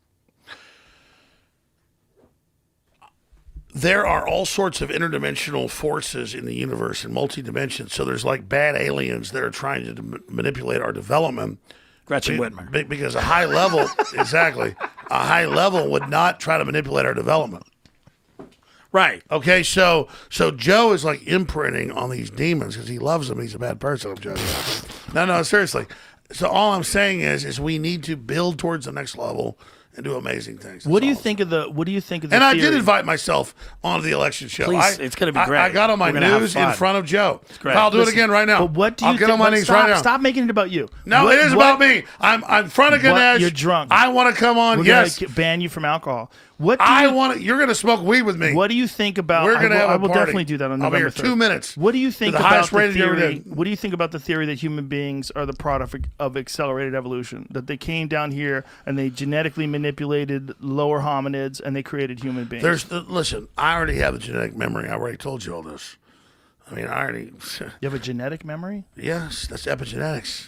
There are all sorts of interdimensional forces in the universe in multi-dimensions. So there's like bad aliens that are trying to manipulate our development. Gretchen Whitmer. Because a high level, exactly, a high level would not try to manipulate our development. Right. Okay, so Joe is like imprinting on these demons because he loves them. He's a bad person. I'm joking. No, seriously. So all I'm saying is we need to build towards the next level and do amazing things. What do you That's think of the? What do you think of the? And I did theory? invite myself onto the election show. Please, it's gonna be great. I got on my We're gonna have knees in fun. front of Joe. great. I'll do Listen, it again right now. But what do you I'll get think? on my but knees stop, right now. Stop making it about you. No, What- it is what- about me. I'm in front of What? Ganesh. You're drunk. I want to come on. We're Yes. gonna ban you from alcohol. What do I you, want to. You're going to smoke weed with me. What do you think about? We're going to have I a will party. definitely do that on I'll be November here 2 3rd. minutes. What do you think The about highest the rated you ever theory? did. What do you think about the theory that human beings are the product of accelerated evolution? That they came down here and they genetically manipulated lower hominids and they created human beings. Listen. I already have the genetic memory. I already told you all this. I mean, I already. You have a genetic memory? Yes, that's epigenetics.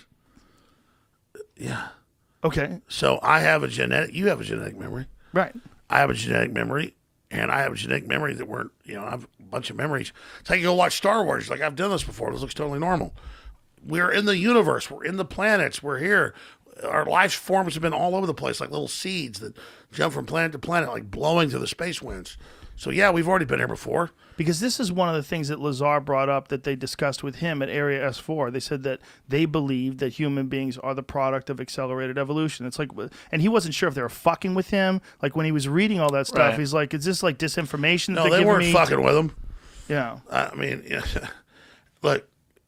Yeah. Okay. So I have a genetic. You have a genetic memory. Right. I have a genetic memory, and I have a genetic memory that weren't. I have a bunch of memories. It's like you go watch Star Wars. Like I've done this before. This looks totally normal. We're in the universe. We're in the planets. We're here. Our life forms have been all over the place, like little seeds that jump from planet to planet, like blowing through the space winds. So yeah, we've already been here before. Because this is one of the things that Lazar brought up that they discussed with him at Area S4. They said that they believe that human beings are the product of accelerated evolution. It's like, and he wasn't sure if they were fucking with him. Like when he was reading all that stuff, Right. he's like, "Is this like disinformation?" No, that they they're weren't giving me? fucking with him. Yeah. I mean, look,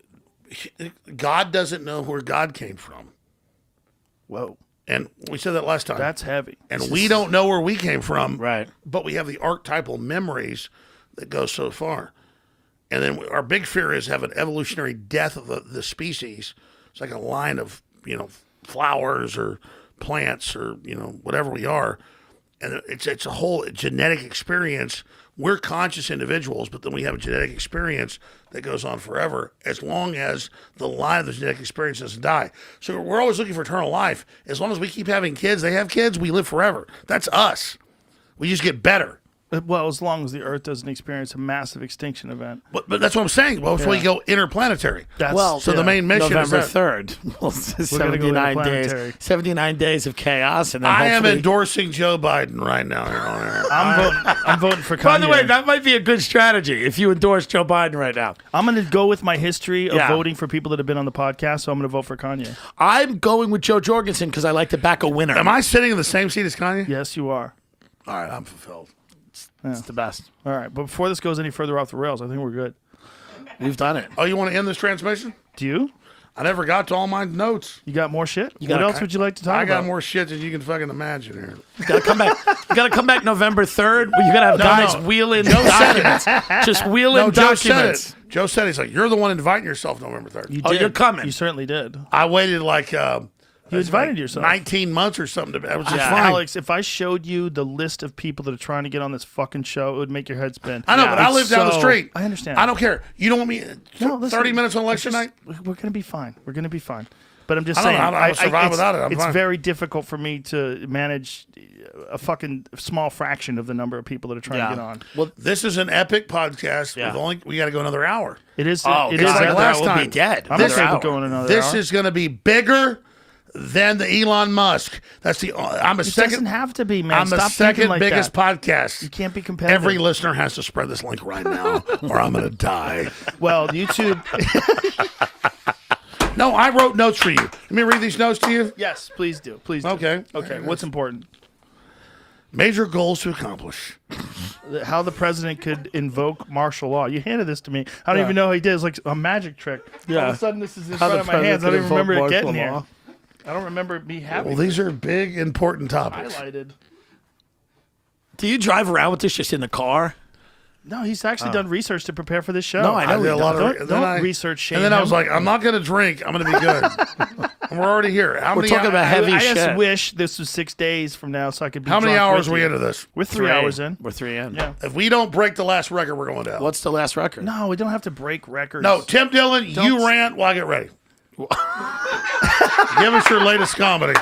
God doesn't know where God came from, Whoa, and we said that last time. that's heavy. And we don't know where we came from, Right. but we have the archetypal memories that go so far. And then our big fear is have an evolutionary death of the species. It's like a line of, flowers or plants or, whatever we are. And it's a whole genetic experience. We're conscious individuals, but then we have a genetic experience that goes on forever as long as the line of the genetic experience doesn't die. So we're always looking for eternal life. As long as we keep having kids, they have kids, we live forever. That's us. We just get better. Well, as long as the Earth doesn't experience a massive extinction event. But that's what I'm saying. Well, that's why you go interplanetary. That's, Well, So the main mission November is that. 3rd. Well, We're gonna go 79 interplanetary. days. 79 days of chaos, and then I am hopefully- endorsing Joe Biden right now here on air. I'm voting for Kanye. By the way, that might be a good strategy if you endorse Joe Biden right now. I'm going to go with my history of Yeah. voting for people that have been on the podcast, so I'm going to vote for Kanye. I'm going with Joe Jorgensen because I like to back a winner. Am I sitting in the same seat as Kanye? Yes, you are. All right, I'm fulfilled. It's the best. All right, but before this goes any further off the rails, I think we're good. We've done it. Oh, you want to end this transmission? Do you? I never got to all my notes. You got more shit? What gotta else would you like to talk I about? got more shit than you can fucking imagine here. You gotta come back. You gotta come back November 3rd. You gotta have guys no. wheel in Joe said documents. Just wheel No, in Joe said documents. it. Joe said he's like, you're the one inviting yourself November 3rd. You Oh, did. you're coming. You certainly did. I waited like You invited yourself. 19 months or something. That was just Yeah. fine. Alex, if I showed you the list of people that are trying to get on this fucking show, it would make your head spin. I know, but I It's live down the so- street. I understand. I don't care. You don't want me No, listen, 30 minutes on it's election just- night? We're going to be fine. We're going to be fine. But I'm just I don't saying. know. I'll survive without it. I'm it's fine. very difficult for me to manage a fucking small fraction of the number of people that are trying to get on. Well, This is an epic podcast. Yeah. We got to go another hour. It is. Oh, it God, is. like that last will time. be dead. I'm This- okay Another with going hour. another This hour. is going to be bigger than the Elon Musk. That's the. I'm a It second. doesn't have to be, man. I'm the Stop thinking second like biggest that. podcast. You can't be competitive. Every listener has to spread this link right now, or I'm going to die. Well, YouTube. No, I wrote notes for you. Let me read these notes to you. Yes, please do. Please do. Okay. Okay. What's important? Major goals to accomplish. How the president could invoke martial law. You handed this to me. I don't even know how he did. It's like a magic trick. All Yeah. of a sudden, this is in How front the of my hands. I don't even president could remember it invoke getting martial here. I don't remember me having Well, these are big, important it topics. highlighted. Do you drive around with this just in the car? No, he's actually done research to prepare for this show. No, I know I did a lot Don't, of. don't research shame And then I him. was like, I'm not going to drink. I'm going to be good. And we're already here. How We're many talking about heavy I shit. just wish this was 6 days from now so I could be How many drunk hours with are we you. into this? We're 3 hours in. We're 3 in. Yeah. If we don't break the last record, we're going down. What's the last record? No, we don't have to break records. No, Tim Dillon, Don't you s- rant while I get ready. Give us your latest comedy.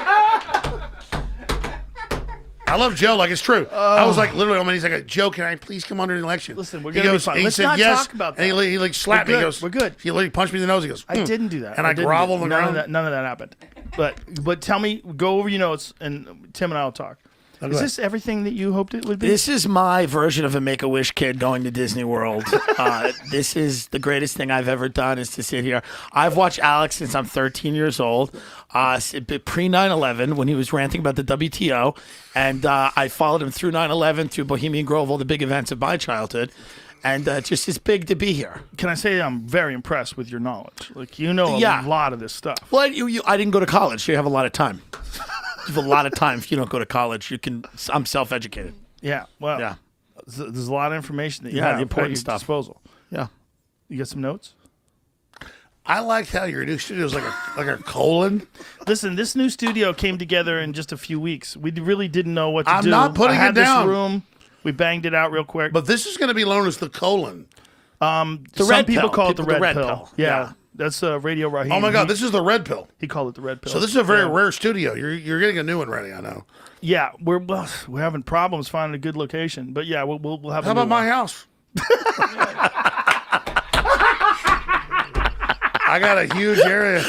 I love Joe like it's true. I was like literally on my knees. I go, Joe, can I please come under the election? Listen, we're He gonna be goes, fine. He Let's said not yes, talk about and he like slapped me. We're He good. goes, We're good. He literally punched me in the nose. He goes, I didn't do that. And I didn't groveled do on that. the ground. None of that happened. But tell me, go over your notes, and Tim and I will talk. Is this everything that you hoped it would be? This is my version of a Make-A-Wish kid going to Disney World. This is the greatest thing I've ever done is to sit here. I've watched Alex since I'm 13 years old, pre-9/11 when he was ranting about the WTO, and I followed him through 9/11, through Bohemian Grove, all the big events of my childhood, and just it's big to be here. Can I say I'm very impressed with your knowledge? Like, you know a lot of this stuff. Well, I didn't go to college, so you have a lot of time. You have a lot of time if you don't go to college. I'm self-educated. Yeah, well, Yeah. there's a lot of information that you Yeah, have the important at your stuff. disposal. Yeah. You got some notes? I like how your new studio is like a colon. Listen, this new studio came together in just a few weeks. We really didn't know what to I'm do. not putting I had it down. This room. We banged it out real quick. But this is going to be known as the colon. Some red people pill. call it the People- red pill. Yeah. That's Radio Raheem. Oh my God, this is the red pill. He called it the red pill. So this is a very Yeah. rare studio. You're getting a new one ready. I know. Yeah, we're having problems finding a good location, but yeah, we'll have. How a new about my one. house? I got a huge area.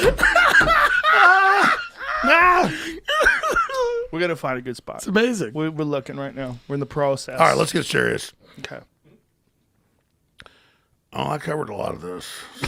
We're gonna find a good spot. It's amazing. We're looking right now. We're in the process. All right, let's get serious. Okay. Oh, I covered a lot of this.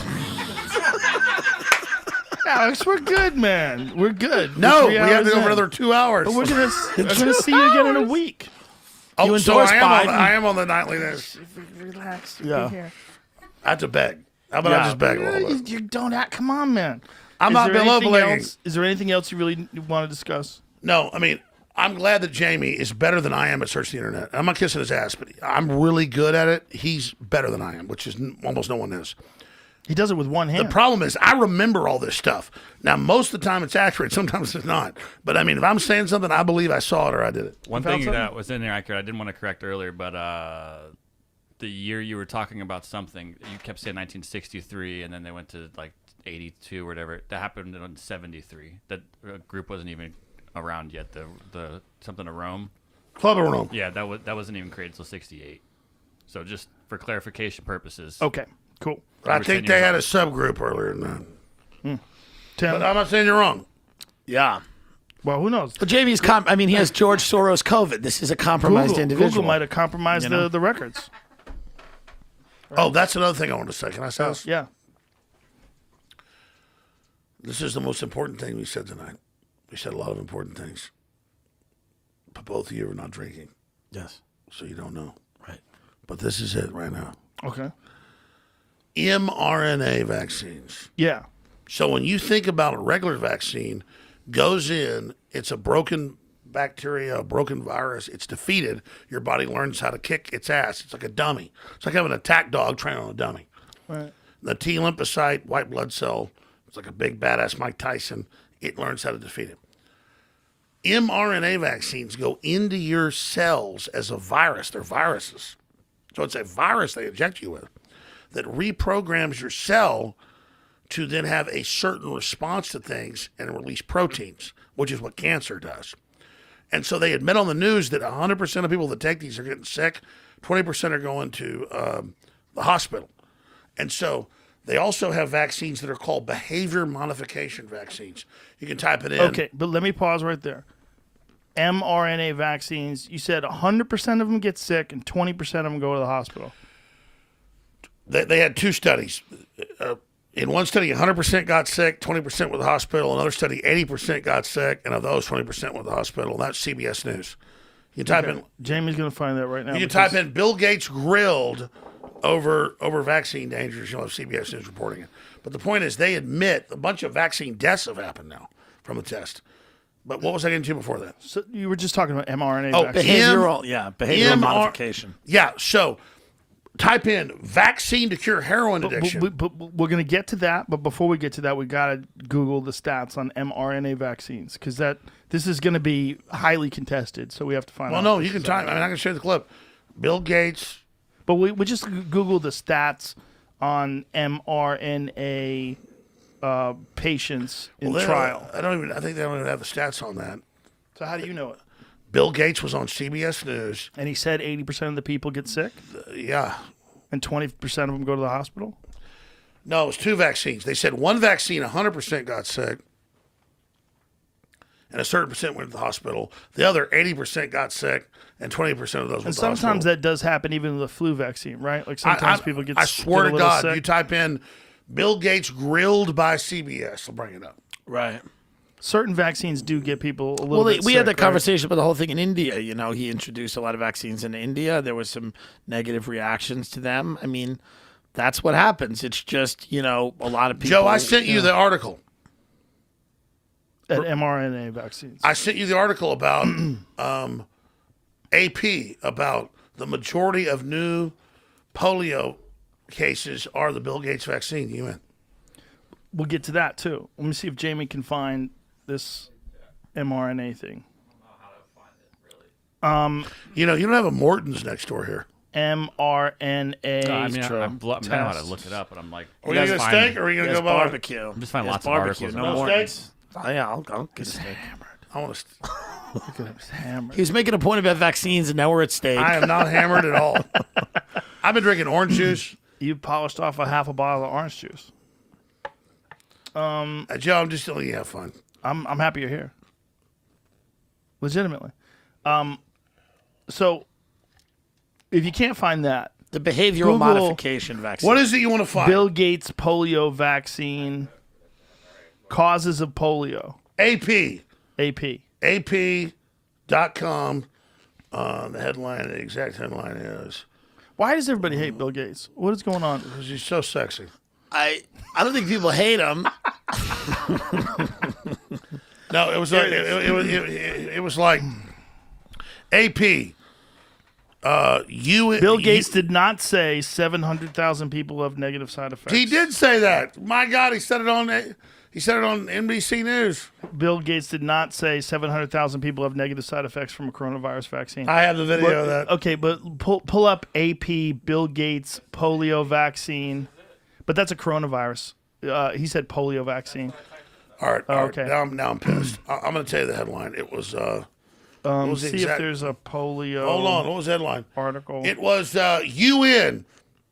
Alex, we're good, man. We're good. No, We're we 3 have hours to go in. for another 2 hours. But we're gonna see you again in a week. Oh, You so endorse I Biden. am on the nightly news. Relax. Yeah. I have to beg. How about I just beg a little bit? You don't have. Come on, man. I'm Is not there anything below-begging. else- Is there anything else you really want to discuss? No, I mean, I'm glad that Jamie is better than I am at search the internet. I'm not kissing his ass, but I'm really good at it. He's better than I am, which is almost no one is. He does it with one hand. The problem is I remember all this stuff. Now, most of the time it's accurate. Sometimes it's not. But, I mean, if I'm saying something, I believe I saw it or I did it. One found thing something? that was in there accurate, I didn't want to correct earlier, but the year you were talking about something, you kept saying 1963, and then they went to like 82 or whatever. That happened in 73. That group wasn't even around yet. The something to Rome. Club of Rome. Yeah, that wasn't even created until 68. So just for clarification purposes. Okay, cool. I Over think 10 they years had a old. subgroup earlier than that. Tim. But I'm not saying you're wrong. Yeah. Well, who knows? But Jamie's he has George Soros COVID. This is a compromised individual. Google might have compromised You know? the records. Oh, that's another thing I want to say. Can I say this? Yeah. This is the most important thing we said tonight. We said a lot of important things. But both of you are not drinking, Yes. so you don't know. Right. But this is it right now. Okay. mRNA vaccines. Yeah. So when you think about a regular vaccine, goes in, it's a broken bacteria, a broken virus, it's defeated, your body learns how to kick its ass. It's like a dummy. It's like having an attack dog trained on a dummy. Right. The T lymphocyte, white blood cell, it's like a big badass Mike Tyson. It learns how to defeat it. mRNA vaccines go into your cells as a virus. They're viruses. So it's a virus they inject you with that reprograms your cell to then have a certain response to things and release proteins, which is what cancer does. And so they admit on the news that 100% of people that take these are getting sick, 20% are going to the hospital. And so they also have vaccines that are called behavior modification vaccines. You can type it in. Okay, but let me pause right there. mRNA vaccines, you said 100% of them get sick and 20% of them go to the hospital. They had two studies. In one study, 100% got sick, 20% went to the hospital. Another study, 80% got sick, and of those, 20% went to the hospital. That's CBS News. You can type in. Jamie's going to find that right now. You can type in Bill Gates grilled over vaccine dangers. You'll have CBS News reporting it. But the point is, they admit a bunch of vaccine deaths have happened now from the test. But what was I getting to before that? So you were just talking about mRNA Oh, vaccines. Behavioral modification. Yeah, so type in vaccine to cure heroin addiction. But we're going to get to that. But before we get to that, we got to Google the stats on mRNA vaccines because this is going to be highly contested. So we have to find out. Well, no, you can type. I mean, I can share the clip. Bill Gates. But we just Google the stats on mRNA patients in trial. I think they don't even have the stats on that. So how do you know it? Bill Gates was on CBS News. And he said 80% of the people get sick Yeah. and 20% of them go to the hospital? No, it was two vaccines. They said one vaccine, 100% got sick, and a certain percent went to the hospital. The other 80% got sick, and 20% of those went And to the sometimes hospital. that does happen even with the flu vaccine, right? Like sometimes people get. I swear get a to little God, sick. you type in Bill Gates grilled by CBS, will bring it up. Right. Certain vaccines do get people a little Well, bit we sick, had that right? conversation about the whole thing in India. You know, he introduced a lot of vaccines in India. There was some negative reactions to them. I mean, that's what happens. It's just, you know, a lot of people. Joe, I sent you the article. At mRNA vaccines. I sent you the article about AP, about the majority of new polio cases are the Bill Gates vaccine. You in? We'll get to that too. Let me see if Jamie can find this mRNA thing. You know, you don't have a Morton's next door here. mRNA. I mean, I know how to test. look it up, but I'm like, Are we going to get a steak or are we going to Yes, go by barbecue. I'm just finding Yes, lots of barbecue. articles. No about No more. steaks? Oh, yeah, I'll get a steak. I want to. Look at him, he's hammered. He was making a point about vaccines, and now we're at steak. I am not hammered at all. I've been drinking orange juice. You polished off a half a bottle of orange juice. Joe, I'm just letting you have fun. I'm happy you're here. Legitimately. So if you can't find that, the behavioral Google- modification vaccine. What is it you want to find? Bill Gates polio vaccine, causes of polio, AP. AP. AP.com. The headline, the exact headline is, Why does everybody hate Bill Gates? What is going on? because he's so sexy. I don't think people hate him. No, it was like, it was like AP. Bill Gates did not say 700,000 people have negative side effects. He did say that. My God, he said it on NBC News. Bill Gates did not say 700,000 people have negative side effects from a coronavirus vaccine. I have the video of that. Okay, but pull up AP Bill Gates polio vaccine, but that's a coronavirus. He said polio vaccine. All right. okay. Now I'm pissed. I'm going to tell you the headline. It was. What was the See exact- if there's a polio Hold on. What was the headline? article. It was UN.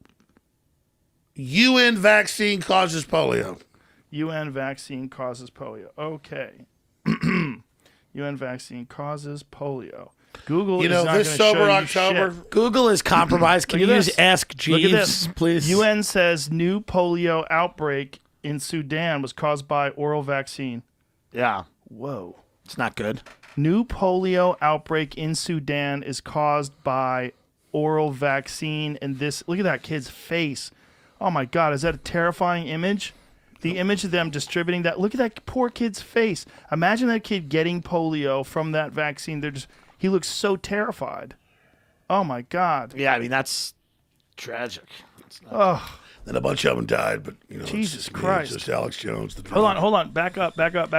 UN vaccine causes polio. UN vaccine causes polio. Okay. UN vaccine causes polio. Google You is know, not this gonna show sober you October. shit. Google is compromised. Can Look you at use this. Ask Look at Jeeves, this. please? UN says new polio outbreak in Sudan was caused by oral vaccine. Yeah, Whoa. it's not good. New polio outbreak in Sudan is caused by oral vaccine. And this, look at that kid's face. Oh my God, is that a terrifying image? The image of them distributing that. Look at that poor kid's face. Imagine that kid getting polio from that vaccine. He looks so terrified. Oh my God. Yeah, I mean that's tragic. Oh, Then a bunch of them died, but you know, it's Jesus just me, Christ. it's just Alex Jones. The hold on. Back up.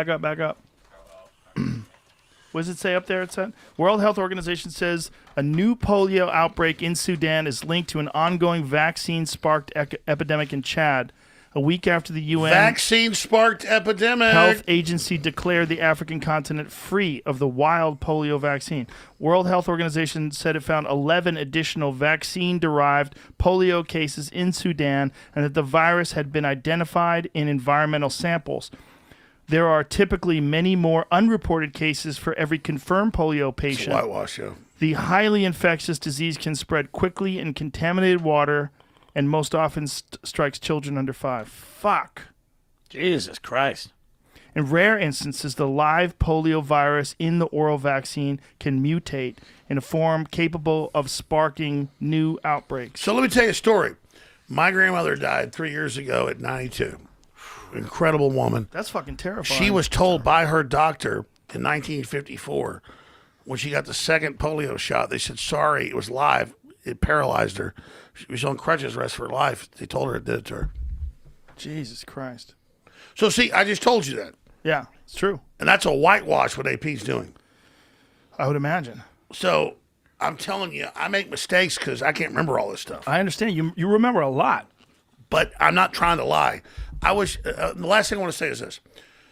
What does it say up there? It said World Health Organization says a new polio outbreak in Sudan is linked to an ongoing vaccine-sparked epidemic in Chad. A week after the UN Vaccine sparked epidemic. Health Agency declared the African continent free of the wild polio vaccine. World Health Organization said it found 11 additional vaccine-derived polio cases in Sudan and that the virus had been identified in environmental samples. There are typically many more unreported cases for every confirmed polio It's a patient. whitewash show. The highly infectious disease can spread quickly in contaminated water and most often strikes children under 5. Fuck. Jesus Christ. In rare instances, the live polio virus in the oral vaccine can mutate in a form capable of sparking new outbreaks. So let me tell you a story. My grandmother died 3 years ago at 92. Incredible woman. That's fucking terrifying. She was told by her doctor in 1954 when she got the second polio shot, they said, sorry, it was live. It paralyzed her. She was on crutches the rest of her life. They told her it did it to her. Jesus Christ. So, see, I just told you that. Yeah, it's true. And that's a whitewash what AP's doing. I would imagine. So, I'm telling you, I make mistakes because I can't remember all this stuff. I understand. You remember a lot. But I'm not trying to lie. I wish, the last thing I want to say is this.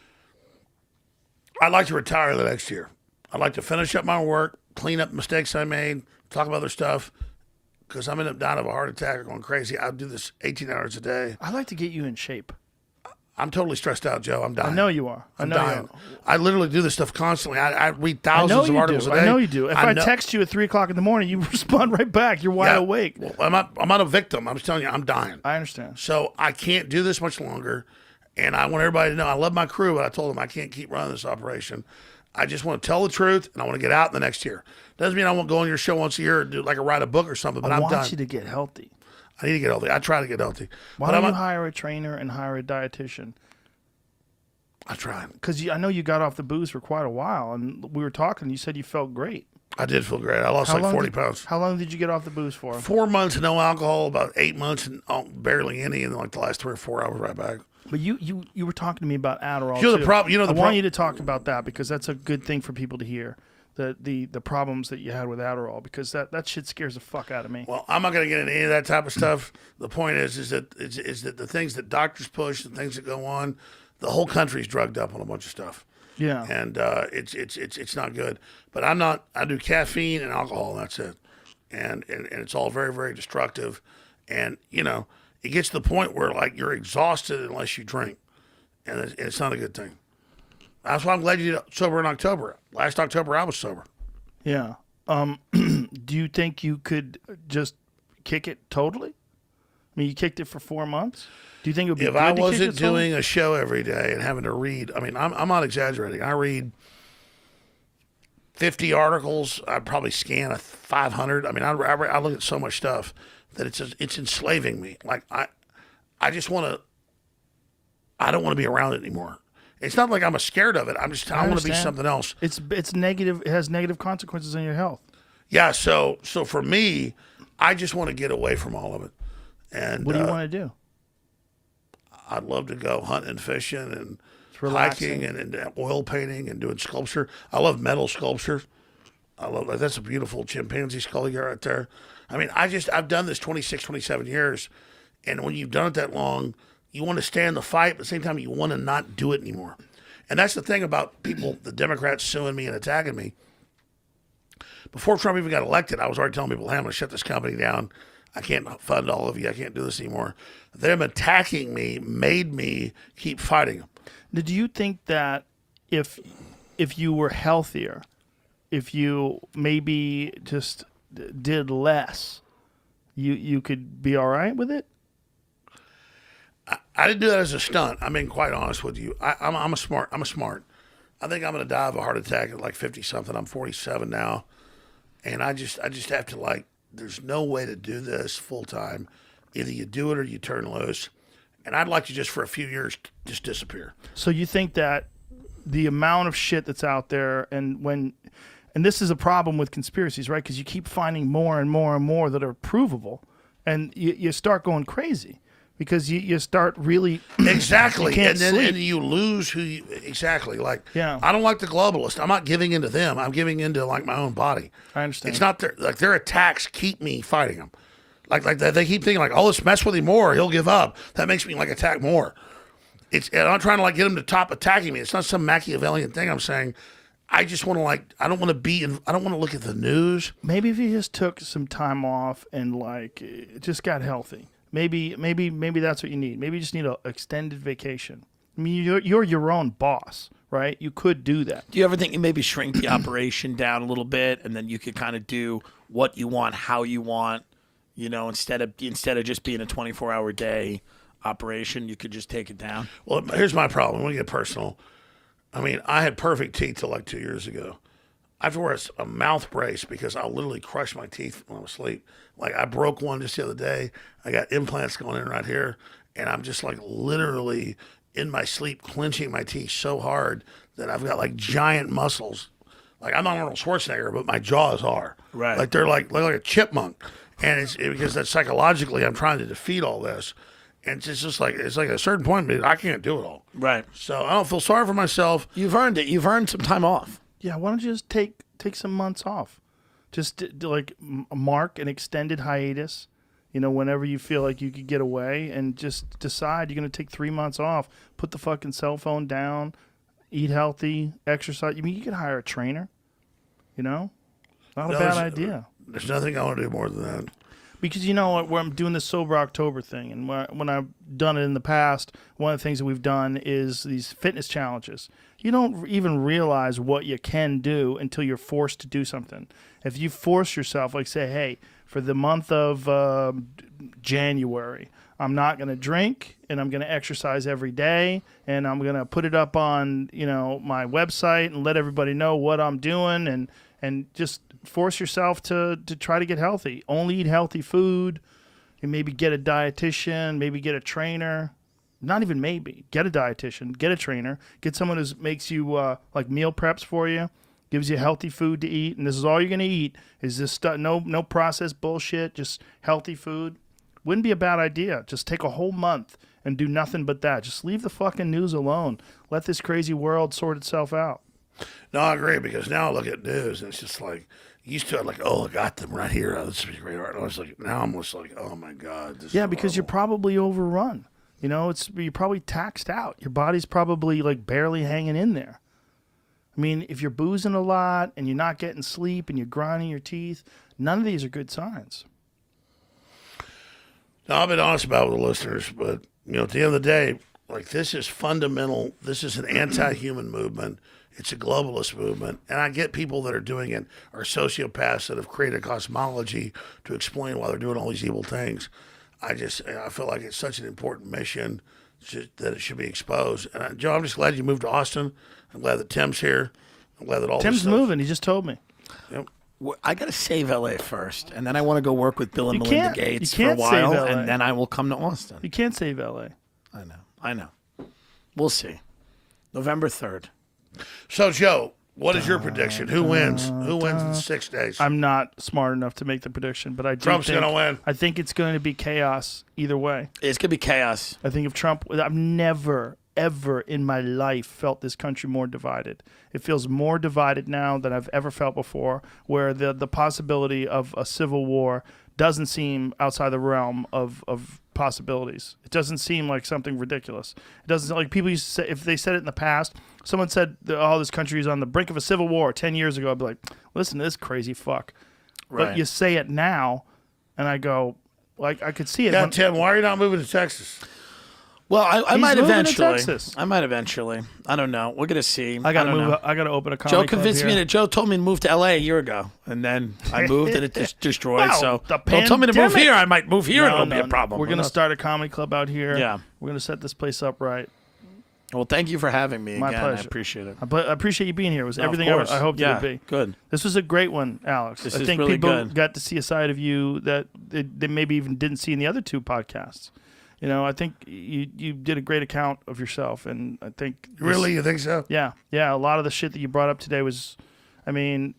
I'd like to retire the next year. I'd like to finish up my work, clean up mistakes I made, talk about other stuff, because I'm ended up dying of a heart attack or going crazy. I do this 18 hours a day. I'd like to get you in shape. I'm totally stressed out, Joe. I'm dying. I know you are. I I'm know you dying. are. I literally do this stuff constantly. I read I know thousands of you articles do. a day. I know you do. If I know- text you at 3:00 in the morning, you respond right back. You're wide Yeah, awake. Well, I'm not a victim. I'm just telling you, I'm dying. I understand. So I can't do this much longer. And I want everybody to know I love my crew, but I told them I can't keep running this operation. I just want to tell the truth, and I want to get out in the next year. Doesn't mean I won't go on your show once a year and do like write a book or something, but I I'm want done. you to get healthy. I need to get healthy. I try to get healthy. Why but don't I'm you hire a trainer and hire a dietitian? I try. Because I know you got off the booze for quite a while, and we were talking. You said you felt great. I did feel great. I lost like 40 pounds. How long did you get off the booze for? 4 months no alcohol, about 8 months and barely any, and then like the last 3 or 4 hours right back. But you were talking to me about Adderall. You know the too. prob- you know the I want prob- you to talk about that because that's a good thing for people to hear. The problems that you had with Adderall, because that shit scares the fuck out of me. Well, I'm not going to get into any of that type of stuff. The point is that the things that doctors push, the things that go on, the whole country's drugged up on a bunch of stuff. Yeah. And it's not good. But I'm not. I do caffeine and alcohol, and that's it. And it's all very, very destructive. And it gets to the point where like you're exhausted unless you drink, and it's not a good thing. That's why I'm glad you did sober in October. Last October, I was sober. Yeah. Do you think you could just kick it totally? I mean, you kicked it for 4 months. Do you think it would be If good I to kick wasn't it totally? doing a show every day and having to read, I mean, I'm not exaggerating. I read 50 articles. I probably scan 500. I mean, I look at so much stuff that it's enslaving me. Like I just want to. I don't want to be around it anymore. It's not like I'm scared of it. I want to be understand. something else. It's negative. It has negative consequences on your health. Yeah. So for me, I just want to get away from all of it. And What do you want to do? I'd love to go hunting and fishing and relaxing. hiking and oil painting and doing sculpture. I love metal sculpture. That's a beautiful chimpanzee skull you got right there. I mean, I've done this 26, 27 years. And when you've done it that long, you want to stay in the fight, but at the same time, you want to not do it anymore. And that's the thing about people, the Democrats suing me and attacking me. Before Trump even got elected, I was already telling people, hey, I'm going to shut this company down. I can't fund all of you. I can't do this anymore. Them attacking me made me keep fighting them. Do you think that if you were healthier, if you maybe just did less, you could be all right with it? I didn't do that as a stunt. I'm being quite honest with you. I'm smart. I think I'm going to die of a heart attack at like 50 something. I'm 47 now, and I just have to like. There's no way to do this full time. Either you do it or you turn loose. And I'd like to just for a few years just disappear. So you think that the amount of shit that's out there, and this is a problem with conspiracies, right? Because you keep finding more and more and more that are provable, and you start going crazy because you start really Exactly. you can't And then sleep. and you lose who you exactly like. Yeah. I don't like the globalists. I'm not giving into them. I'm giving into like my own body. I understand. It's not their attacks keep me fighting them. Like they keep thinking like, oh, let's mess with him more. He'll give up. That makes me like attack more. And I'm not trying to like get him to top attacking me. It's not some Machiavellian thing. I'm saying I just want to like I don't want to look at the news. Maybe if you just took some time off and like just got healthy, maybe that's what you need. Maybe you just need an extended vacation. I mean, you're your own boss, right? You could do that. Do you ever think you maybe shrink the operation down a little bit, and then you could kind of do what you want, how you want? Instead of just being a 24-hour day operation, you could just take it down. Well, here's my problem. When we get personal, I mean, I had perfect teeth till like 2 years ago. I have to wear a mouth brace because I'll literally crush my teeth when I'm asleep. Like I broke one just the other day. I got implants going in right here, and I'm just like literally in my sleep clenching my teeth so hard that I've got like giant muscles. Like I'm not Arnold Schwarzenegger, but my jaws are. Right. Like they're like a chipmunk. And it's because that psychologically I'm trying to defeat all this. And it's just like, at a certain point, I can't do it all. Right. So I don't feel sorry for myself. You've earned it. You've earned some time off. Yeah, why don't you just take some months off? Just like mark an extended hiatus, whenever you feel like you could get away, and just decide you're going to take 3 months off. Put the fucking cell phone down, eat healthy, exercise. I mean, you could hire a trainer, not a bad idea. There's nothing I want to do more than that. Because you know where I'm doing this Sober October thing, and when I've done it in the past, one of the things that we've done is these fitness challenges. You don't even realize what you can do until you're forced to do something. If you force yourself, like say, hey, for the month of January, I'm not going to drink, and I'm going to exercise every day, and I'm going to put it up on my website and let everybody know what I'm doing, and just force yourself to try to get healthy. Only eat healthy food. And maybe get a dietitian, maybe get a trainer. Not even maybe. Get a dietitian, get a trainer, get someone who makes you like meal preps for you, gives you healthy food to eat, and this is all you're going to eat is this stuff, no processed bullshit, just healthy food. Wouldn't be a bad idea. Just take a whole month and do nothing but that. Just leave the fucking news alone. Let this crazy world sort itself out. No, I agree, because now I look at news and it's just like, used to it like, oh, I got them right here. Oh, this would be great. And I was like, now I'm just like, oh my God. This Yeah, is because you're horrible. probably overrun. You're probably taxed out. Your body's probably like barely hanging in there. I mean, if you're boozing a lot and you're not getting sleep and you're grinding your teeth, none of these are good signs. Now, I've been honest about it with the listeners, but at the end of the day, like, this is fundamental. This is an anti-human movement. It's a globalist movement. And I get people that are doing it are sociopaths that have created a cosmology to explain why they're doing all these evil things. I feel like it's such an important mission that it should be exposed. And Joe, I'm just glad you moved to Austin. I'm glad that Tim's here. I'm glad that all Tim's this stuff- moving. He just told me. Yep. I got to save LA first, and then I want to go work with Bill and You Melinda can't- Gates you for a can't save while, LA. and then I will come to Austin. You can't save LA. I know. We'll see. November 3rd. So, Joe, what is your prediction? Who wins? Who wins in 6 days? I'm not smart enough to make the prediction, but I do Trump's think gonna win. I think it's going to be chaos either way. It's going to be chaos. I think if Trump, I've never, ever in my life felt this country more divided. It feels more divided now than I've ever felt before, where the possibility of a civil war doesn't seem outside the realm of possibilities. It doesn't seem like something ridiculous. It doesn't, like people used to say, if they said it in the past, someone said, oh, this country is on the brink of a civil war 10 years ago, I'd be like, listen to this crazy fuck. Right. But you say it now, and I go, like, I could see it. Yeah, when- Tim, why are you not moving to Texas? Well, I He's might moving to eventually. Texas. I might eventually. I don't know. We're gonna see. I gotta don't move. know. I gotta open a comedy Joe club convinced me here. that Joe told me to move to LA a year ago, and then I moved and it just destroyed. Wow, so the don't tell me to move pandemic. here. I might move here and No, it'll be a problem. We're Who gonna knows? start a comedy club out here. Yeah. We're gonna set this place up right. Well, thank you for having me My again. pleasure. I appreciate it. I appreciate you being here. It was No, of everything I course. hoped Yeah, it would be. good. This was a great one, Alex. This I is think really people good. got to see a side of you that they maybe even didn't see in the other two podcasts. I think you did a great account of yourself, and I think Really? You think so? Yeah. A lot of the shit that you brought up today was, I mean,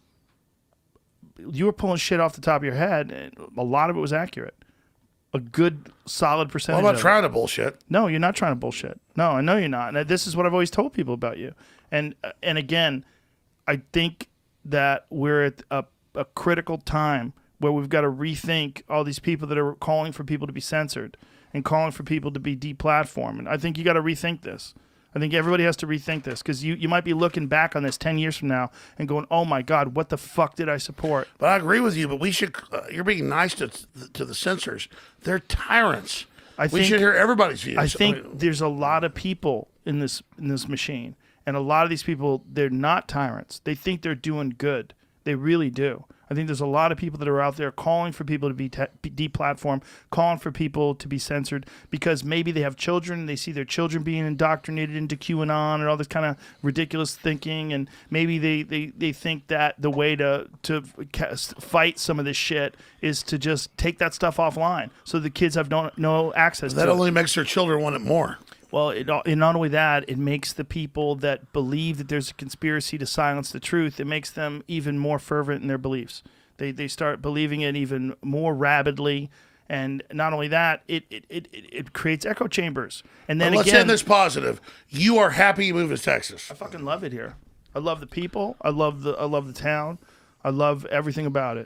you were pulling shit off the top of your head, and a lot of it was accurate. A good, solid What percentage. about of it. trying to bullshit? No, you're not trying to bullshit. No, I know you're not. And this is what I've always told people about you. And again, I think that we're at a critical time where we've got to rethink all these people that are calling for people to be censored and calling for people to be deplatformed. And I think you got to rethink this. I think everybody has to rethink this, because you might be looking back on this 10 years from now and going, oh my God, what the fuck did I support? But I agree with you. But we should. You're being nice to the censors. They're tyrants. I We think- should hear everybody's views. I think there's a lot of people in this machine, and a lot of these people, they're not tyrants. They think they're doing good. They really do. I think there's a lot of people that are out there calling for people to be deplatformed, calling for people to be censored, because maybe they have children and they see their children being indoctrinated into QAnon and all this kind of ridiculous thinking, and maybe they think that the way to fight some of this shit is to just take that stuff offline, so the kids have no access that to it. only makes their children want it more. Well, and not only that, it makes the people that believe that there's a conspiracy to silence the truth, it makes them even more fervent in their beliefs. They start believing it even more rabidly. And not only that, it creates echo chambers. And then But let's again, end this positive. You are happy you moved to Texas. I fucking love it here. I love the people. I love the town. I love everything about it.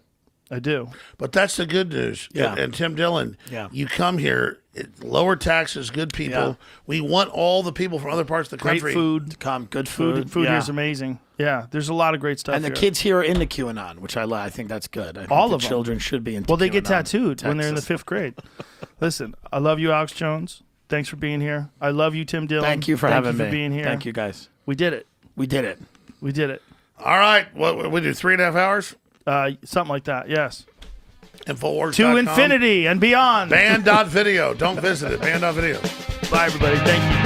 I do. But that's the good news. Yeah. And Tim Dillon, Yeah. you come here, lower taxes, good people. Yeah. We want all the people from other parts of the Great country. food. Come, good Food food. here yeah. is amazing. Yeah, there's a lot of great stuff And the here. kids here are into QAnon, which I think that's good. I think All the of them. children should be into Well, they get QAnon. tattooed when they're in the Texas. 5th grade. Listen, I love you, Alex Jones. Thanks for being here. I love you, Tim Dillon. Thank you for Thank having you me. for being here. Thank you, guys. We did it. We did it. We did it. All right. What we do, 3.5 hours? Something like that. Yes. Infowars.com. To infinity and beyond. Band.video. Don't visit it. Band.video. Bye, everybody. Thank you.